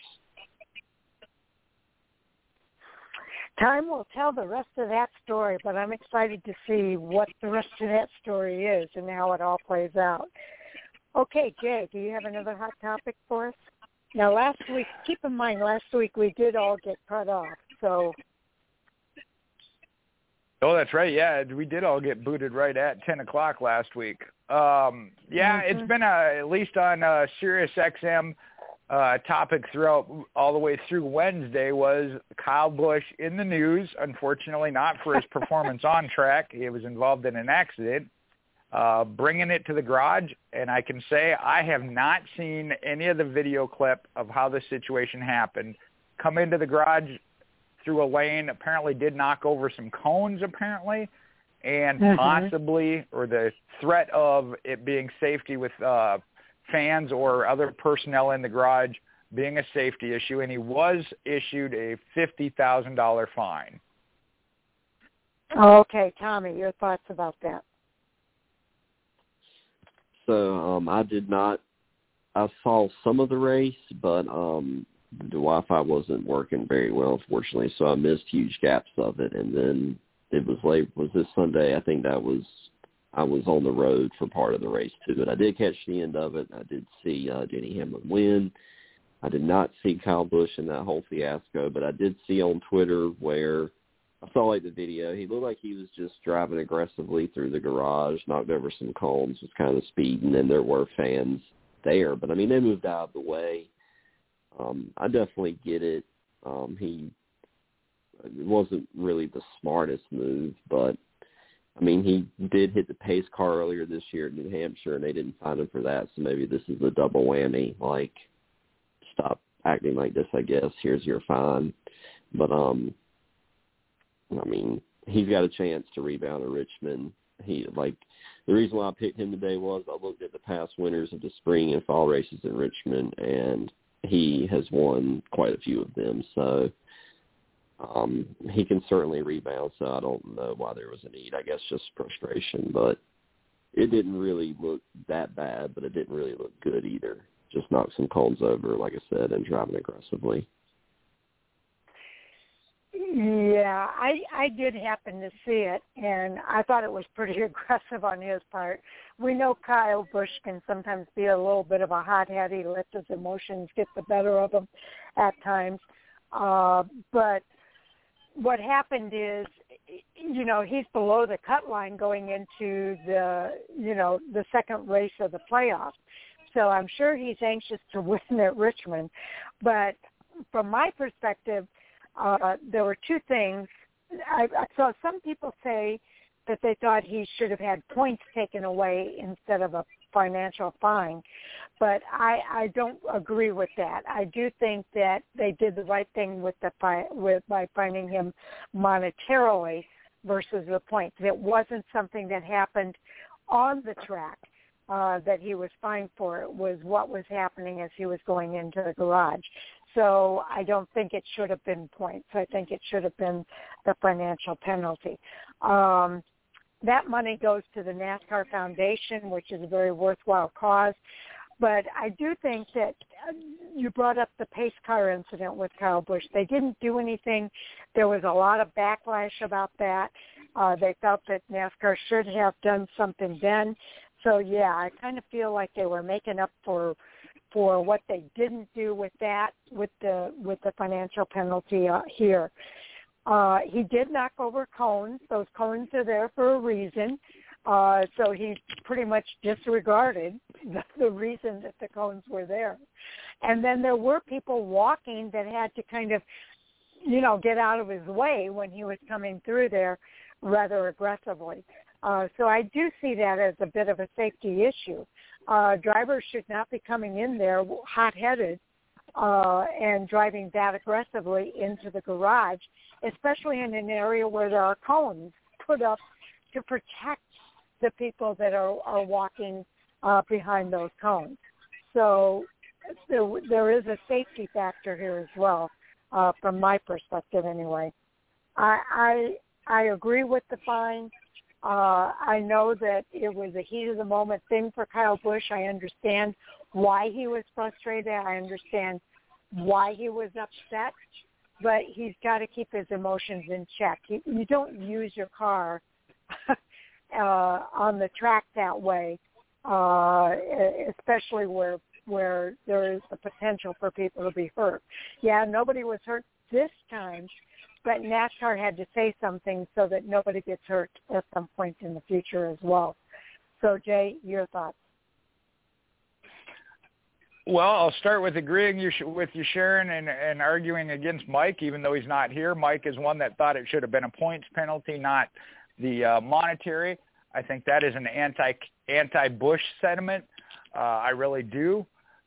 Time will tell the rest of that story, but I'm excited to see what the rest of that story is and how it all plays out. Okay, Jay, do you have another hot topic for us? Now, last week, keep in mind, last week we did all get cut off, so. Oh, that's right. Yeah, we did all get booted right at ten o'clock last week. Um, yeah, mm-hmm. It's been a, at least on uh, Sirius X M uh, topic throughout all the way through Wednesday was Kyle Busch in the news, unfortunately not for his performance on track. He was involved in an accident, uh, bringing it to the garage. And I can say I have not seen any of the video clip of how the situation happened. Come into the garage through a lane, apparently did knock over some cones apparently, and mm-hmm. possibly, or the threat of it being safety with uh, fans or other personnel in the garage being a safety issue, and he was issued a fifty thousand dollars fine. Okay, Tommy, your thoughts about that? So um, I did not, I saw some of the race, but um, the Wi-Fi wasn't working very well, unfortunately, so I missed huge gaps of it. And then it was late, was this Sunday, I think that was, I was on the road for part of the race too, but I did catch the end of it. I did see uh, Denny Hamlin win. I did not see Kyle Busch in that whole fiasco, but I did see on Twitter where I saw like the video. He looked like he was just driving aggressively through the garage, knocked over some cones, was kind of speeding, and there were fans there. But, I mean, they moved out of the way. Um, I definitely get it. Um, he it wasn't really the smartest move, but, I mean, he did hit the pace car earlier this year at New Hampshire, and they didn't find him for that, so maybe this is a double whammy, like, stop acting like this, I guess. Here's your fine. But, um, I mean, he's got a chance to rebound at Richmond. He, like, the reason why I picked him today was I looked at the past winners of the spring and fall races in Richmond, and he has won quite a few of them. So um, he can certainly rebound, so I don't know why there was a need. I guess just frustration. But it didn't really look that bad, but it didn't really look good either. Just knocked some cones over, like I said, and driving aggressively. Yeah, I I did happen to see it, and I thought it was pretty aggressive on his part. We know Kyle Busch can sometimes be a little bit of a hothead. He lets his emotions get the better of him at times. Uh, but what happened is, you know, he's below the cut line going into the, you know, the second race of the playoffs. So I'm sure he's anxious to win at Richmond. But from my perspective, uh, there were two things. I, I saw some people say that they thought he should have had points taken away instead of a financial fine. But I, I don't agree with that. I do think that they did the right thing with the fi- with by fining him monetarily versus the points. It wasn't something that happened on the track uh, that he was fined for. It was what was happening as he was going into the garage. So I don't think it should have been points. I think it should have been the financial penalty. Um, that money goes to the NASCAR Foundation, which is a very worthwhile cause. But I do think that you brought up the pace car incident with Kyle Busch. They didn't do anything. There was a lot of backlash about that. Uh, they felt that NASCAR should have done something then. So, yeah, I kind of feel like they were making up for for what they didn't do with that, with the with the financial penalty uh, here. Uh, he did knock over cones. Those cones are there for a reason. Uh, so he pretty much disregarded the, the reason that the cones were there. And then there were people walking that had to kind of, you know, get out of his way when he was coming through there rather aggressively. Uh, so I do see that as a bit of a safety issue. Uh, drivers should not be coming in there hot-headed uh, and driving that aggressively into the garage, especially in an area where there are cones put up to protect the people that are, are walking uh, behind those cones. So there, there is a safety factor here as well, uh, from my perspective anyway. I, I, I agree with the fine. Uh, I know that it was a heat-of-the-moment thing for Kyle Busch. I understand why he was frustrated. I understand why he was upset. But he's got to keep his emotions in check. You, you don't use your car uh, on the track that way, uh, especially where where there is the potential for people to be hurt. Yeah, nobody was hurt this time, but NASCAR had to say something so that nobody gets hurt at some point in the future as well. So, Jay, your thoughts? Well, I'll start with agreeing you sh- with you, Sharon, and, and arguing against Mike, even though he's not here. Mike is one that thought it should have been a points penalty, not the uh, monetary. I think that is an anti, anti-Bush sentiment. Uh, I really do.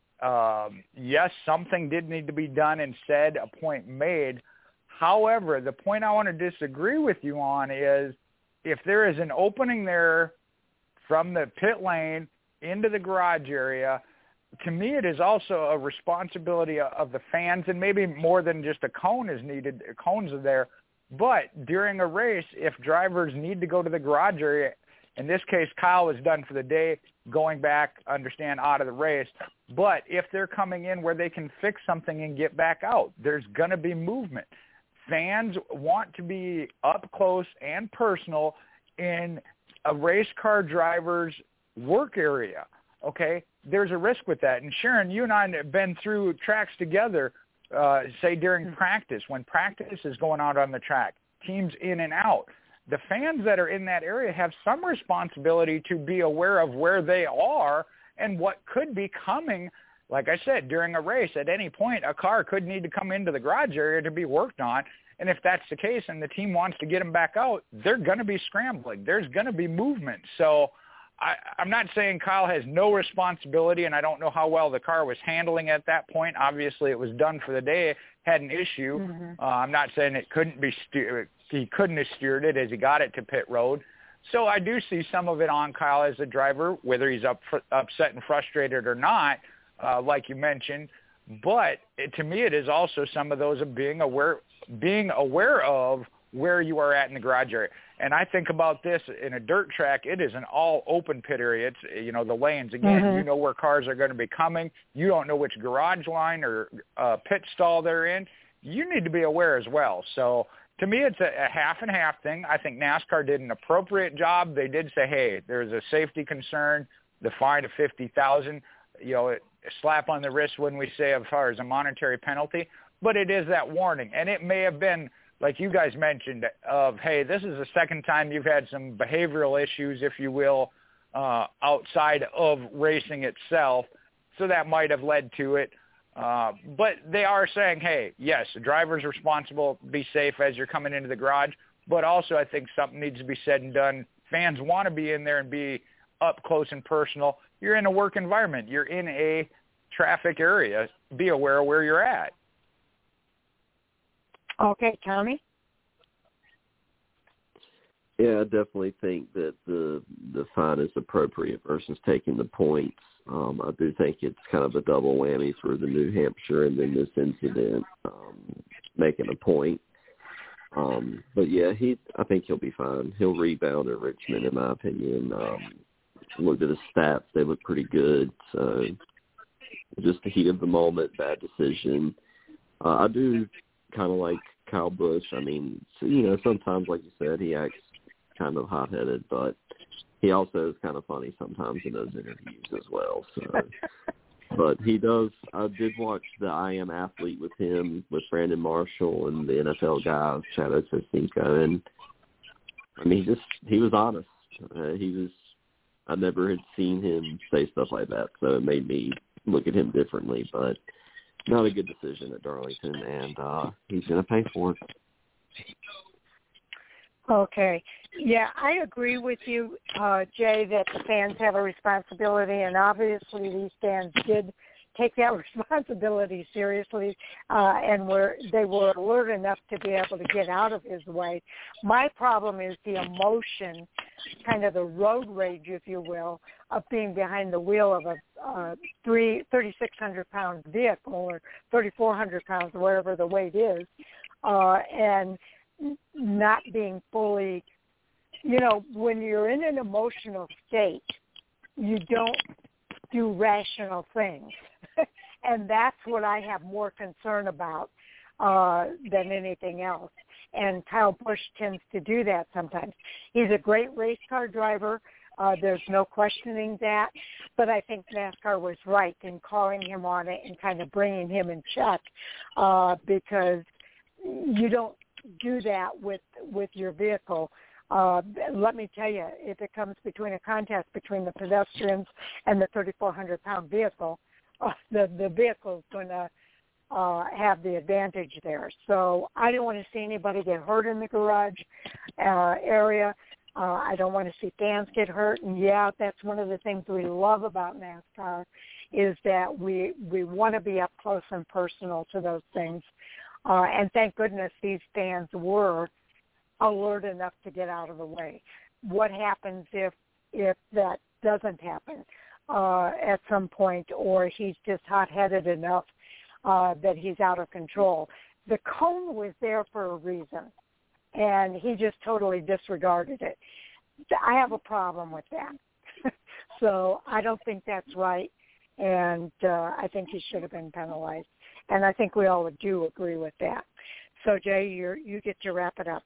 Um, yes, something did need to be done and said, a point made. However, the point I want to disagree with you on is if there is an opening there from the pit lane into the garage area, to me it is also a responsibility of the fans, and maybe more than just a cone is needed, cones are there. But during a race, if drivers need to go to the garage area, in this case, Kyle was done for the day, going back, understand, out of the race. But if they're coming in where they can fix something and get back out, there's going to be movement. Fans want to be up close and personal in a race car driver's work area, okay? There's a risk with that. And Sharon, you and I have been through tracks together, uh, say during practice, when practice is going out on the track, teams in and out. The fans that are in that area have some responsibility to be aware of where they are and what could be coming. Like I said, during a race, at any point, a car could need to come into the garage area to be worked on. And if that's the case and the team wants to get them back out, they're going to be scrambling. There's going to be movement. So I, I'm not saying Kyle has no responsibility, and I don't know how well the car was handling at that point. Obviously, it was done for the day, had an issue. Mm-hmm. Uh, I'm not saying it couldn't be stu- he couldn't have steered it as he got it to pit road. So I do see some of it on Kyle as a driver, whether he's up, upset and frustrated or not, uh, like you mentioned. But it, to me, it is also some of those of being aware, being aware of where you are at in the garage area. And I think about this in a dirt track, it is an all open pit area. It's, you know, the lanes, again, mm-hmm. you know where cars are going to be coming. You don't know which garage line or uh, pit stall they're in. You need to be aware as well. So to me, it's a, a half and half thing. I think NASCAR did an appropriate job. They did say, hey, there's a safety concern, the fine of fifty thousand dollars, you know, a slap on the wrist when we say as far as a monetary penalty, but it is that warning. And it may have been, like you guys mentioned, of, hey, this is the second time you've had some behavioral issues, if you will, uh, outside of racing itself. So that might have led to it. Uh, but they are saying, hey, yes, the driver's responsible, be safe as you're coming into the garage. But also I think something needs to be said and done. Fans want to be in there and be up close and personal. You're in a work environment. You're in a traffic area. Be aware of where you're at. Okay, Tommy? Yeah, I definitely think that the the fine is appropriate versus taking the points. Um, I do think it's kind of a double whammy for the New Hampshire and then this incident, um, making a point. Um, but, yeah, he. I think he'll be fine. He'll rebound at Richmond, in my opinion. Um, looked at his stats. They look pretty good. So just the heat of the moment, bad decision. Uh, I do kind of like Kyle Busch. I mean, so, you know, sometimes, like you said, he acts kind of hot-headed, but he also is kind of funny sometimes in those interviews as well. So, but he does. I did watch the I Am Athlete with him, with Brandon Marshall and the N F L guys, Chad Ochocinco, and I mean, he just he was honest. Uh, he was. I never had seen him say stuff like that, so it made me look at him differently. But not a good decision at Darlington, and uh, he's going to pay for it. Okay. Yeah, I agree with you, uh, Jay, that the fans have a responsibility, and obviously these fans did take that responsibility seriously, uh, and were they were alert enough to be able to get out of his way. My problem is the emotion, kind of the road rage, if you will, of being behind the wheel of a uh, three thirty-six hundred pound vehicle or thirty-four hundred pounds, whatever the weight is, uh, and not being fully, you know, when you're in an emotional state, you don't do rational things. And that's what I have more concern about uh, than anything else. And Kyle Busch tends to do that sometimes. He's a great race car driver. Uh, there's no questioning that. But I think NASCAR was right in calling him on it and kind of bringing him in check uh, because you don't do that with with your vehicle. Uh, let me tell you, if it comes between a contest between the pedestrians and the thirty-four hundred pound vehicle, uh, the, the vehicle is going to uh, have the advantage there. So I don't want to see anybody get hurt in the garage uh, area. Uh, I don't want to see fans get hurt. And, yeah, that's one of the things we love about NASCAR is that we, we want to be up close and personal to those things. Uh, and thank goodness these fans were alert enough to get out of the way. What happens if if that doesn't happen uh, at some point, or he's just hot-headed enough uh, that he's out of control? The cone was there for a reason, and he just totally disregarded it. I have a problem with that. So I don't think that's right, and uh, I think he should have been penalized. And I think we all do agree with that. So, Jay, you you get to wrap it up.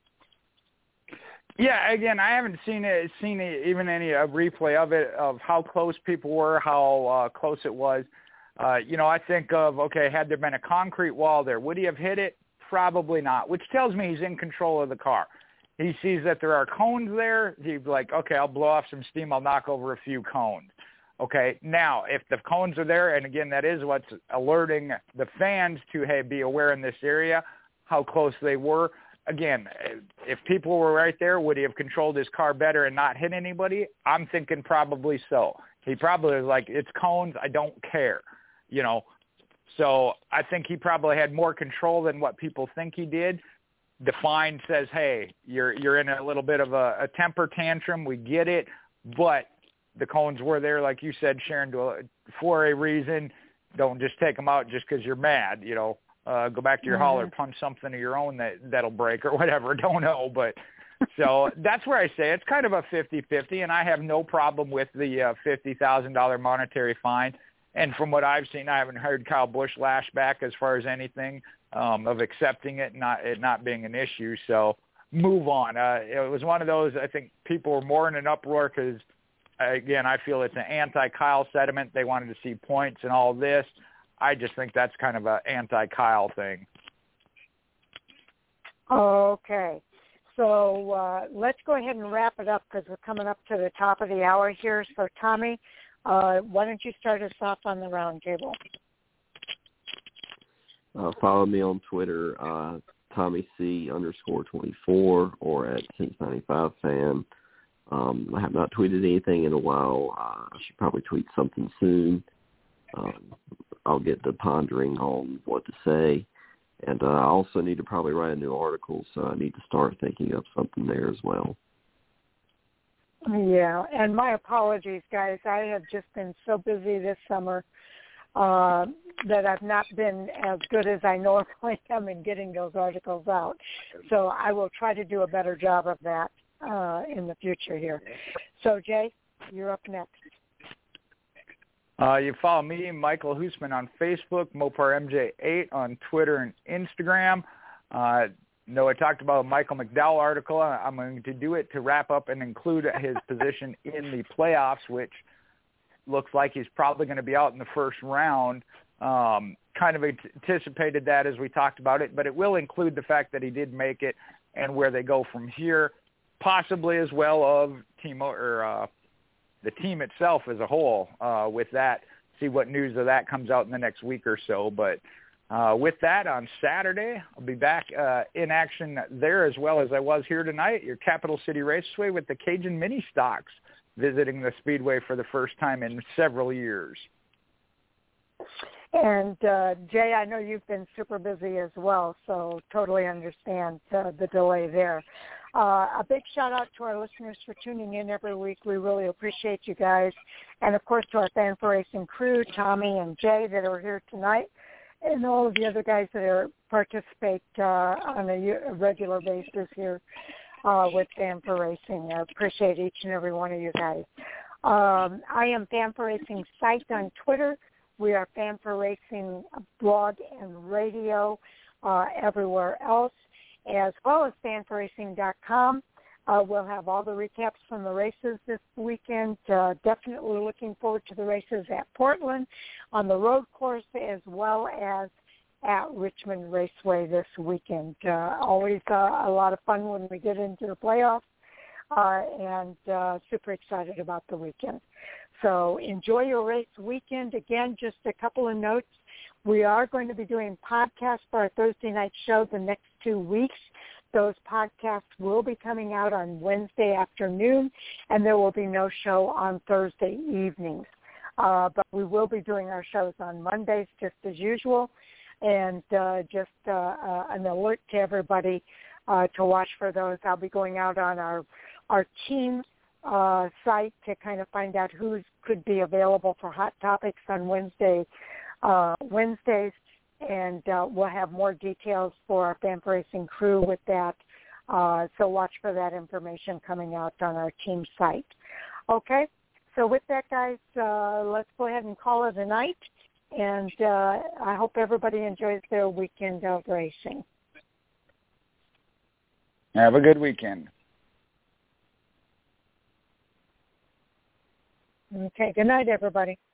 Yeah, again, I haven't seen it, seen it, even any uh, replay of it, of how close people were, how uh, close it was. Uh, you know, I think of, okay, had there been a concrete wall there, would he have hit it? Probably not, which tells me he's in control of the car. He sees that there are cones there. He's like, okay, I'll blow off some steam. I'll knock over a few cones. Okay, now, if the cones are there, and again, that is what's alerting the fans to, hey, be aware in this area, how close they were. Again, if people were right there, would he have controlled his car better and not hit anybody? I'm thinking probably so. He probably was like, it's cones, I don't care, you know. So I think he probably had more control than what people think he did. The fine says, hey, you're you're in a little bit of a, a temper tantrum. We get it, but the cones were there, like you said, Sharon, to a, for a reason. Don't just take them out just because you're mad, you know. Uh, go back to your mm-hmm. holler, punch something of your own that, that'll break or whatever. Don't know. But so that's where I say it's kind of a fifty-fifty, and I have no problem with the uh, fifty thousand dollars monetary fine. And from what I've seen, I haven't heard Kyle Busch lash back as far as anything um, of accepting it, not it not being an issue. So move on. Uh, it was one of those, I think people were more in an uproar because, again, I feel it's an anti-Kyle sentiment. They wanted to see points and all this. I just think that's kind of an anti-Kyle thing. Okay. So uh, let's go ahead and wrap it up because we're coming up to the top of the hour here. So, Tommy, uh, why don't you start us off on the roundtable? Uh, follow me on Twitter, uh, Tommy C underscore twenty-four, or at Since ninety-five fan. Um, I have not tweeted anything in a while. Uh, I should probably tweet something soon. Um, I'll get to pondering on what to say. And uh, I also need to probably write a new article, so I need to start thinking of something there as well. Yeah, and my apologies, guys. I have just been so busy this summer uh, that I've not been as good as I normally am in getting those articles out. So I will try to do a better job of that uh, in the future here. So, Jay, you're up next. Uh, you follow me, Michael Hoosman, on Facebook, Mopar M J eight on Twitter and Instagram. Uh, no, I talked about a Michael McDowell article. I'm going to do it to wrap up and include his position in the playoffs, which looks like he's probably going to be out in the first round. Um, kind of anticipated that as we talked about it, but it will include the fact that he did make it and where they go from here, possibly as well of team or uh, the team itself as a whole uh, with that, see what news of that comes out in the next week or so. But uh, with that, on Saturday, I'll be back uh, in action there as well as I was here tonight at your Capital City Raceway with the Cajun Mini Stocks, visiting the Speedway for the first time in several years. And, uh, Jay, I know you've been super busy as well, so totally understand uh, the delay there. Uh, a big shout-out to our listeners for tuning in every week. We really appreciate you guys. And, of course, to our Fan for Racing crew, Tommy and Jay that are here tonight, and all of the other guys that are participate uh, on a, a regular basis here uh, with Fan for Racing. I appreciate each and every one of you guys. Um, I am Fan for Racing site on Twitter. We are Fan for Racing blog and radio uh, everywhere else, as well as fan for racing dot com. Uh, we'll have all the recaps from the races this weekend. Uh, definitely looking forward to the races at Portland on the road course as well as at Richmond Raceway this weekend. Uh, always uh, a lot of fun when we get into the playoffs, uh, and uh, super excited about the weekend. So enjoy your race weekend. Again, just a couple of notes. We are going to be doing podcasts for our Thursday night show the next two weeks. Those podcasts will be coming out on Wednesday afternoon, and there will be no show on Thursday evenings. Uh, but we will be doing our shows on Mondays just as usual, and uh, just uh, uh, an alert to everybody uh, to watch for those. I'll be going out on our, our team uh, site to kind of find out who could be available for Hot Topics on Wednesday Uh, Wednesdays, and uh, we'll have more details for our Fan for Racing crew with that. Uh, so watch for that information coming out on our team site. Okay, so with that, guys, uh, let's go ahead and call it a night, and uh, I hope everybody enjoys their weekend of racing. Have a good weekend. Okay, good night, everybody.